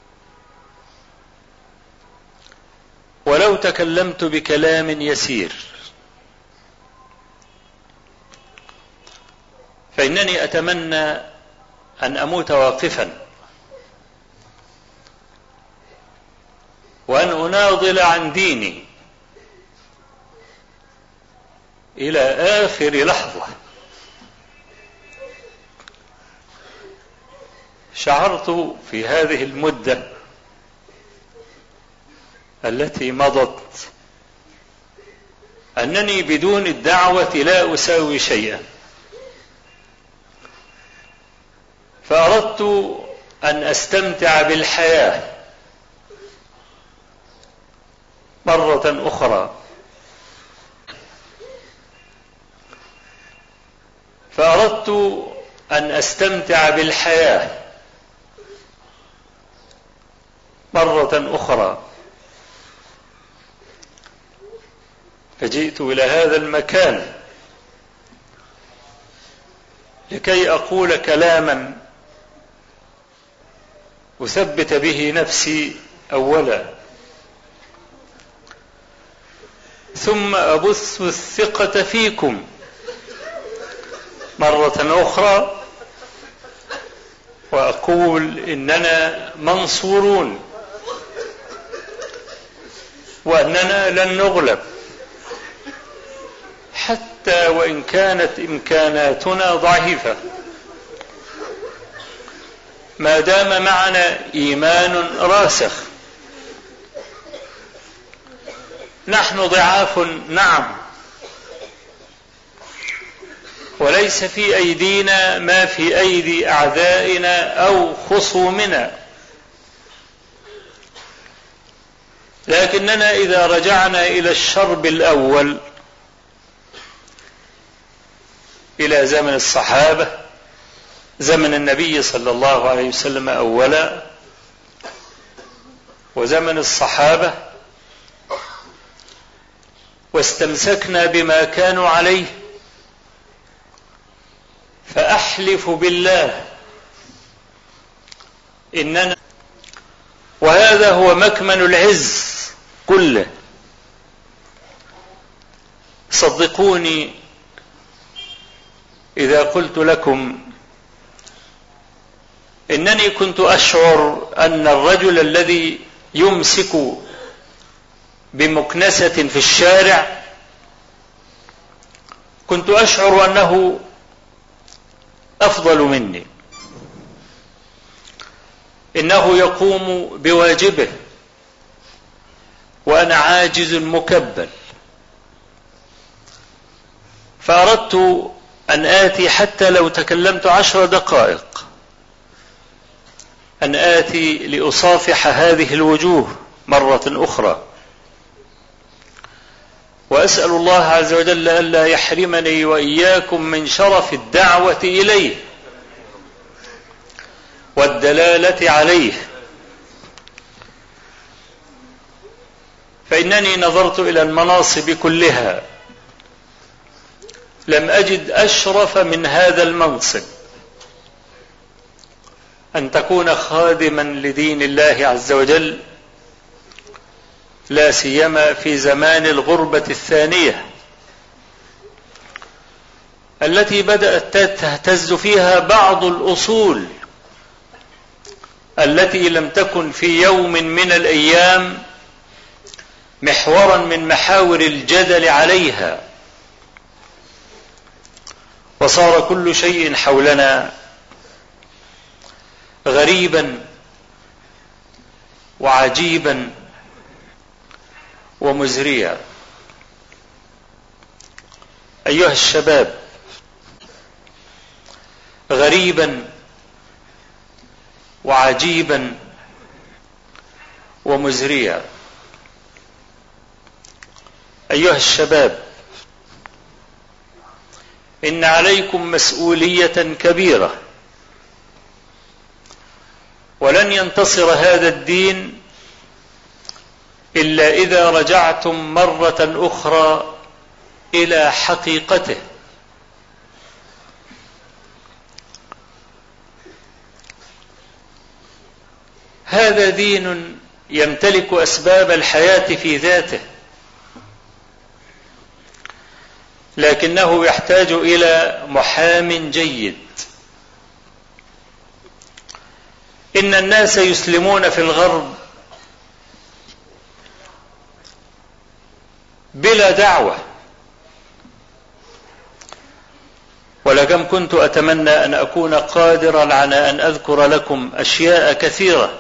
ولو تكلمت بكلام يسير، فإنني أتمنى أن أموت واقفا، وأن أناضل عن ديني إلى آخر لحظة. شعرت في هذه المدة التي مضت أنني بدون الدعوة لا أساوي شيئا، فأردت أن أستمتع بالحياة مرة أخرى، فأردت أن أستمتع بالحياة مرة أخرى. فجئت إلى هذا المكان لكي أقول كلاما أثبت به نفسي أولا، ثم أبث الثقة فيكم مرة أخرى، وأقول إننا منصورون، وأننا لن نغلب حتى وإن كانت إمكاناتنا ضعيفة، ما دام معنا إيمان راسخ. نحن ضعاف نعم، وليس في أيدينا ما في أيدي أعدائنا أو خصومنا، لكننا إذا رجعنا إلى الشرب الأول، إلى زمن الصحابة، زمن النبي صلى الله عليه وسلم أولا، وزمن الصحابة، واستمسكنا بما كانوا عليه، فأحلف بالله إننا، وهذا هو مكمن العز كله. صدقوني إذا قلت لكم إنني كنت أشعر أن الرجل الذي يمسك بمكنسة في الشارع، كنت أشعر أنه أفضل مني، إنه يقوم بواجبه وأنا عاجز مكبل. فأردت أن آتي حتى لو تكلمت 10 دقائق، أن آتي لأصافح هذه الوجوه مرة أخرى، وأسأل الله عز وجل ألا يحرمني وإياكم من شرف الدعوة إليه والدلالة عليه. فإنني نظرت إلى المناصب كلها، لم أجد أشرف من هذا المنصب، أن تكون خادما لدين الله عز وجل، لا سيما في زمان الغربة الثانية التي بدأت تهتز فيها بعض الأصول التي لم تكن في يوم من الأيام محورا من محاور الجدل عليها، وصار كل شيء حولنا غريبا وعجيبا ومزريا. أيها الشباب، غريبا وعجيبا ومزريا. أيها الشباب، إن عليكم مسؤولية كبيرة، ولن ينتصر هذا الدين إلا إذا رجعتم مرة أخرى إلى حقيقته. هذا دين يمتلك أسباب الحياة في ذاته، لكنه يحتاج إلى محام جيد. إن الناس يسلمون في الغرب بلا دعوة، ولكم كنت أتمنى أن أكون قادرا على أن أذكر لكم أشياء كثيرة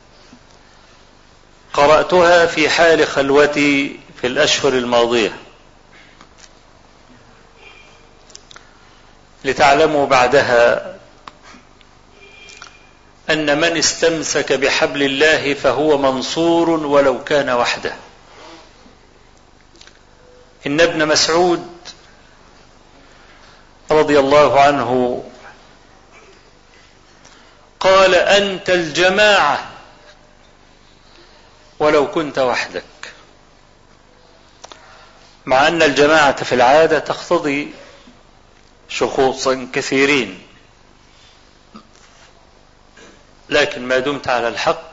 قرأتها في حال خلوتي في الأشهر الماضية، لتعلموا بعدها أن من استمسك بحبل الله فهو منصور ولو كان وحده. إن ابن مسعود رضي الله عنه قال: أنت الجماعة ولو كنت وحدك. مع أن الجماعة في العادة تقتضي شخوصا كثيرين، لكن ما دمت على الحق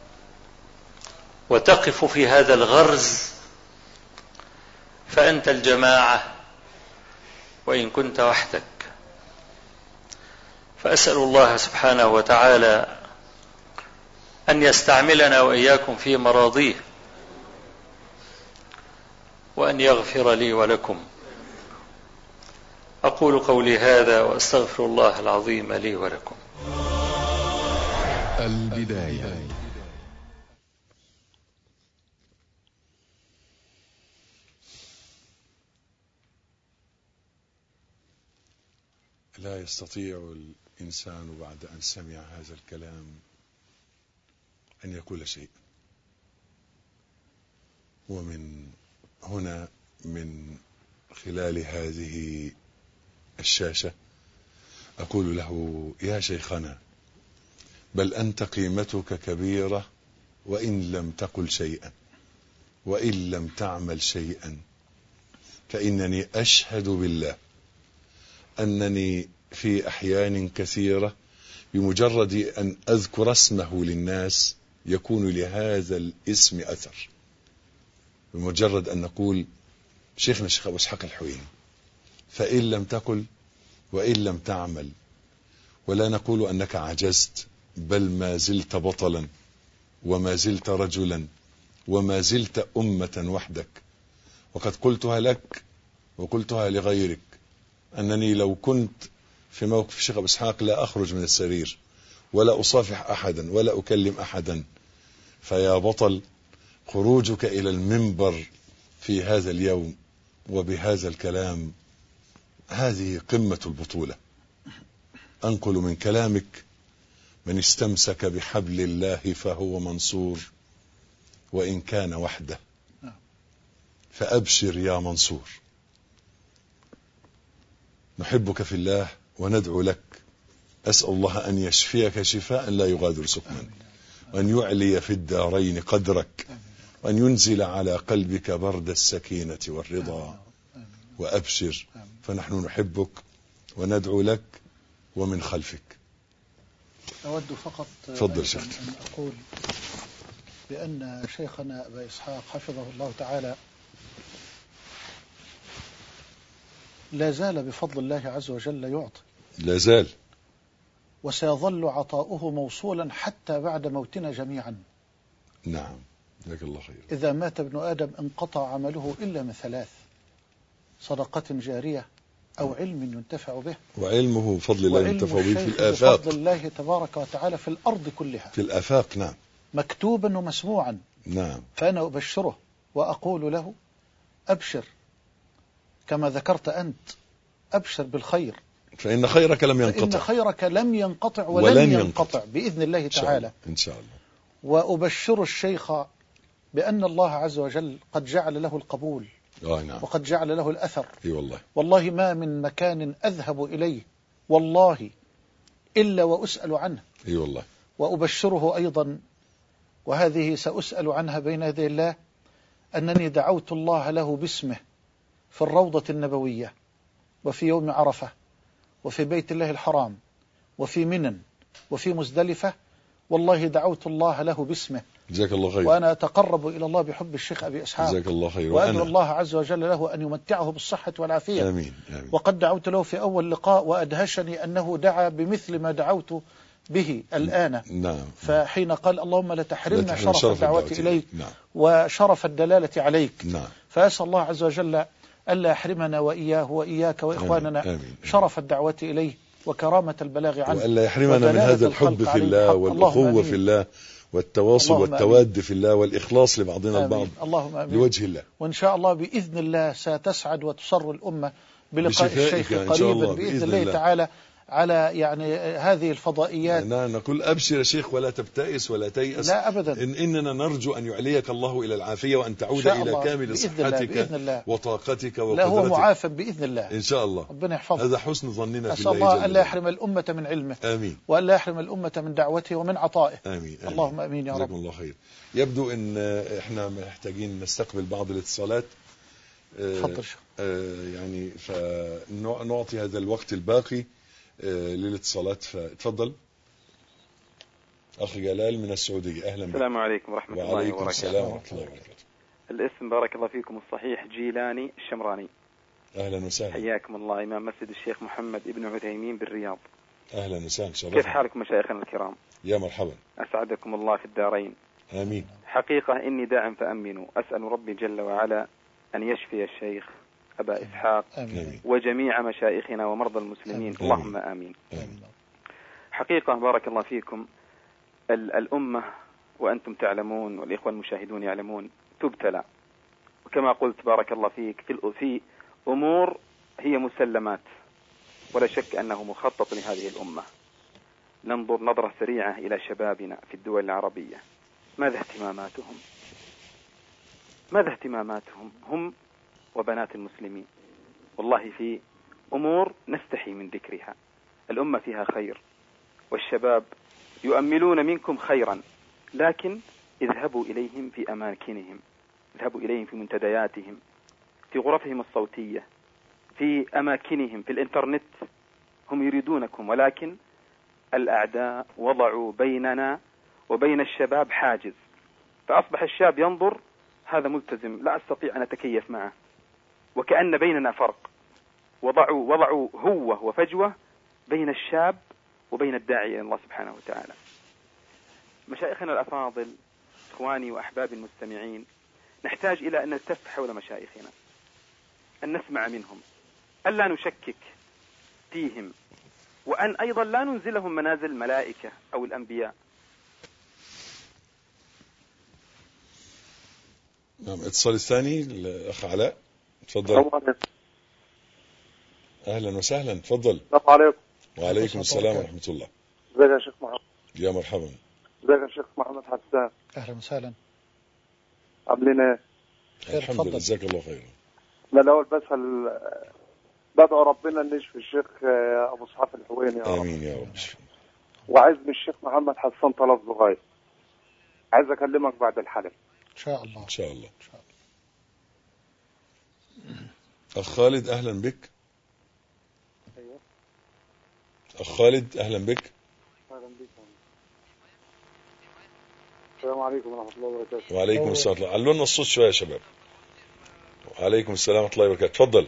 وتقف في هذا الغرز فأنت الجماعة وإن كنت وحدك. فأسأل الله سبحانه وتعالى أن يستعملنا وإياكم في مراضيه، وأن يغفر لي ولكم. أقول قولي هذا وأستغفر الله العظيم لي ولكم. البداية. لا يستطيع الإنسان بعد أن سمع هذا الكلام أن يقول شيء. ومن هنا من خلال هذه الشاشة أقول له: يا شيخنا، بل أنت قيمتك كبيرة وإن لم تقل شيئا وإن لم تعمل شيئا، فإنني أشهد بالله أنني في أحيان كثيرة بمجرد أن أذكر اسمه للناس يكون لهذا الاسم أثر. بمجرد أن نقول شيخنا الشيخ أبو إسحاق الحويني، فإن لم تقل وإن لم تعمل، ولا نقول أنك عجزت، بل ما زلت بطلا وما زلت رجلا وما زلت أمة وحدك. وقد قلتها لك وقلتها لغيرك أنني لو كنت في موقف الشيخ أبو إسحاق لا أخرج من السرير ولا أصافح أحدا ولا أكلم أحدا. فيا بطل، خروجك إلى المنبر في هذا اليوم وبهذا الكلام هذه قمة البطولة. أنقل من كلامك: من استمسك بحبل الله فهو منصور وإن كان وحده. فأبشر يا منصور، نحبك في الله وندعو لك. أسأل الله أن يشفيك شفاء لا يغادر سقما، وأن يعلي في الدارين قدرك، وأن ينزل على قلبك برد السكينة والرضا. وأبشر، فنحن نحبك وندعو لك ومن خلفك. أود فقط تفضل شيخ. أن أقول بأن شيخنا أبا إسحاق حفظه الله تعالى لا زال بفضل الله عز وجل يعطي، لا زال، وسيظل عطاؤه موصولا حتى بعد موتنا جميعا. نعم، جزاك الله خير. إذا مات ابن آدم انقطع عمله إلا من ثلاث: صدقة جارية أو علم ينتفع به، وعلمه بفضل الله ينتفع به في الآفاق، بفضل الله تبارك وتعالى في الأرض كلها، في الآفاق. نعم، مكتوبا ومسموعا. نعم. فأنا أبشره وأقول له: أبشر كما ذكرت أنت، أبشر بالخير، فإن خيرك لم ينقطع، فإن خيرك لم ينقطع ولن ينقطع بإذن الله تعالى إن شاء الله. وأبشر الشيخ بأن الله عز وجل قد جعل له القبول، نعم. وقد جعل له الأثر. والله ما من مكان أذهب إليه والله إلا وأسأل عنه. والله. وأبشره أيضا، وهذه سأسأل عنها بين يدي الله، أنني دعوت الله له باسمه في الروضة النبوية، وفي يوم عرفة، وفي بيت الله الحرام، وفي منن، وفي مزدلفة، والله دعوت الله له باسمه، جزاك الله خير. وأنا أتقرب إلى الله بحب الشيخ أبي إسحاق، جزاك الله خير. وأدعو الله عز وجل له أن يمتعه بالصحة والعافية. آمين آمين. وقد دعوت له في أول لقاء وأدهشني أنه دعا بمثل ما دعوت به الآن. نعم. فحين قال اللهم لا تحرمنا شرف الدعوة إليك نعم. وشرف الدلالة عليك. نعم. فأسأل الله عز وجل ألا يحرمنا وإياه وإياك وإخواننا آمين. آمين. شرف الدعوة إليه وكرامة البلاغ عنه، وألا يحرمنا من هذا الحب في الله والأخوة في الله والتواصل والتواد في الله والإخلاص لبعضنا البعض لوجه الله. وإن شاء الله بإذن الله ستسعد وتسر الأمة بلقاء الشيخ قريبا بإذن الله تعالى على يعني هذه الفضائيات. نقول أبشر يا شيخ ولا تبتئس ولا تيأس. لا أبدا. إننا نرجو أن يعليك الله إلى العافية وأن تعود إلى كامل صحتك وطاقتك وقدرتك. لا هو معافى بإذن الله إن شاء الله. ربنا يحفظه. هذا حسن ظننا في الله. أسأل الله أن لا يحرم الأمة من علمه. آمين. وأن لا يحرم الأمة من دعوته ومن عطائه. آمين. اللهم آمين يا رب. جزاكم الله خير. يبدو أن إحنا محتاجين نستقبل بعض الاتصالات. تفضل. يعني فنعطي هذا الوقت الباقي للاتصالات. فتفضل أخ جلال من السعودية. أهلا بك. السلام عليكم ورحمة الله وبركاته. وعليكم السلام ورحمة الله وبركاته. الاسم بارك الله فيكم الصحيح جيلاني الشمراني. أهلا وسهلا. حياكم الله إمام مسجد الشيخ محمد ابن عثيمين بالرياض. أهلا وسهلا. كيف حالكم مشايخنا الكرام؟ يا مرحبا. أسعدكم الله في الدارين. آمين. حقيقة إني داع فأمنوا، أسأل ربي جل وعلا أن يشفي الشيخ أبا إسحاق آمين. وجميع مشايخنا ومرضى المسلمين. آمين. اللهم آمين. آمين. حقيقة بارك الله فيكم الأمة وأنتم تعلمون والإخوة المشاهدون يعلمون تبتلى، وكما قلت بارك الله فيك في أمور هي مسلمات ولا شك أنه مخطط لهذه الأمة. ننظر نظرة سريعة إلى شبابنا في الدول العربية، ماذا اهتماماتهم؟ ماذا اهتماماتهم هم وبنات المسلمين؟ والله في أمور نستحي من ذكرها. الأمة فيها خير والشباب يؤملون منكم خيرا، لكن اذهبوا إليهم في أماكنهم، اذهبوا إليهم في منتدياتهم، في غرفهم الصوتية، في أماكنهم، في الإنترنت. هم يريدونكم، ولكن الأعداء وضعوا بيننا وبين الشباب حاجز، فأصبح الشاب ينظر هذا ملتزم لا أستطيع أن أتكيف معه، وكأن بيننا فرق. وضعوا هو وفجوة بين الشاب وبين الداعي إلى الله سبحانه وتعالى. مشايخنا الأفاضل، إخواني وأحبابي المستمعين، نحتاج إلى أن نلتف حول مشايخنا، أن نسمع منهم، أن لا نشكك فيهم، وأن أيضا لا ننزلهم منازل الملائكة أو الأنبياء. نعم. اتصال الثاني الأخ علاء، تفضل. أهلا وسهلا، تفضل. السلام عليكم. وعليكم السلام ورحمة الله. ازيك يا شيخ محمد؟ يا مرحبا. ازيك يا شيخ محمد حسان؟ أهلا وسهلا. عاملين ايه؟ الحمد لله، جزاك الله خيرا. لا الأول بس بدعو ربنا ان يشفي الشيخ أبو إسحاق الحويني يا رب. آمين يا رب. وعايز من الشيخ محمد حسان طلب صغير، عايز أكلمك بعد الحلقة إن شاء الله. إن شاء الله. أخ خالد أهلا بك. أيوه. أخ خالد أهلا بك. أهلا بك. السلام عليكم ورحمة الله وبركاته. وعليكم السلام ورحمة الله. علونا الصوت شوية يا شباب. وعليكم السلام ورحمة الله وبركاته. تفضل.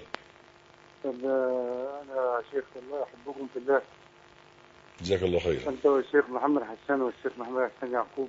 أنا شيخ الله أحبكم في الله. جزاك الله خير. أنت والشيخ محمد حسان والشيخ محمد حسان يعقوب،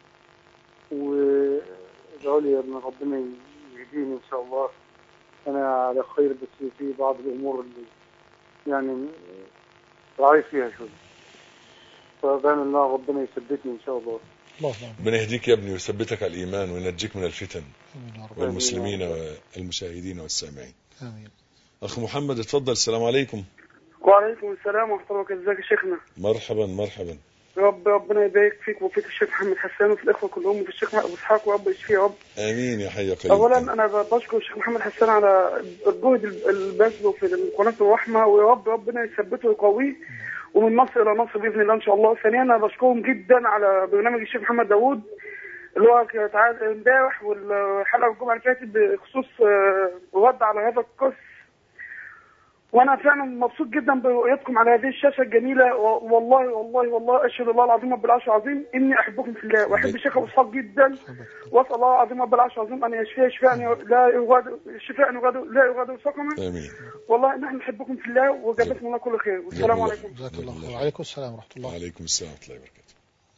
وادعوا لي أن ربنا يهديني إن شاء الله. أنا على خير، بس في بعض الأمور اللي يعني ضعيف فيها شوية، فبأمر الله ربنا يثبتني إن شاء الله. ربنا يهديك يا ابني ويثبتك على الإيمان وينجيك من الفتن والمسلمين والمشاهدين والسامعين. آمين. أخ محمد اتفضل. السلام عليكم. وعليكم السلام ورحمة الله وبركاته. ازيك يا شيخنا؟ مرحبا مرحبا. ربنا يبارك فيك وفيك الشيخ محمد حسان وفي الإخوة كلهم وفي الشيخ أبو إسحاق، ورب يشفيه يا رب. آمين يا حي يا قيوم. أولا أنا بشكر الشيخ محمد حسان على الجهد البذل في قناة الرحمة، ويا رب ربنا يثبته ويقويه ومن مصر إلى مصر بإذن الله إن شاء الله. ثانيا أنا بشكرهم جدا على برنامج الشيخ محمد داوود اللي هو امبارح والحلقة الجمعة اللي فاتت بخصوص رد على هذا القص، وانا فعلا مبسوط جدا برؤيتكم على هذه الشاشه الجميله، والله والله والله اشهد الله العظيم رب العرش العظيم اني احبكم في الله، واحب الشيخ ابو اسحاق جدا، واسال الله العظيم رب العرش العظيم ان يشفيه شفاء لا يغادر لا يغادر سقما. امين. والله نحن نحبكم في الله وجزاكم الله كل خير، والسلام عليكم. جزاك الله خير. وعليكم السلام ورحمه الله. وعليكم السلام ورحمه الله وبركاته.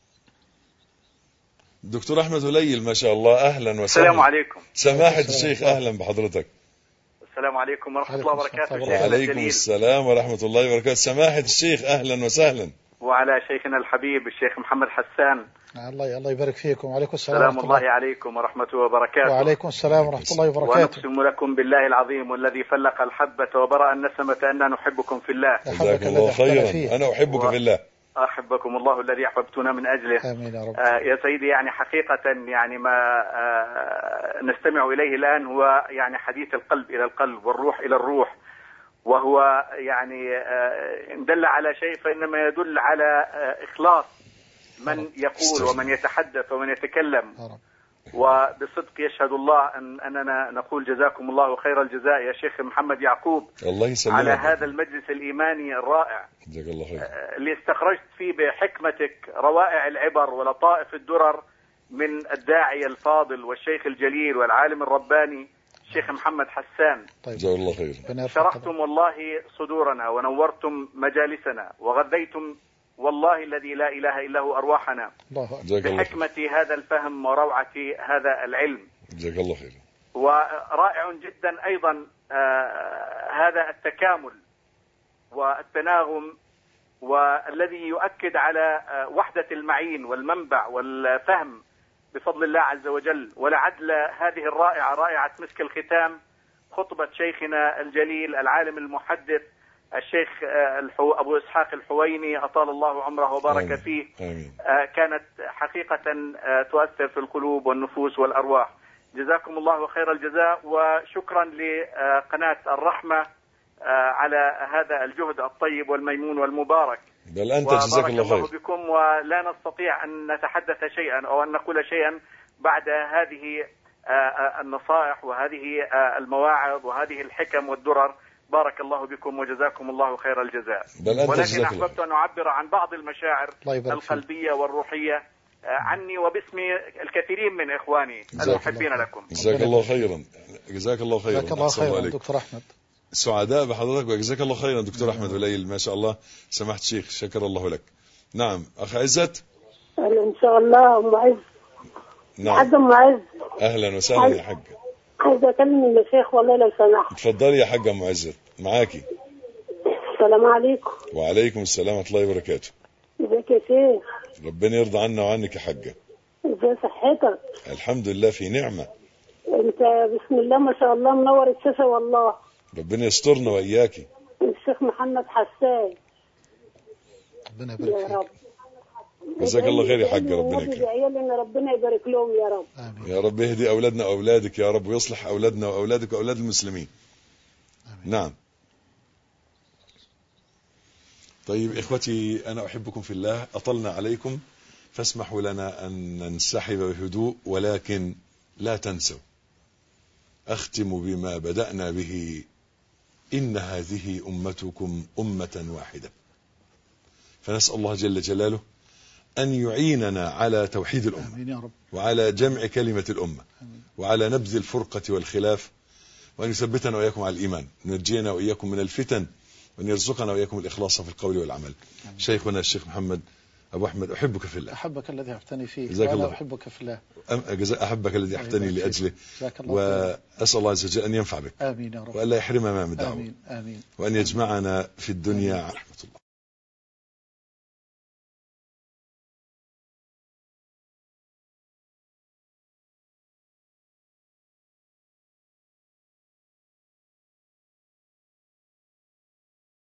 دكتور احمد هليل ما شاء الله، اهلا وسهلا. السلام عليكم. سماحه الشيخ اهلا بحضرتك. السلام عليكم ورحمة الله وبركاته. وعليكم السلام ورحمة الله وبركاته. سماحة الشيخ أهلا وسهلا. وعلى شيخنا الحبيب الشيخ محمد حسان. الله يبارك فيكم. وعليكم السلام ورحمة الله. سلام الله عليكم ورحمته وبركاته. وعليكم السلام ورحمة الله وبركاته. ونقسم لكم بالله العظيم والذي فلق الحبة وبرأ النسمة أننا نحبكم في الله. جزاك الله خيرا. أنا أحبك في الله. أحبكم الله الذي أحببتنا من أجله. آمين يا رب. يا سيدي يعني حقيقة يعني ما نستمع إليه الآن هو يعني حديث القلب إلى القلب والروح إلى الروح، وهو يعني إن دل على شيء فإنما يدل على إخلاص من يقول ومن يتحدث ومن يتكلم، وبصدق يشهد الله أننا نقول جزاكم الله خير الجزاء يا شيخ محمد يعقوب الله يسلمك على هذا المجلس الإيماني الرائع. جزاك الله خير. اللي استخرجت فيه بحكمتك روائع العبر ولطائف الدرر من الداعية الفاضل والشيخ الجليل والعالم الرباني الشيخ محمد حسان. جزاك الله خير. شرحتم والله صدورنا ونورتم مجالسنا وغذيتم والله الذي لا إله إلا هو أرواحنا بحكمة هذا الفهم وروعة هذا العلم. جزاك الله خير. ورائع جدا أيضا هذا التكامل والتناغم والذي يؤكد على وحدة المعين والمنبع والفهم بفضل الله عز وجل. ولعل هذه الرائعة رائعة مسك الختام خطبة شيخنا الجليل العالم المحدث الشيخ أبو إسحاق الحويني أطال الله عمره وبارك فيه. كانت حقيقة تؤثر في القلوب والنفوس والأرواح. جزاكم الله خير الجزاء، وشكرا لقناة الرحمة على هذا الجهد الطيب والميمون والمبارك. بل أنت جزاك الله خير. الله بكم، ولا نستطيع أن نتحدث شيئا أو أن نقول شيئا بعد هذه النصائح وهذه المواعظ وهذه الحكم والدرر. بارك الله بكم وجزاكم الله خير الجزاء. ولكن أحببت أن أعبر عن بعض المشاعر القلبية والروحية عني وباسم الكثيرين من إخواني المحبين لكم. جزاك الله خيرا. جزاك الله خيرا. جزاك الله خيرا دكتور أحمد. سعداء بحضرتك وجزاك الله خيرا دكتور أحمد هليل ما شاء الله. سمحت الشيخ شكر الله لك. نعم أخ عزت. إن شاء الله أم عز. نعم حاج أم عز. أهلا وسهلا يا حاج. عايز أكلم الشيخ والله لو سمحت. اتفضلي يا حاجة أم عزت معاكي. السلام عليكم. وعليكم السلام ورحمة الله وبركاته. ازيك يا شيخ؟ ربنا يرضى عنا وعنك يا حاجة. ازي صحتك؟ الحمد لله في نعمة. انت بسم الله ما شاء الله منور الشاشة والله. ربنا يسترنا وإياكي. الشيخ محمد حسان. ربنا يبارك فيك. يا رب. جزاك الله خير يا حاج. ربنا يكرمك. ان ربنا يبارك لهم يا رب. آمين. يا رب يهدي اولادنا واولادك يا رب، ويصلح اولادنا واولادك واولاد المسلمين. آمين. نعم. طيب اخوتي انا احبكم في الله، اطلنا عليكم فاسمحوا لنا ان ننسحب بهدوء، ولكن لا تنسوا اختم بما بدأنا به: ان هذه امتكم امة واحدة. فنسأل الله جل جلاله أن يعيننا على توحيد الأمة. آمين يا رب. وعلى جمع كلمة الأمة. آمين. وعلى نبذ الفرقة والخلاف، وأن يثبتنا وإياكم على الإيمان، ونجينا وإياكم من الفتن، وأن يرزقنا وإياكم الإخلاص في القول والعمل. آمين. شيخنا الشيخ محمد أبو أحمد أحبك في الله. أحبك الذي أحبتني فيه. جزاك الله. أحبك في الله. أحبك الذي أحبتني لأجله. وأسأل الله عز وجل أن ينفع بك. آمين يا رب. وأن لا يحرمنا من دعوة. آمين آمين. وأن يجمعنا في الدنيا رحمة الله.